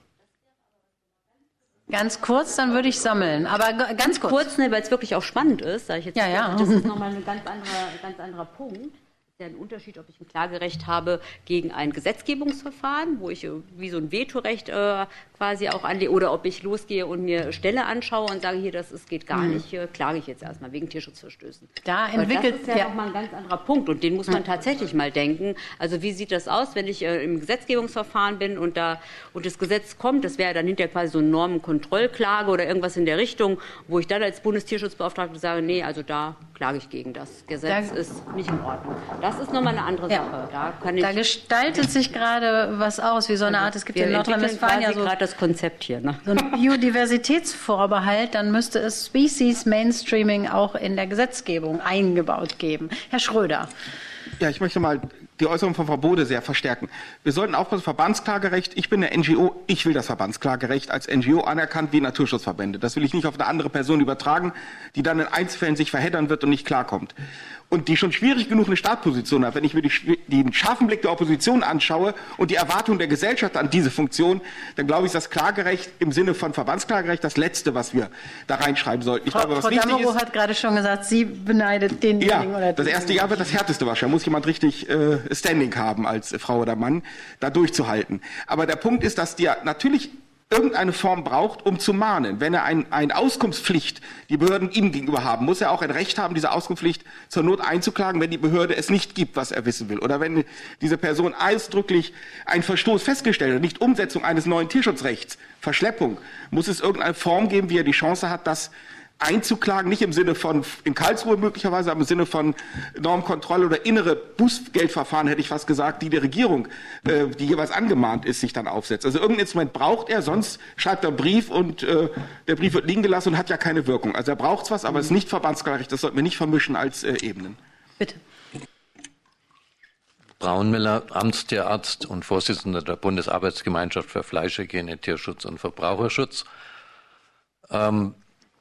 Ganz kurz, dann würde ich sammeln. Aber ganz kurz, weil es wirklich auch spannend ist, sage ich jetzt. Ja. Das ist nochmal ein ganz anderer Punkt. Ja, ein Unterschied, ob ich ein Klagerecht habe gegen ein Gesetzgebungsverfahren, wo ich wie so ein Vetorecht quasi auch anlege, oder ob ich losgehe und mir Stelle anschaue und sage, hier, geht gar nicht, hier klage ich jetzt erstmal wegen Tierschutzverstößen. Da entwickelt das ist ja nochmal ein ganz anderer Punkt und den muss man tatsächlich mal denken. Also wie sieht das aus, wenn ich im Gesetzgebungsverfahren bin und das Gesetz kommt, das wäre dann hinterher quasi so eine Normenkontrollklage oder irgendwas in der Richtung, wo ich dann als Bundestierschutzbeauftragte sage, nee, also da klage ich gegen das Gesetz, ist nicht in Ordnung. Das ist nochmal eine andere Sache. Da gestaltet sich gerade was aus, wie so eine Art, es gibt in Nordrhein-Westfalen ja so gerade das Konzept hier. Ne? So ein Biodiversitätsvorbehalt, dann müsste es Species Mainstreaming auch in der Gesetzgebung eingebaut geben. Herr Schröder. Ja, ich möchte mal die Äußerung von Frau Bode sehr verstärken. Wir sollten aufpassen, Verbandsklagerecht. Ich bin eine NGO, ich will das Verbandsklagerecht als NGO anerkannt wie Naturschutzverbände. Das will ich nicht auf eine andere Person übertragen, die dann in Einzelfällen sich verheddern wird und nicht klarkommt. Und die schon schwierig genug eine Startposition hat, wenn ich mir den scharfen Blick der Opposition anschaue und die Erwartung der Gesellschaft an diese Funktion, dann glaube ich, ist das Klagerecht im Sinne von Verbandsklagerecht das Letzte, was wir da reinschreiben sollten. Frau Damerow hat gerade schon gesagt, sie beneidet denjenigen oder das erste Jahr wird das härteste wahrscheinlich. Muss jemand richtig Standing haben als Frau oder Mann, da durchzuhalten. Aber der Punkt ist, dass die natürlich irgendeine Form braucht, um zu mahnen. Wenn er eine Auskunftspflicht die Behörden ihm gegenüber haben, muss er auch ein Recht haben, diese Auskunftspflicht zur Not einzuklagen, wenn die Behörde es nicht gibt, was er wissen will. Oder wenn diese Person ausdrücklich einen Verstoß festgestellt hat, nicht Umsetzung eines neuen Tierschutzrechts, Verschleppung, muss es irgendeine Form geben, wie er die Chance hat, das einzuklagen, nicht im Sinne von in Karlsruhe möglicherweise, aber im Sinne von Normkontrolle oder innere Bußgeldverfahren, hätte ich fast gesagt, die der Regierung, die jeweils angemahnt ist, sich dann aufsetzt. Also irgendein Instrument braucht er, sonst schreibt er einen Brief und der Brief wird liegen gelassen und hat ja keine Wirkung. Also er braucht was, aber es ist nicht Verbandsklagerecht, das sollten wir nicht vermischen als Ebenen. Bitte. Braunmüller, Amtstierarzt und Vorsitzender der Bundesarbeitsgemeinschaft für Fleischhygiene, Tierschutz und Verbraucherschutz.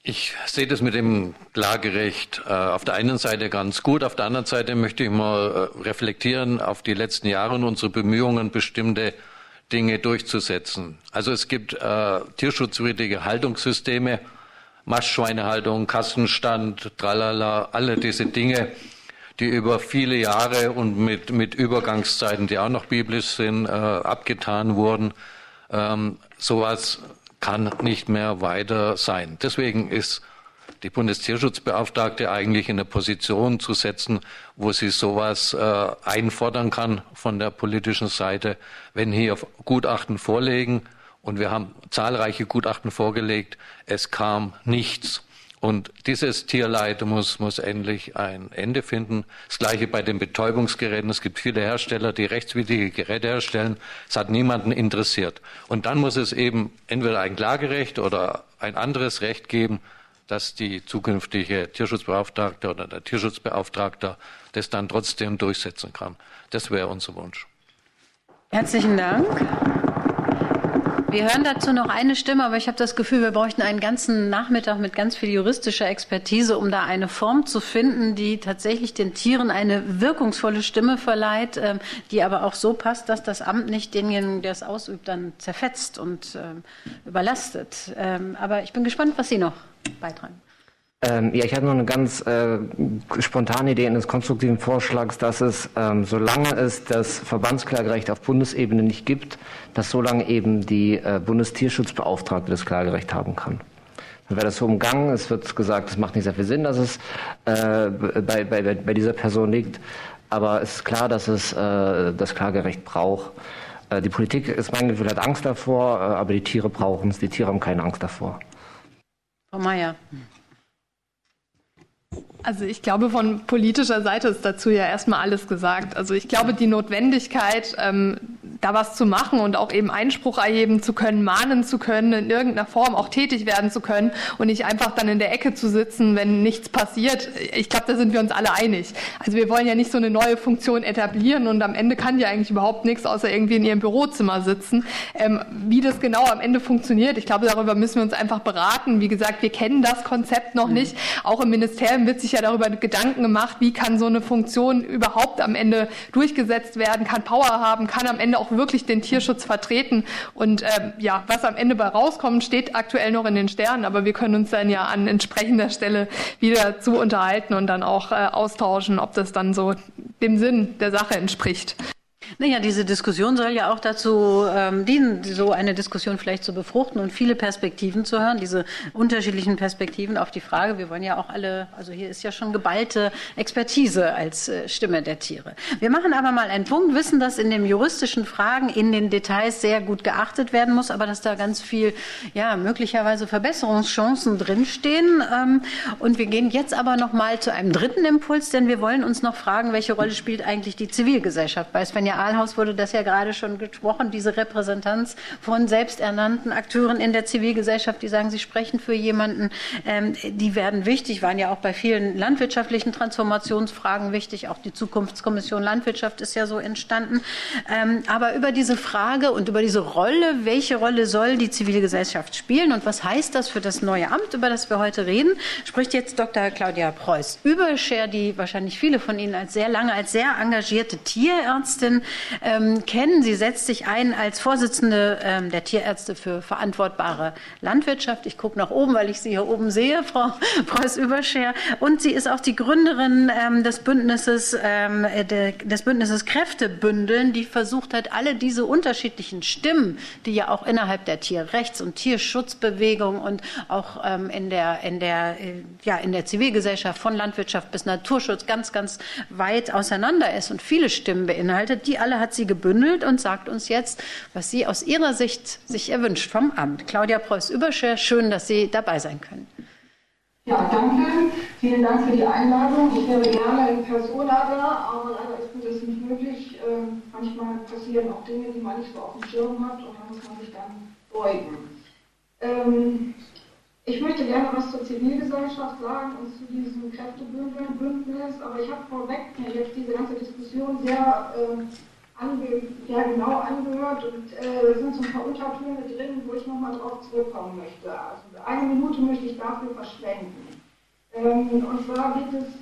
Ich sehe das mit dem Klagerecht auf der einen Seite ganz gut, auf der anderen Seite möchte ich mal reflektieren auf die letzten Jahre und unsere Bemühungen, bestimmte Dinge durchzusetzen. Also es gibt tierschutzwidrige Haltungssysteme, Mastschweinehaltung, Kassenstand, tralala, alle diese Dinge, die über viele Jahre und mit Übergangszeiten, die auch noch biblisch sind, abgetan wurden. Sowas kann nicht mehr weiter sein. Deswegen ist die Bundestierschutzbeauftragte eigentlich in eine Position zu setzen, wo sie sowas einfordern kann von der politischen Seite, wenn hier Gutachten vorliegen. Und wir haben zahlreiche Gutachten vorgelegt. Es kam nichts. Und dieses Tierleid muss endlich ein Ende finden. Das Gleiche bei den Betäubungsgeräten. Es gibt viele Hersteller, die rechtswidrige Geräte herstellen. Es hat niemanden interessiert. Und dann muss es eben entweder ein Klagerecht oder ein anderes Recht geben, dass die zukünftige Tierschutzbeauftragte oder der Tierschutzbeauftragte das dann trotzdem durchsetzen kann. Das wäre unser Wunsch. Herzlichen Dank. Wir hören dazu noch eine Stimme, aber ich habe das Gefühl, wir bräuchten einen ganzen Nachmittag mit ganz viel juristischer Expertise, um da eine Form zu finden, die tatsächlich den Tieren eine wirkungsvolle Stimme verleiht, die aber auch so passt, dass das Amt nicht denjenigen, der es ausübt, dann zerfetzt und überlastet. Aber ich bin gespannt, was Sie noch beitragen. Ja, ich hatte noch eine ganz spontane Idee eines konstruktiven Vorschlags, dass es, solange es das Verbandsklagerecht auf Bundesebene nicht gibt, dass solange eben die Bundestierschutzbeauftragte das Klagerecht haben kann. Dann wäre das so umgangen. Es wird gesagt, es macht nicht sehr viel Sinn, dass es bei dieser Person liegt. Aber es ist klar, dass es das Klagerecht braucht. Die Politik, ist mein Gefühl, hat Angst davor, aber die Tiere brauchen es. Die Tiere haben keine Angst davor. Frau Meier. Also ich glaube, von politischer Seite ist dazu ja erstmal alles gesagt. Also ich glaube, die Notwendigkeit, da was zu machen und auch eben Einspruch erheben zu können, mahnen zu können, in irgendeiner Form auch tätig werden zu können und nicht einfach dann in der Ecke zu sitzen, wenn nichts passiert. Ich glaube, da sind wir uns alle einig. Also wir wollen ja nicht so eine neue Funktion etablieren und am Ende kann die eigentlich überhaupt nichts, außer irgendwie in ihrem Bürozimmer sitzen. Wie das genau am Ende funktioniert, ich glaube, darüber müssen wir uns einfach beraten. Wie gesagt, wir kennen das Konzept noch nicht. Auch im Ministerium wird sich ja darüber Gedanken gemacht, wie kann so eine Funktion überhaupt am Ende durchgesetzt werden, kann Power haben, kann am Ende auch wirklich den Tierschutz vertreten. Und ja, was am Ende bei rauskommt, steht aktuell noch in den Sternen, aber wir können uns dann ja an entsprechender Stelle wieder zu unterhalten und dann auch austauschen, ob das dann so dem Sinn der Sache entspricht. Naja, diese Diskussion soll ja auch dazu dienen, so eine Diskussion vielleicht zu befruchten und viele Perspektiven zu hören, diese unterschiedlichen Perspektiven auf die Frage. Wir wollen ja auch alle, also hier ist ja schon geballte Expertise als Stimme der Tiere. Wir machen aber mal einen Punkt, wissen, dass in den juristischen Fragen in den Details sehr gut geachtet werden muss, aber dass da ganz viel, ja, möglicherweise Verbesserungschancen drinstehen. Und wir gehen jetzt aber noch mal zu einem dritten Impuls, denn wir wollen uns noch fragen, welche Rolle spielt eigentlich die Zivilgesellschaft bei Svenja Ahlhaus wurde das ja gerade schon gesprochen, diese Repräsentanz von selbsternannten Akteuren in der Zivilgesellschaft, die sagen, sie sprechen für jemanden, die werden wichtig, waren ja auch bei vielen landwirtschaftlichen Transformationsfragen wichtig, auch die Zukunftskommission Landwirtschaft ist ja so entstanden. Aber über diese Frage und über diese Rolle, welche Rolle soll die Zivilgesellschaft spielen und was heißt das für das neue Amt, über das wir heute reden, spricht jetzt Dr. Claudia Preuß-Überscher, die wahrscheinlich viele von Ihnen als sehr engagierte Tierärztin kennen. Sie setzt sich ein als Vorsitzende der Tierärzte für verantwortbare Landwirtschaft. Ich gucke nach oben, weil ich Sie hier oben sehe, Frau Preuß-Überscher. Und sie ist auch die Gründerin des Bündnisses Kräftebündeln, die versucht hat, alle diese unterschiedlichen Stimmen, die ja auch innerhalb der Tierrechts- und Tierschutzbewegung und auch in der Zivilgesellschaft von Landwirtschaft bis Naturschutz ganz weit auseinander ist und viele Stimmen beinhaltet, die alle hat sie gebündelt und sagt uns jetzt, was sie aus ihrer Sicht sich erwünscht vom Amt. Claudia Preuß-Überscher, schön, dass Sie dabei sein können. Ja, danke. Vielen Dank für die Einladung. Ich wäre gerne in Persona da, aber leider ist mir das nicht möglich. Manchmal passieren auch Dinge, die man nicht so auf dem Schirm hat und da muss man sich dann beugen. Ich möchte gerne was zur Zivilgesellschaft sagen und zu diesem Kräftebündnis, aber ich habe vorweg mir jetzt diese ganze Diskussion sehr genau angehört und es sind so ein paar Untertöne drin, wo ich nochmal drauf zurückkommen möchte. Also 1 Minute möchte ich dafür verschwenden. Und zwar geht es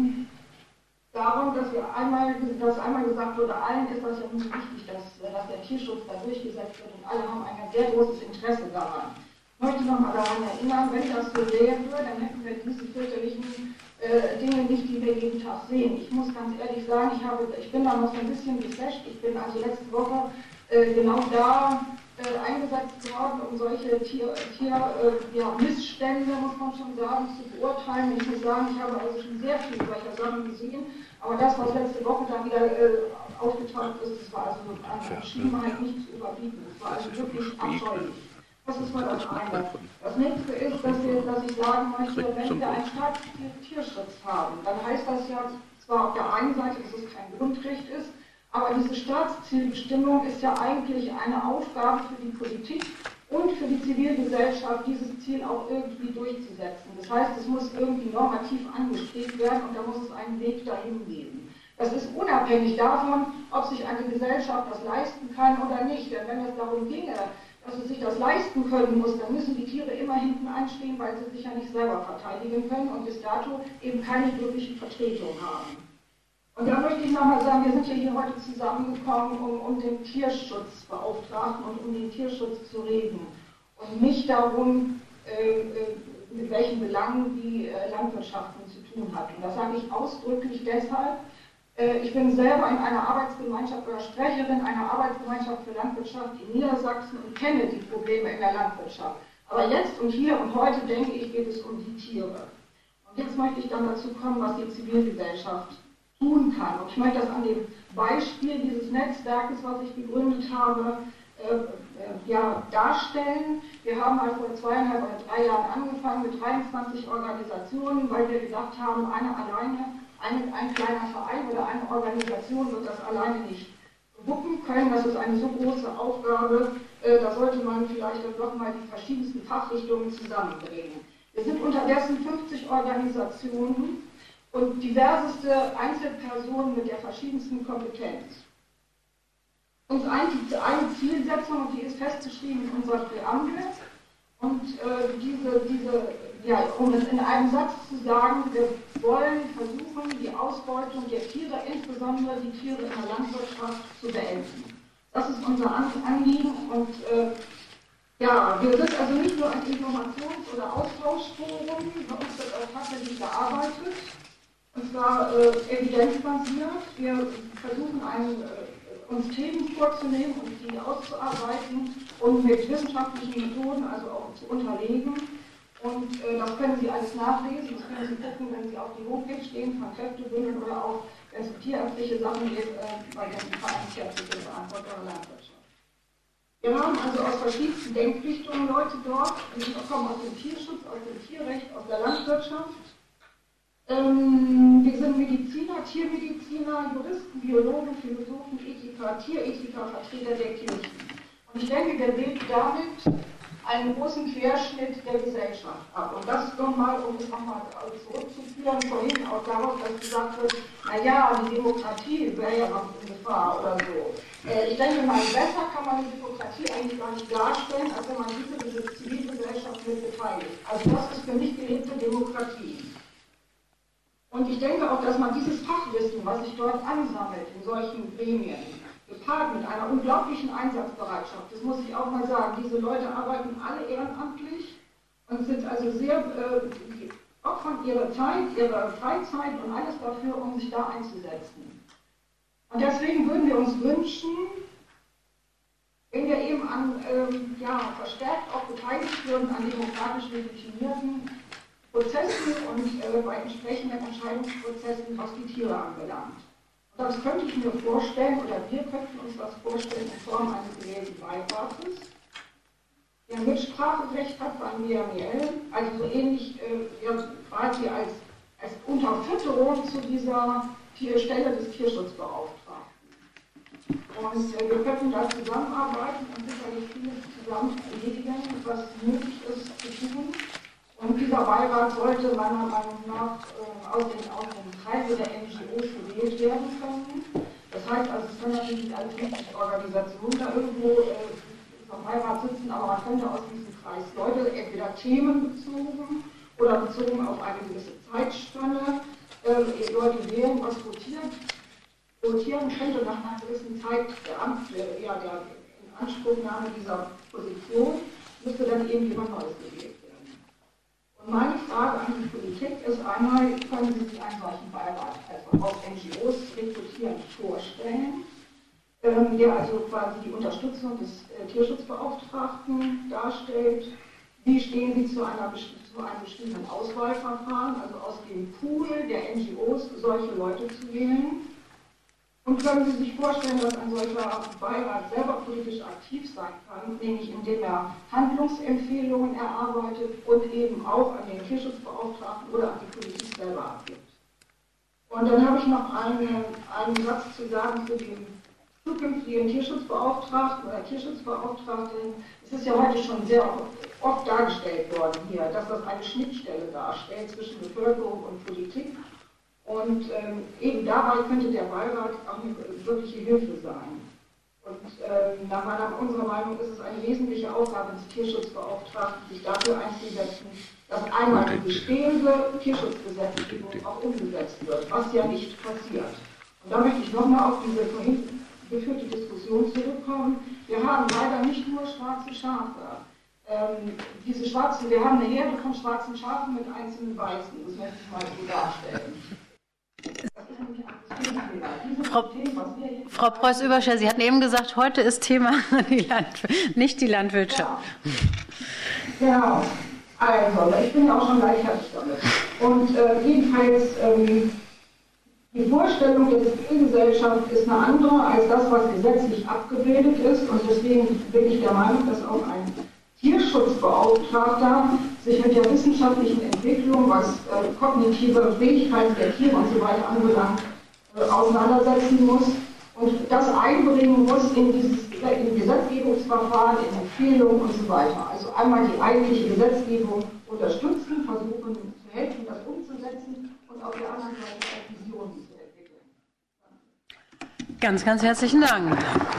darum, dass einmal gesagt wurde, allen ist das ja nun wichtig, dass der Tierschutz da durchgesetzt wird und alle haben ein sehr großes Interesse daran. Ich möchte nochmal daran erinnern, wenn das so wäre, dann hätten wir diese fürchterlichen Dinge nicht, die wir jeden Tag sehen. Ich muss ganz ehrlich sagen, ich bin da noch so ein bisschen geflasht. Ich bin also letzte Woche genau da eingesetzt worden, um solche Missstände, muss man schon sagen, zu beurteilen. Ich muss sagen, ich habe also schon sehr viele solcher Sachen gesehen, aber das, was letzte Woche dann wieder aufgetaucht ist, das war also an Schlimmheit nicht zu überbieten. Das war also wirklich abscheulich. Das ist mal das eine. Das nächste ist, dass ich sagen möchte, wenn wir einen Staatstierschutz haben, dann heißt das ja zwar auf der einen Seite, dass es kein Grundrecht ist, aber diese Staatszielbestimmung ist ja eigentlich eine Aufgabe für die Politik und für die Zivilgesellschaft, dieses Ziel auch irgendwie durchzusetzen. Das heißt, es muss irgendwie normativ angestrebt werden und da muss es einen Weg dahin geben. Das ist unabhängig davon, ob sich eine Gesellschaft das leisten kann oder nicht. Denn wenn es darum ginge, dass sie sich das leisten können muss, dann müssen die Tiere immer hinten anstehen, weil sie sich ja nicht selber verteidigen können und bis dato eben keine wirkliche Vertretung haben. Und da möchte ich nochmal sagen, wir sind ja hier heute zusammengekommen, um den Tierschutzbeauftragten und um den Tierschutz zu reden und nicht darum, mit welchen Belangen die Landwirtschaft zu tun hat. Und das sage ich ausdrücklich deshalb, ich bin selber in einer Arbeitsgemeinschaft oder Sprecherin einer Arbeitsgemeinschaft für Landwirtschaft in Niedersachsen und kenne die Probleme in der Landwirtschaft. Aber jetzt und hier und heute denke ich, geht es um die Tiere. Und jetzt möchte ich dann dazu kommen, was die Zivilgesellschaft tun kann. Und ich möchte das an dem Beispiel dieses Netzwerkes, was ich gegründet habe, darstellen. Wir haben mal vor 2,5 oder 3 Jahren angefangen mit 23 Organisationen, weil wir gedacht haben, ein kleiner Verein oder eine Organisation wird das alleine nicht wuppen können. Das ist eine so große Aufgabe, da sollte man vielleicht dann doch mal die verschiedensten Fachrichtungen zusammenbringen. Wir sind unterdessen 50 Organisationen und diverseste Einzelpersonen mit der verschiedensten Kompetenz. Uns eine Zielsetzung, und die ist festgeschrieben in unserer Präambel, und um es in einem Satz zu sagen, wir wollen versuchen, die Ausbeutung der Tiere, insbesondere die Tiere in der Landwirtschaft, zu beenden. Das ist unser Anliegen und wir sind also nicht nur ein Informations- oder Austauschforum, bei uns wird auch tatsächlich gearbeitet, und zwar evidenzbasiert. Wir versuchen uns Themen vorzunehmen und die auszuarbeiten und mit wissenschaftlichen Methoden also auch zu unterlegen. Und das können Sie alles nachlesen, das können Sie gucken, wenn Sie auf die Homepage stehen, von Kräftebündel oder auch, wenn es um tierärztliche Sachen geht, bei den Verein Tierärztliche Verantwortung der Landwirtschaft. Wir haben also aus verschiedensten Denkrichtungen Leute dort, die kommen aus dem Tierschutz, aus dem Tierrecht, aus der Landwirtschaft. Wir sind Mediziner, Tiermediziner, Juristen, Biologen, Philosophen, Ethiker, Tierethiker, Vertreter der Kirchen. Und ich denke, wir bilden damit einen großen Querschnitt der Gesellschaft ab. Und das ist nochmal, um es nochmal zurückzuführen, vorhin auch darauf, dass gesagt wird, naja, die Demokratie wäre ja noch in Gefahr oder so. Ich denke mal, besser kann man die Demokratie eigentlich gar nicht darstellen, als wenn man diese Zivilgesellschaft mit beteiligt. Also das ist für mich gelebte Demokratie. Und ich denke auch, dass man dieses Fachwissen, was sich dort ansammelt in solchen Gremien, gepaart mit einer unglaublichen Einsatzbereitschaft, das muss ich auch mal sagen, diese Leute arbeiten alle ehrenamtlich und sind also sehr opfern ihre Zeit, ihre Freizeit und alles dafür, um sich da einzusetzen. Und deswegen würden wir uns wünschen, wenn wir eben verstärkt auch beteiligt würden an demokratisch legitimierten Prozessen und bei entsprechenden Entscheidungsprozessen, was die Tiere anbelangt. Und das könnte ich mir vorstellen, oder wir könnten uns das vorstellen in Form eines gewählten Beirates, der Mitspracherecht hat beim BMWL, also so ähnlich quasi als Unterfütterung zu dieser Stelle des Tierschutzbeauftragten. Und wir könnten da zusammenarbeiten und sicherlich vieles zusammen erledigen, was nötig ist zu tun. Und dieser Beirat sollte meiner Meinung nach aus den Kreisen der NGOs gewählt werden können. Das zeigt, also es können natürlich nicht alle 50 Organisationen da irgendwo vom Beirat sitzen, aber man könnte aus diesem Kreis Leute entweder themenbezogen oder bezogen auf eine gewisse Zeitspanne Leute wählen, was rotieren könnte nach einer gewissen Zeit der Inanspruchnahme dieser Position, müsste dann irgendjemand Neues gewählt werden. Und meine Frage an die Politik ist einmal, können Sie sich einen solchen Beirat also aus NGOs rekrutierend vorstellen, der also quasi die Unterstützung des Tierschutzbeauftragten darstellt? Wie stehen Sie zu einem bestimmten Auswahlverfahren, also aus dem Pool der NGOs solche Leute zu wählen? Und können Sie sich vorstellen, dass ein solcher Beirat selber politisch aktiv sein kann, nämlich indem er Handlungsempfehlungen erarbeitet und eben auch an den Tierschutzbeauftragten oder an die Politik selber abgibt? Und dann habe ich noch einen Satz zu sagen zu dem zukünftigen Tierschutzbeauftragten oder Tierschutzbeauftragten. Es ist ja heute schon sehr oft dargestellt worden hier, dass das eine Schnittstelle darstellt zwischen Bevölkerung und Politik. Und eben dabei könnte der Beirat auch eine wirkliche Hilfe sein. Und nach unserer Meinung ist es eine wesentliche Aufgabe des Tierschutzbeauftragten, sich dafür einzusetzen, dass einmal die bestehende Tierschutzgesetzgebung auch umgesetzt wird, was ja nicht passiert. Und da möchte ich nochmal auf diese vorhin geführte Diskussion zurückkommen. Wir haben leider nicht nur schwarze Schafe. Wir haben eine Herde von schwarzen Schafen mit einzelnen Weißen. Das möchte ich mal so darstellen. Frau Preuß-Überschär, Sie hatten eben gesagt, heute ist Thema nicht die Landwirtschaft. Ja. Genau. Also, ich bin ja auch schon leichtfertig damit. Und jedenfalls, die Vorstellung der Zivilgesellschaft ist eine andere als das, was gesetzlich abgebildet ist. Und deswegen bin ich der Meinung, dass auch ein Tierschutzbeauftragter sich mit der wissenschaftlichen Entwicklung, was kognitive Fähigkeiten der Tiere und so weiter anbelangt, auseinandersetzen muss und das einbringen muss in Gesetzgebungsverfahren, in Empfehlungen und so weiter. Also einmal die eigentliche Gesetzgebung unterstützen, versuchen zu helfen, das umzusetzen und auf der anderen Seite auch Visionen zu entwickeln. Ganz, ganz herzlichen Dank.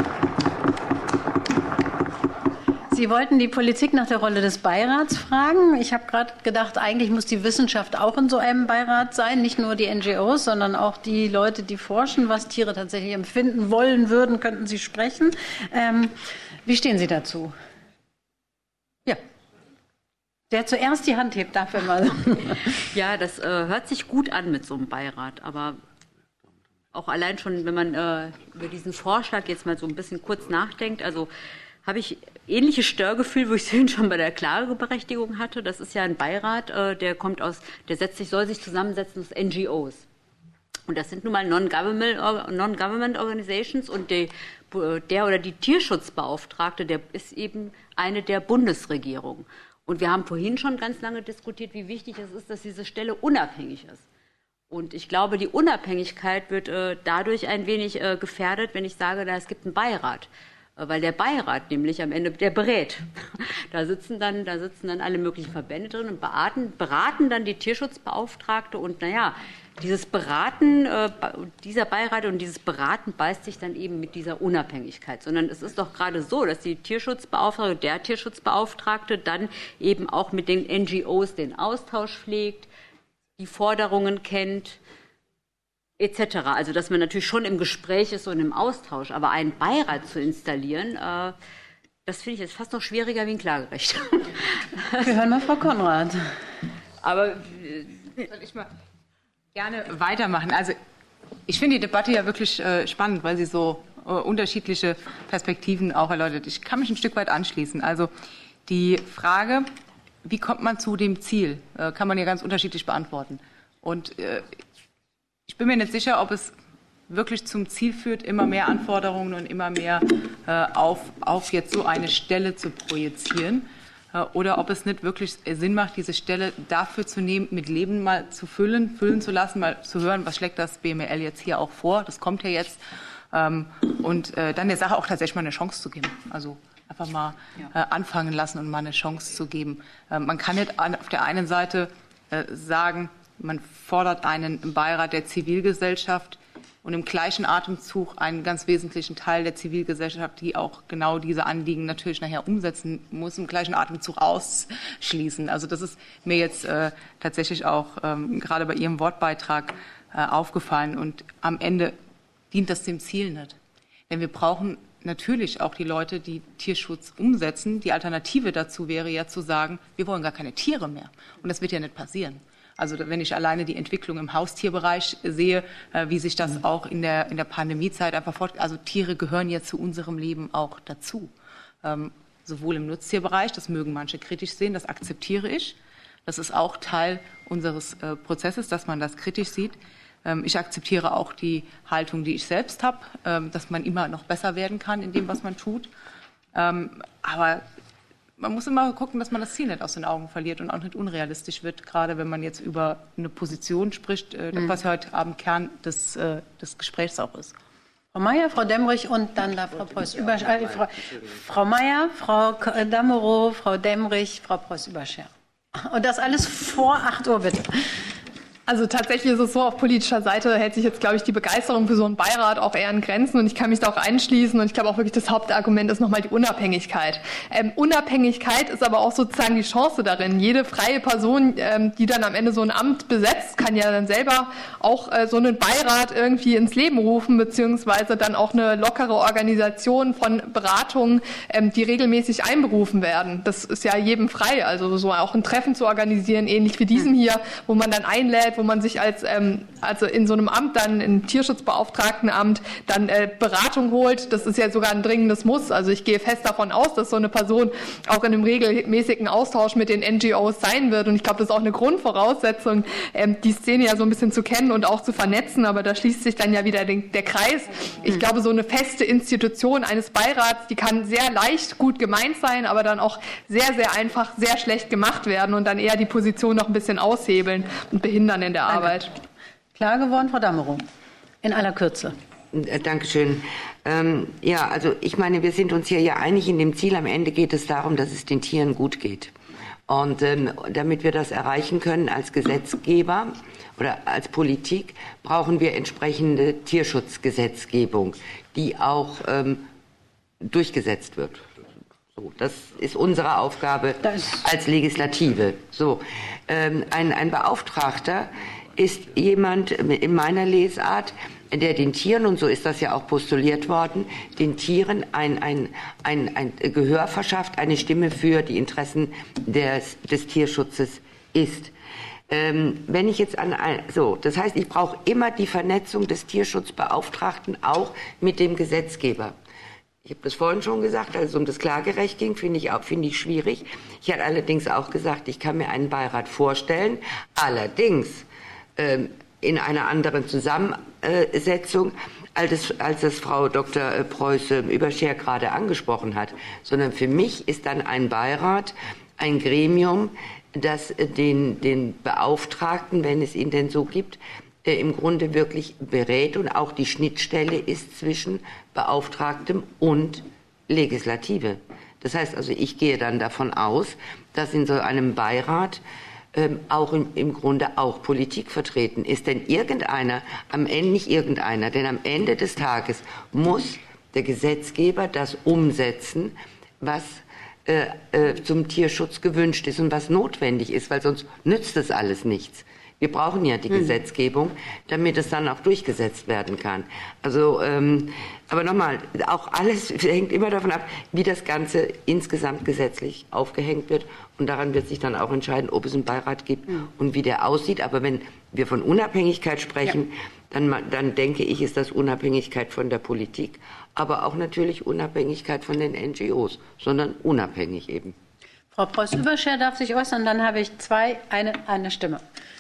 Sie wollten die Politik nach der Rolle des Beirats fragen. Ich habe gerade gedacht, eigentlich muss die Wissenschaft auch in so einem Beirat sein, nicht nur die NGOs, sondern auch die Leute, die forschen, was Tiere tatsächlich empfinden wollen würden, könnten Sie sprechen. Wie stehen Sie dazu? Ja. Der zuerst die Hand hebt, dafür mal. Ja, das hört sich gut an mit so einem Beirat, aber auch allein schon, wenn man über diesen Vorschlag jetzt mal so ein bisschen kurz nachdenkt, also habe ich ähnliches Störgefühl, wo ich es vorhin schon bei der Klageberechtigung hatte. Das ist ja ein Beirat, soll sich zusammensetzen aus NGOs. Und das sind nun mal Non-Government Organizations und der oder die Tierschutzbeauftragte, der ist eben eine der Bundesregierung. Und wir haben vorhin schon ganz lange diskutiert, wie wichtig es ist, dass diese Stelle unabhängig ist. Und ich glaube, die Unabhängigkeit wird dadurch ein wenig gefährdet, wenn ich sage, es gibt einen Beirat. Weil der Beirat nämlich am Ende, der berät. Da sitzen dann alle möglichen Verbände drin und beraten dann die Tierschutzbeauftragte. Und naja, dieses Beraten, dieser Beirat und dieses Beraten beißt sich dann eben mit dieser Unabhängigkeit. Sondern es ist doch gerade so, dass der Tierschutzbeauftragte dann eben auch mit den NGOs den Austausch pflegt, die Forderungen kennt, etc. Also dass man natürlich schon im Gespräch ist und im Austausch, aber einen Beirat zu installieren, das finde ich jetzt fast noch schwieriger wie ein Klagerecht. Wir hören mal Frau Konrad. Aber soll ich mal gerne weitermachen? Also ich finde die Debatte ja wirklich spannend, weil sie so unterschiedliche Perspektiven auch erläutert. Ich kann mich ein Stück weit anschließen. Also die Frage, wie kommt man zu dem Ziel, kann man ja ganz unterschiedlich beantworten. Und ich bin mir nicht sicher, ob es wirklich zum Ziel führt, immer mehr Anforderungen und immer mehr auf jetzt so eine Stelle zu projizieren. Oder ob es nicht wirklich Sinn macht, diese Stelle dafür zu nehmen, mit Leben mal zu füllen zu lassen, mal zu hören, was schlägt das BML jetzt hier auch vor. Das kommt ja jetzt. Und dann der Sache auch tatsächlich mal eine Chance zu geben. Also einfach mal anfangen lassen und mal eine Chance zu geben. Man kann nicht auf der einen Seite sagen, man fordert einen Beirat der Zivilgesellschaft, und im gleichen Atemzug einen ganz wesentlichen Teil der Zivilgesellschaft, die auch genau diese Anliegen natürlich nachher umsetzen muss, im gleichen Atemzug ausschließen. Also das ist mir jetzt tatsächlich auch gerade bei Ihrem Wortbeitrag aufgefallen. Und am Ende dient das dem Ziel nicht. Denn wir brauchen natürlich auch die Leute, die Tierschutz umsetzen. Die Alternative dazu wäre ja zu sagen, wir wollen gar keine Tiere mehr. Und das wird ja nicht passieren. Also wenn ich alleine die Entwicklung im Haustierbereich sehe, wie sich das auch in der Pandemiezeit einfach also Tiere gehören ja zu unserem Leben auch dazu. Sowohl im Nutztierbereich, das mögen manche kritisch sehen, das akzeptiere ich. Das ist auch Teil unseres Prozesses, dass man das kritisch sieht. Ich akzeptiere auch die Haltung, die ich selbst habe, dass man immer noch besser werden kann in dem, was man tut. Aber man muss immer gucken, dass man das Ziel nicht aus den Augen verliert und auch nicht unrealistisch wird, gerade wenn man jetzt über eine Position spricht, was heute Abend Kern des Gesprächs auch ist. Frau Mayer, Frau Demmrich und dann da Frau Preuß-Überscher. Frau Mayer, Frau Damerow, Frau Demmrich, Frau Preuß-Überscher. Und das alles vor 8 Uhr, bitte. Also tatsächlich ist es so, auf politischer Seite hält sich jetzt, glaube ich, die Begeisterung für so einen Beirat auch eher in Grenzen und ich kann mich da auch einschließen und ich glaube auch wirklich, das Hauptargument ist nochmal die Unabhängigkeit. Unabhängigkeit ist aber auch sozusagen die Chance darin. Jede freie Person, die dann am Ende so ein Amt besetzt, kann ja dann selber auch so einen Beirat irgendwie ins Leben rufen, beziehungsweise dann auch eine lockere Organisation von Beratungen, die regelmäßig einberufen werden. Das ist ja jedem frei, also so auch ein Treffen zu organisieren, ähnlich wie diesem hier, wo man dann einlädt, wo man sich also in so einem Amt dann, im Tierschutzbeauftragtenamt, dann Beratung holt. Das ist ja sogar ein dringendes Muss. Also ich gehe fest davon aus, dass so eine Person auch in einem regelmäßigen Austausch mit den NGOs sein wird. Und ich glaube, das ist auch eine Grundvoraussetzung, die Szene ja so ein bisschen zu kennen und auch zu vernetzen. Aber da schließt sich dann ja wieder der Kreis. Ich glaube, so eine feste Institution eines Beirats, die kann sehr leicht gut gemeint sein, aber dann auch sehr, sehr einfach, sehr schlecht gemacht werden und dann eher die Position noch ein bisschen aushebeln und behindern in der Arbeit. Klar geworden, Frau Damerow, in aller Kürze. Dankeschön. Ja, also ich meine, wir sind uns hier ja einig in dem Ziel. Am Ende geht es darum, dass es den Tieren gut geht. Und damit wir das erreichen können als Gesetzgeber oder als Politik, brauchen wir entsprechende Tierschutzgesetzgebung, die auch durchgesetzt wird. So, das ist unsere Aufgabe als Legislative. So, ein Beauftragter ist jemand in meiner Lesart, der den Tieren, und so ist das ja auch postuliert worden, den Tieren ein Gehör verschafft, eine Stimme für die Interessen des Tierschutzes ist. Wenn ich jetzt das heißt, ich brauche immer die Vernetzung des Tierschutzbeauftragten auch mit dem Gesetzgeber. Ich habe das vorhin schon gesagt, als es um das Klagerecht ging, finde ich schwierig. Ich hatte allerdings auch gesagt, ich kann mir einen Beirat vorstellen, allerdings in einer anderen Zusammensetzung, als das Frau Dr. Preuß-Überscher gerade angesprochen hat. Sondern für mich ist dann ein Beirat ein Gremium, das den Beauftragten, wenn es ihn denn so gibt, im Grunde wirklich berät und auch die Schnittstelle ist zwischen Beauftragtem und Legislative. Das heißt also, ich gehe dann davon aus, dass in so einem Beirat auch im Grunde auch Politik vertreten ist. Denn denn am Ende des Tages muss der Gesetzgeber das umsetzen, was zum Tierschutz gewünscht ist und was notwendig ist, weil sonst nützt das alles nichts. Wir brauchen ja die Gesetzgebung, damit es dann auch durchgesetzt werden kann. Also, aber nochmal, auch alles hängt immer davon ab, wie das Ganze insgesamt gesetzlich aufgehängt wird. Und daran wird sich dann auch entscheiden, ob es einen Beirat gibt und wie der aussieht. Aber wenn wir von Unabhängigkeit sprechen, dann denke ich, ist das Unabhängigkeit von der Politik, aber auch natürlich Unabhängigkeit von den NGOs, sondern unabhängig eben. Frau Preuß-Überscher darf sich äußern, dann habe ich eine Stimme.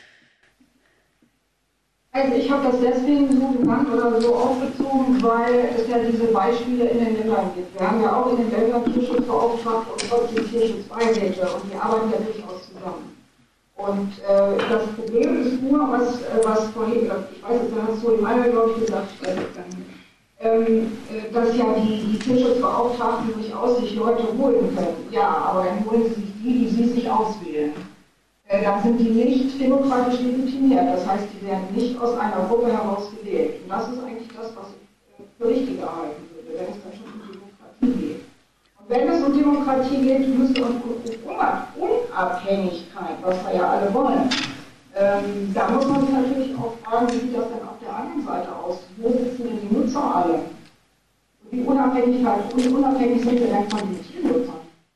Also ich habe das deswegen so genannt oder so aufgezogen, weil es ja diese Beispiele in den Ländern gibt. Wir haben ja auch in den Ländern Tierschutzbeauftragte und trotzdem Tierschutzbeiräte und die arbeiten ja durchaus zusammen. Und das Problem ist nur, was vorhin, ich weiß nicht, da hast du in meiner, glaube ich, gesagt, dass ja die Tierschutzbeauftragten durchaus sich Leute holen können. Ja, aber dann holen sie sich die sie sich auswählen. Dann sind die nicht demokratisch legitimiert. Das heißt, die werden nicht aus einer Gruppe heraus gewählt. Und das ist eigentlich Demokratie geht, müsste und Unabhängigkeit, was wir ja alle wollen. Da muss man sich natürlich auch fragen, wie sieht das denn auf der anderen Seite aus? Wo sitzen denn die Nutzer alle? Wie unabhängig sind wir denn von den Tiernutzern?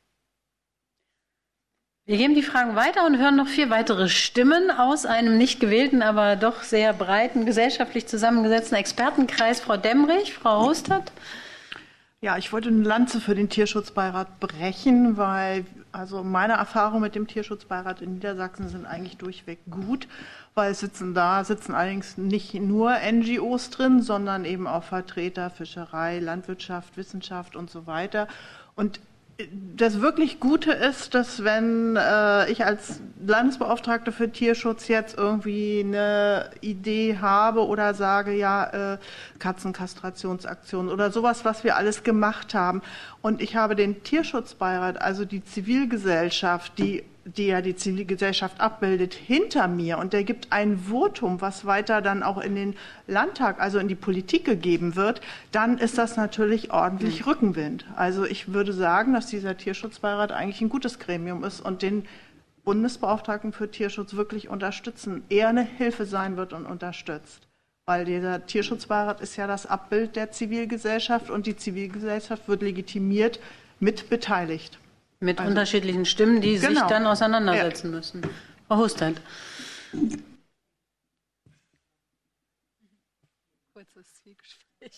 Wir geben die Fragen weiter und hören noch 4 weitere Stimmen aus einem nicht gewählten, aber doch sehr breiten, gesellschaftlich zusammengesetzten Expertenkreis. Frau Demmrich, Frau Hostert. Ja, ich wollte eine Lanze für den Tierschutzbeirat brechen, weil also meine Erfahrungen mit dem Tierschutzbeirat in Niedersachsen sind eigentlich durchweg gut, weil sitzen allerdings nicht nur NGOs drin, sondern eben auch Vertreter Fischerei, Landwirtschaft, Wissenschaft und so weiter. Und das wirklich Gute ist, dass wenn ich als Landesbeauftragte für Tierschutz jetzt irgendwie eine Idee habe oder sage, ja, Katzenkastrationsaktionen oder sowas, was wir alles gemacht haben, und ich habe den Tierschutzbeirat, also die Zivilgesellschaft, die ja die Zivilgesellschaft abbildet, hinter mir, und der gibt ein Votum, was weiter dann auch in den Landtag, also in die Politik gegeben wird, dann ist das natürlich ordentlich Rückenwind. Also ich würde sagen, dass dieser Tierschutzbeirat eigentlich ein gutes Gremium ist und den Bundesbeauftragten für Tierschutz wirklich unterstützen, eher eine Hilfe sein wird und unterstützt. Weil dieser Tierschutzbeirat ist ja das Abbild der Zivilgesellschaft und die Zivilgesellschaft wird legitimiert mit beteiligt. Mit unterschiedlichen Stimmen, die sich dann auseinandersetzen müssen. Frau Hostert. Kurzes Zwiegespräch.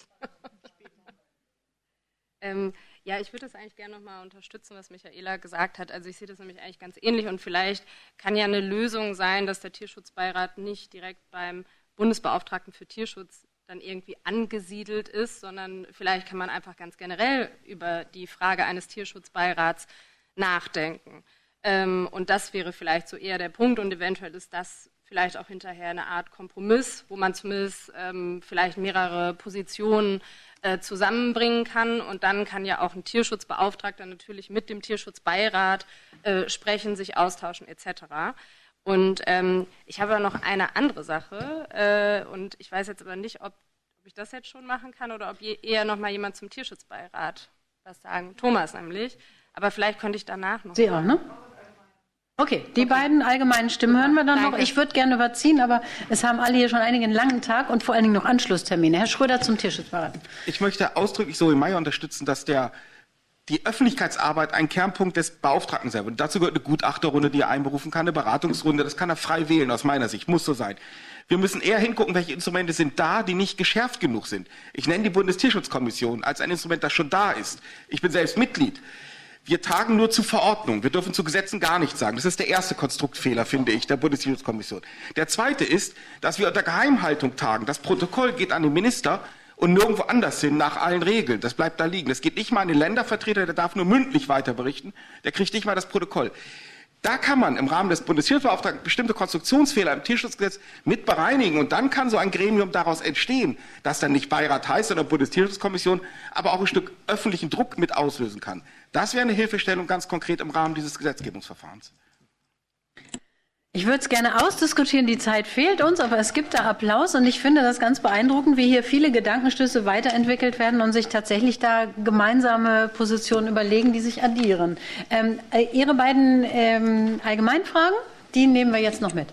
Ja, ich würde das eigentlich gerne nochmal unterstützen, was Michaela gesagt hat. Also ich sehe das nämlich eigentlich ganz ähnlich und vielleicht kann ja eine Lösung sein, dass der Tierschutzbeirat nicht direkt beim Bundesbeauftragten für Tierschutz dann irgendwie angesiedelt ist, sondern vielleicht kann man einfach ganz generell über die Frage eines Tierschutzbeirats nachdenken. Und das wäre vielleicht so eher der Punkt und eventuell ist das vielleicht auch hinterher eine Art Kompromiss, wo man zumindest vielleicht mehrere Positionen zusammenbringen kann und dann kann ja auch ein Tierschutzbeauftragter natürlich mit dem Tierschutzbeirat sprechen, sich austauschen etc. Und ich habe noch eine andere Sache und ich weiß jetzt aber nicht, ob ich das jetzt schon machen kann oder ob eher noch mal jemand zum Tierschutzbeirat was sagen. Thomas nämlich. Aber vielleicht könnte ich danach noch. Sie auch, ne? Okay, die beiden allgemeinen Stimmen hören wir dann noch. Ich würde gerne überziehen, aber es haben alle hier schon einen langen Tag und vor allen Dingen noch Anschlusstermine. Herr Schröder zum Tierschutzbeirat. Ich möchte ausdrücklich Zoe Meyer unterstützen, dass die Öffentlichkeitsarbeit ein Kernpunkt des Beauftragten sein wird. Und dazu gehört eine Gutachterrunde, die er einberufen kann, eine Beratungsrunde. Das kann er frei wählen, aus meiner Sicht. Muss so sein. Wir müssen eher hingucken, welche Instrumente sind da, die nicht geschärft genug sind. Ich nenne die Bundestierschutzkommission als ein Instrument, das schon da ist. Ich bin selbst Mitglied. Wir tagen nur zu Verordnungen. Wir dürfen zu Gesetzen gar nichts sagen. Das ist der erste Konstruktfehler, finde ich, der Bundestierschutzkommission. Der zweite ist, dass wir unter Geheimhaltung tagen. Das Protokoll geht an den Minister und nirgendwo anders hin nach allen Regeln. Das bleibt da liegen. Das geht nicht mal an den Ländervertreter, der darf nur mündlich weiter berichten. Der kriegt nicht mal das Protokoll. Da kann man im Rahmen des Bundestierschutzbeauftragten bestimmte Konstruktionsfehler im Tierschutzgesetz mit bereinigen und dann kann so ein Gremium daraus entstehen, das dann nicht Beirat heißt, sondern Bundestierschutzkommission, aber auch ein Stück öffentlichen Druck mit auslösen kann. Das wäre eine Hilfestellung ganz konkret im Rahmen dieses Gesetzgebungsverfahrens. Ich würde es gerne ausdiskutieren, die Zeit fehlt uns, aber es gibt da Applaus und ich finde das ganz beeindruckend, wie hier viele Gedankenstöße weiterentwickelt werden und sich tatsächlich da gemeinsame Positionen überlegen, die sich addieren. Ihre beiden Allgemeinfragen, die nehmen wir jetzt noch mit.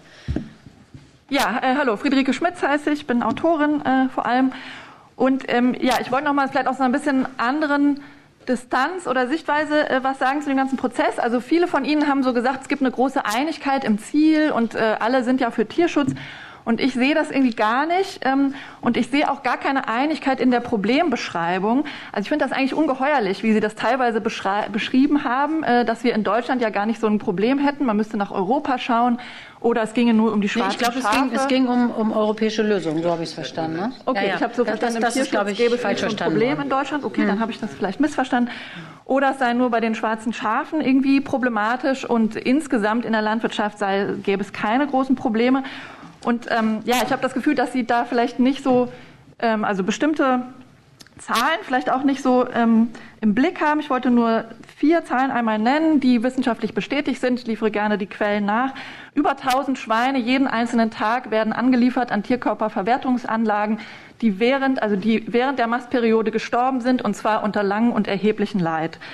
Ja, hallo, Friederike Schmitz heiße ich, bin Autorin vor allem und ja, ich wollte noch mal vielleicht aus einer ein bisschen anderen Distanz oder Sichtweise was sagen zu dem ganzen Prozess. Also viele von Ihnen haben so gesagt, es gibt eine große Einigkeit im Ziel und alle sind ja für Tierschutz. Und ich sehe das irgendwie gar nicht. Und ich sehe auch gar keine Einigkeit in der Problembeschreibung. Also ich finde das eigentlich ungeheuerlich, wie Sie das teilweise beschrieben haben, dass wir in Deutschland ja gar nicht so ein Problem hätten. Man müsste nach Europa schauen. Oder es ginge nur um die schwarzen Schafe. Ich glaube, es ging um europäische Lösungen, so habe ich es verstanden. Ne? Okay, ja. Ich habe so verstanden, im Tierschutz gäbe es ein Problem in Deutschland. Okay, dann habe ich das vielleicht missverstanden. Oder es sei nur bei den schwarzen Schafen irgendwie problematisch und insgesamt in der Landwirtschaft gäbe es keine großen Probleme. Und ja, ich habe das Gefühl, dass Sie da vielleicht nicht so, also bestimmte Zahlen vielleicht auch nicht so im Blick haben. Ich wollte nur 4 Zahlen einmal nennen, die wissenschaftlich bestätigt sind. Ich liefere gerne die Quellen nach. Über 1000 Schweine jeden einzelnen Tag werden angeliefert an Tierkörperverwertungsanlagen, die während der Mastperiode gestorben sind, und zwar unter langem und erheblichen Leid.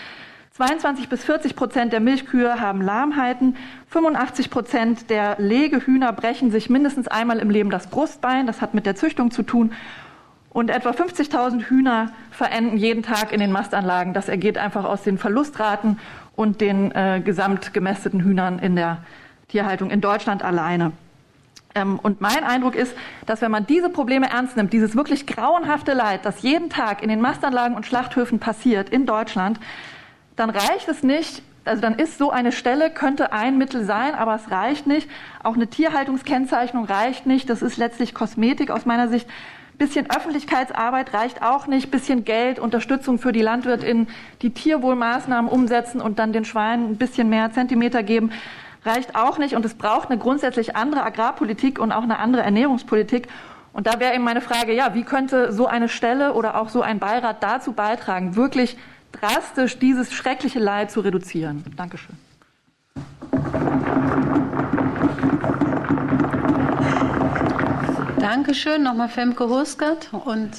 22-40% der Milchkühe haben Lahmheiten. 85% der Legehühner brechen sich mindestens einmal im Leben das Brustbein. Das hat mit der Züchtung zu tun. Und etwa 50.000 Hühner verenden jeden Tag in den Mastanlagen. Das ergeht einfach aus den Verlustraten und den gesamtgemästeten Hühnern in der Tierhaltung in Deutschland alleine. Und mein Eindruck ist, dass wenn man diese Probleme ernst nimmt, dieses wirklich grauenhafte Leid, das jeden Tag in den Mastanlagen und Schlachthöfen passiert in Deutschland, dann reicht es nicht, also dann ist so eine Stelle, könnte ein Mittel sein, aber es reicht nicht. Auch eine Tierhaltungskennzeichnung reicht nicht. Das ist letztlich Kosmetik aus meiner Sicht. Bisschen Öffentlichkeitsarbeit reicht auch nicht. Bisschen Geld, Unterstützung für die LandwirtInnen, die Tierwohlmaßnahmen umsetzen und dann den Schweinen ein bisschen mehr Zentimeter geben, reicht auch nicht. Und es braucht eine grundsätzlich andere Agrarpolitik und auch eine andere Ernährungspolitik. Und da wäre eben meine Frage, ja, wie könnte so eine Stelle oder auch so ein Beirat dazu beitragen, wirklich drastisch dieses schreckliche Leid zu reduzieren? Dankeschön. Dankeschön. Nochmal Femke Huskert und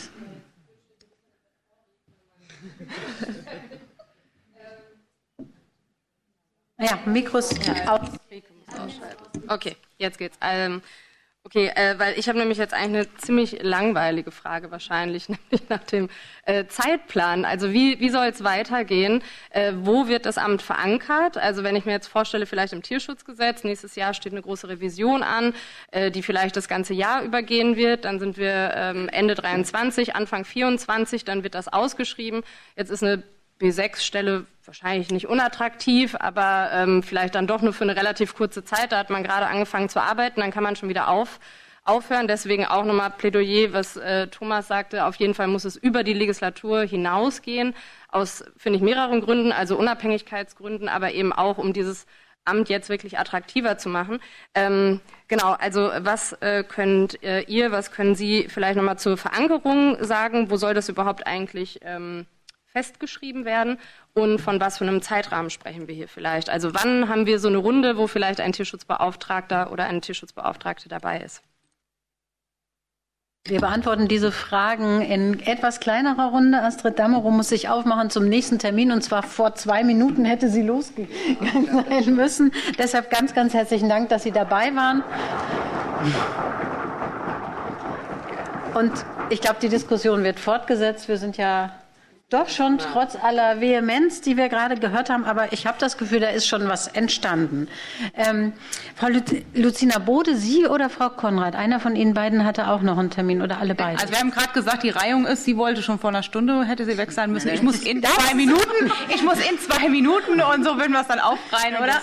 ja, Mikros aus. Okay, jetzt geht's. Weil ich habe nämlich jetzt eigentlich eine ziemlich langweilige Frage wahrscheinlich, nämlich nach dem Zeitplan. Also wie soll es weitergehen? Wo wird das Amt verankert? Also wenn ich mir jetzt vorstelle, vielleicht im Tierschutzgesetz, nächstes Jahr steht eine große Revision an, die vielleicht das ganze Jahr übergehen wird. Dann sind wir Ende 23, Anfang 24, dann wird das ausgeschrieben. Jetzt ist eine B6-Stelle wahrscheinlich nicht unattraktiv, aber vielleicht dann doch nur für eine relativ kurze Zeit. Da hat man gerade angefangen zu arbeiten, dann kann man schon wieder aufhören. Deswegen auch nochmal Plädoyer, was Thomas sagte. Auf jeden Fall muss es über die Legislatur hinausgehen, aus, finde ich, mehreren Gründen, also Unabhängigkeitsgründen, aber eben auch, um dieses Amt jetzt wirklich attraktiver zu machen. Genau, also was was können Sie vielleicht nochmal zur Verankerung sagen? Wo soll das überhaupt eigentlich festgeschrieben werden und von was für einem Zeitrahmen sprechen wir hier vielleicht? Also wann haben wir so eine Runde, wo vielleicht ein Tierschutzbeauftragter oder eine Tierschutzbeauftragte dabei ist? Wir beantworten diese Fragen in etwas kleinerer Runde. Astrid Dammerow muss sich aufmachen zum nächsten Termin und zwar vor 2 Minuten hätte sie losgegangen sein müssen. Deshalb ganz, ganz herzlichen Dank, dass Sie dabei waren. Und ich glaube, die Diskussion wird fortgesetzt. Wir sind ja doch schon trotz aller Vehemenz, die wir gerade gehört haben, aber ich habe das Gefühl, da ist schon was entstanden. Frau Lucina Bode, Sie oder Frau Konrad? Einer von Ihnen beiden hatte auch noch einen Termin oder alle beiden? Also wir haben gerade gesagt, die Reihung ist, sie wollte schon vor einer Stunde, hätte sie weg sein müssen. Ich muss in 2 Minuten und so würden wir es dann aufreihen, oder?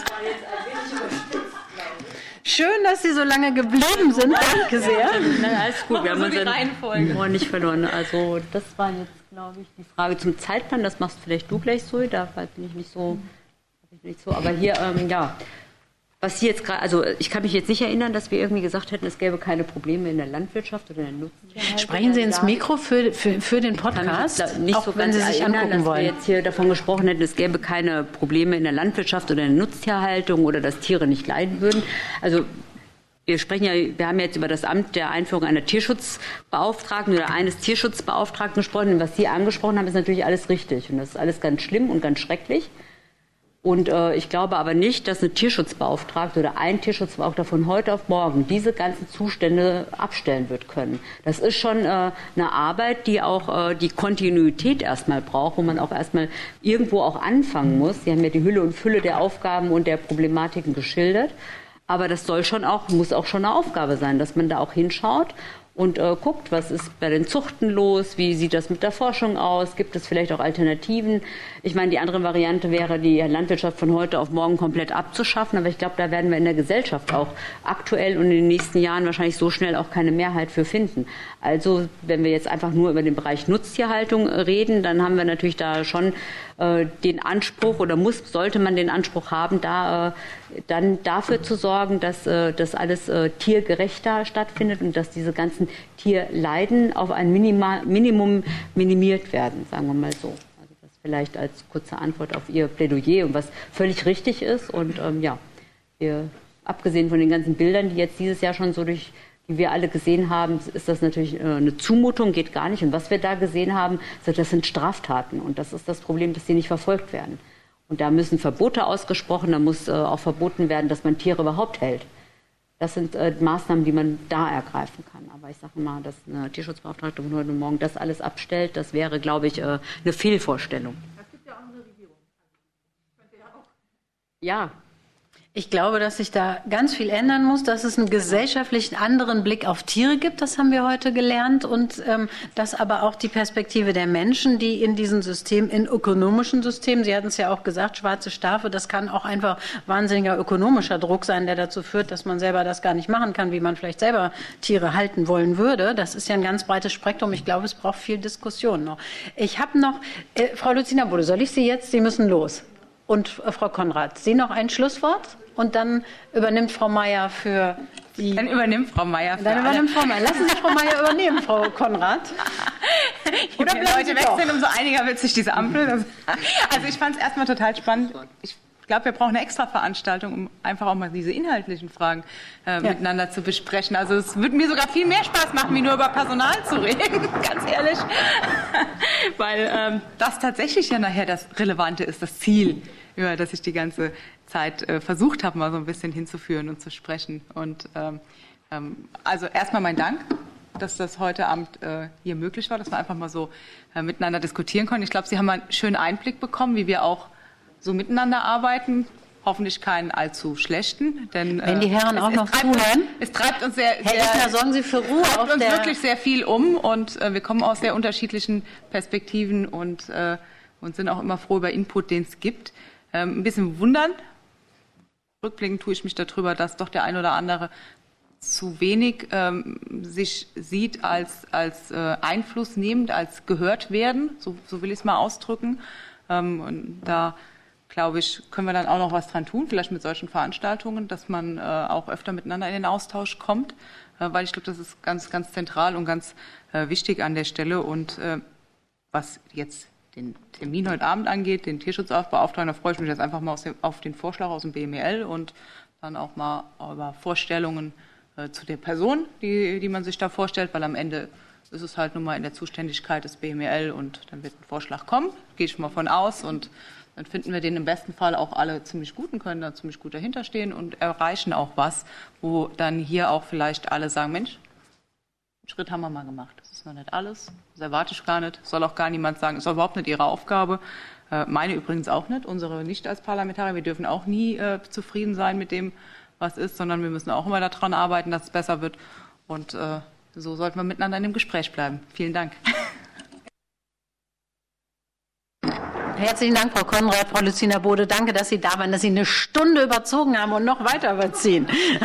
Schön, dass Sie so lange geblieben sind. Danke sehr. Nein, alles gut. Wir haben unseren Humor nicht verloren. Also das war jetzt, glaube ich, die Frage zum Zeitplan. Das machst vielleicht du gleich so. Da bin ich nicht so. Aber hier, ja. Was Sie jetzt gerade, also ich kann mich jetzt nicht erinnern, dass wir irgendwie gesagt hätten, es gäbe keine Probleme in der Landwirtschaft oder in der Nutztierhaltung. Sprechen Sie ins Mikro für den Podcast, nicht auch so wenn Sie sich angucken dass wollen. Wir jetzt hier davon gesprochen hätten, es gäbe keine Probleme in der Landwirtschaft oder in der Nutztierhaltung oder dass Tiere nicht leiden würden. Also wir haben jetzt über das Amt der Einführung einer Tierschutzbeauftragten oder eines Tierschutzbeauftragten gesprochen. Und was Sie angesprochen haben, ist natürlich alles richtig. Und das ist alles ganz schlimm und ganz schrecklich. Und ich glaube aber nicht, dass eine Tierschutzbeauftragte oder ein Tierschutzbeauftragter von heute auf morgen diese ganzen Zustände abstellen wird können. Das ist schon eine Arbeit, die auch die Kontinuität erstmal braucht, wo man auch erstmal irgendwo auch anfangen muss. Sie haben ja die Hülle und Fülle der Aufgaben und der Problematiken geschildert. Aber das muss auch schon eine Aufgabe sein, dass man da auch hinschaut und guckt, was ist bei den Zuchten los, wie sieht das mit der Forschung aus, gibt es vielleicht auch Alternativen. Ich meine, die andere Variante wäre, die Landwirtschaft von heute auf morgen komplett abzuschaffen, aber ich glaube, da werden wir in der Gesellschaft auch aktuell und in den nächsten Jahren wahrscheinlich so schnell auch keine Mehrheit für finden. Also wenn wir jetzt einfach nur über den Bereich Nutztierhaltung reden, dann haben wir natürlich da schon den Anspruch oder sollte man den Anspruch haben, da dann dafür zu sorgen, dass das alles tiergerechter stattfindet und dass diese ganzen Tierleiden auf ein Minimum minimiert werden, sagen wir mal so. Also das vielleicht als kurze Antwort auf Ihr Plädoyer und was völlig richtig ist. Und abgesehen von den ganzen Bildern, die jetzt dieses Jahr schon so die wir alle gesehen haben, ist das natürlich eine Zumutung, geht gar nicht. Und was wir da gesehen haben, das sind Straftaten. Und das ist das Problem, dass die nicht verfolgt werden. Und da müssen Verbote ausgesprochen, da muss auch verboten werden, dass man Tiere überhaupt hält. Das sind Maßnahmen, die man da ergreifen kann. Aber ich sage mal, dass eine Tierschutzbeauftragte von heute Morgen das alles abstellt, das wäre, glaube ich, eine Fehlvorstellung. Es gibt ja auch eine Regierung. Ja. Ich glaube, dass sich da ganz viel ändern muss, dass es einen gesellschaftlichen anderen Blick auf Tiere gibt, das haben wir heute gelernt, und dass aber auch die Perspektive der Menschen, die in diesem System, in ökonomischen Systemen, Sie hatten es ja auch gesagt, schwarze Schafe, das kann auch einfach wahnsinniger ökonomischer Druck sein, der dazu führt, dass man selber das gar nicht machen kann, wie man vielleicht selber Tiere halten wollen würde. Das ist ja ein ganz breites Spektrum. Ich glaube, es braucht viel Diskussion noch. Ich habe noch, Frau Lucina Bode, soll ich Sie jetzt, Sie müssen los. Und Frau Konrad, Sie noch ein Schlusswort? Und dann übernimmt Frau Meier für die... Dann übernimmt Frau Meier für Dann übernimmt Frau Meier. Lassen Sie Frau Meier übernehmen, Frau Konrad. Oder bleiben Leute weg sind, umso einiger wird sich diese Ampel. Also ich fand es erstmal total spannend. Ich glaube, wir brauchen eine extra Veranstaltung, um einfach auch mal diese inhaltlichen Fragen miteinander zu besprechen. Also es würde mir sogar viel mehr Spaß machen, wie nur über Personal zu reden, ganz ehrlich. Weil das tatsächlich ja nachher das Relevante ist, das Ziel, über das ich die ganze Zeit versucht habe, mal so ein bisschen hinzuführen und zu sprechen. Und also erstmal mein Dank, dass das heute Abend hier möglich war, dass wir einfach mal so miteinander diskutieren konnten. Ich glaube, Sie haben einen schönen Einblick bekommen, wie wir auch so miteinander arbeiten. Hoffentlich keinen allzu schlechten. Denn, wenn die Herren auch noch zuhören. Es treibt uns sehr, Herr Isner, sorgen Sie für Ruhe. Treibt uns wirklich sehr viel um, und wir kommen aus sehr unterschiedlichen Perspektiven und sind auch immer froh über Input, den es gibt. Ein bisschen wundern. Rückblickend tue ich mich darüber, dass doch der ein oder andere zu wenig sich sieht als einflussnehmend, als gehört werden. So will ich es mal ausdrücken. Und da, glaube ich, können wir dann auch noch was dran tun, vielleicht mit solchen Veranstaltungen, dass man auch öfter miteinander in den Austausch kommt, weil ich glaube, das ist ganz, ganz zentral und ganz wichtig an der Stelle. Und was jetzt den Termin heute Abend angeht, den Tierschutzaufbeauftragten, da freue ich mich jetzt einfach mal auf den Vorschlag aus dem BMEL und dann auch mal über Vorstellungen zu der Person, die man sich da vorstellt, weil am Ende ist es halt nun mal in der Zuständigkeit des BMEL und dann wird ein Vorschlag kommen, gehe ich mal von aus, und dann finden wir den im besten Fall auch alle ziemlich gut und können da ziemlich gut dahinter stehen und erreichen auch was, wo dann hier auch vielleicht alle sagen, Mensch, einen Schritt haben wir mal gemacht. Das ist noch nicht alles, das erwarte ich gar nicht, soll auch gar niemand sagen, ist auch überhaupt nicht ihre Aufgabe. Meine übrigens auch nicht, unsere nicht als Parlamentarier, wir dürfen auch nie zufrieden sein mit dem, was ist, sondern wir müssen auch immer daran arbeiten, dass es besser wird, und so sollten wir miteinander in dem Gespräch bleiben. Vielen Dank. Herzlichen Dank, Frau Konrad, Frau Lucina Bode. Danke, dass Sie da waren, dass Sie eine Stunde überzogen haben und noch weiter überziehen.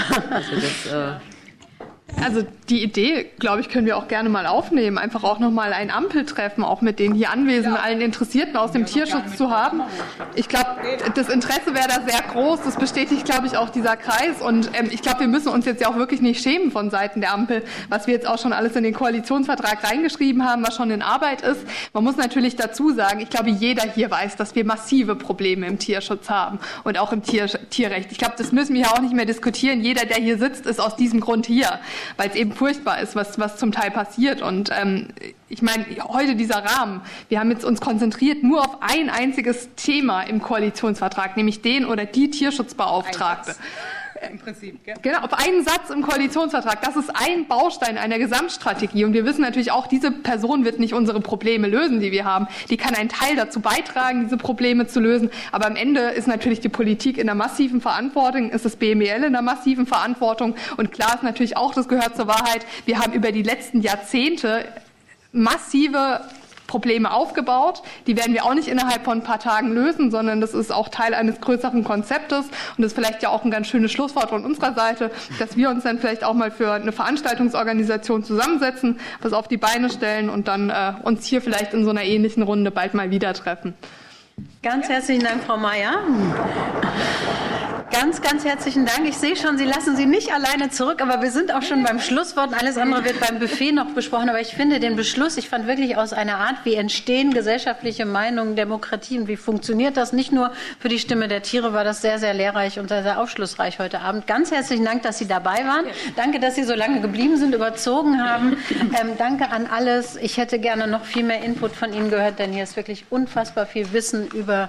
Also die Idee, glaube ich, können wir auch gerne mal aufnehmen, einfach auch nochmal ein Ampeltreffen, auch mit den hier Anwesenden, allen Interessierten aus dem Tierschutz zu haben. Ich glaube, das Interesse wäre da sehr groß, das bestätigt, glaube ich, auch dieser Kreis, und ich glaube, wir müssen uns jetzt ja auch wirklich nicht schämen von Seiten der Ampel, was wir jetzt auch schon alles in den Koalitionsvertrag reingeschrieben haben, was schon in Arbeit ist. Man muss natürlich dazu sagen, ich glaube, jeder hier weiß, dass wir massive Probleme im Tierschutz haben und auch im Tierrecht. Ich glaube, das müssen wir ja auch nicht mehr diskutieren. Jeder, der hier sitzt, ist aus diesem Grund hier, weil es eben furchtbar ist, was zum Teil passiert. Und ich meine, heute dieser Rahmen, wir haben jetzt uns konzentriert nur auf ein einziges Thema im Koalitionsvertrag, nämlich den oder die Tierschutzbeauftragte. Im Prinzip, gell? Genau, auf einen Satz im Koalitionsvertrag. Das ist ein Baustein einer Gesamtstrategie. Und wir wissen natürlich auch, diese Person wird nicht unsere Probleme lösen, die wir haben. Die kann einen Teil dazu beitragen, diese Probleme zu lösen. Aber am Ende ist natürlich die Politik in der massiven Verantwortung, ist das BMEL in der massiven Verantwortung. Und klar ist natürlich auch, das gehört zur Wahrheit, wir haben über die letzten Jahrzehnte massive Probleme aufgebaut. Die werden wir auch nicht innerhalb von ein paar Tagen lösen, sondern das ist auch Teil eines größeren Konzeptes. Und das ist vielleicht ja auch ein ganz schönes Schlusswort von unserer Seite, dass wir uns dann vielleicht auch mal für eine Veranstaltungsorganisation zusammensetzen, was auf die Beine stellen und dann uns hier vielleicht in so einer ähnlichen Runde bald mal wieder treffen. Ganz herzlichen Dank, Frau Meier. Ganz, ganz herzlichen Dank. Ich sehe schon, Sie lassen Sie nicht alleine zurück, aber wir sind auch schon beim Schlusswort. Alles andere wird beim Buffet noch besprochen. Aber ich finde den Beschluss, ich fand wirklich aus einer Art, wie entstehen gesellschaftliche Meinungen, Demokratien, wie funktioniert das? Nicht nur für die Stimme der Tiere war das sehr, sehr lehrreich und sehr, sehr aufschlussreich heute Abend. Ganz herzlichen Dank, dass Sie dabei waren. Danke, dass Sie so lange geblieben sind, überzogen haben. Danke an alles. Ich hätte gerne noch viel mehr Input von Ihnen gehört, denn hier ist wirklich unfassbar viel Wissen über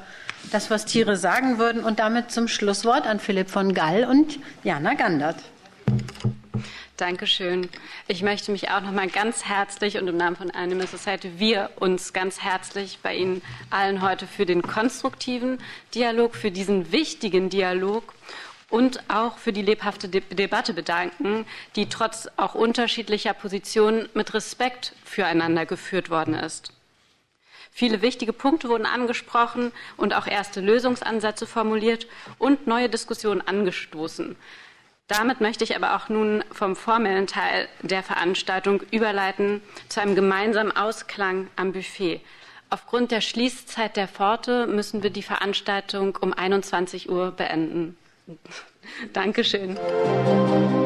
das, was Tiere sagen würden. Und damit zum Schlusswort an Philipp von Gall und Jana Gandert. Dankeschön. Ich möchte mich auch noch mal ganz herzlich und im Namen von Animal Society wir uns ganz herzlich bei Ihnen allen heute für den konstruktiven Dialog, für diesen wichtigen Dialog und auch für die lebhafte Debatte bedanken, die trotz auch unterschiedlicher Positionen mit Respekt füreinander geführt worden ist. Viele wichtige Punkte wurden angesprochen und auch erste Lösungsansätze formuliert und neue Diskussionen angestoßen. Damit möchte ich aber auch nun vom formellen Teil der Veranstaltung überleiten zu einem gemeinsamen Ausklang am Buffet. Aufgrund der Schließzeit der Pforte müssen wir die Veranstaltung um 21 Uhr beenden. Dankeschön.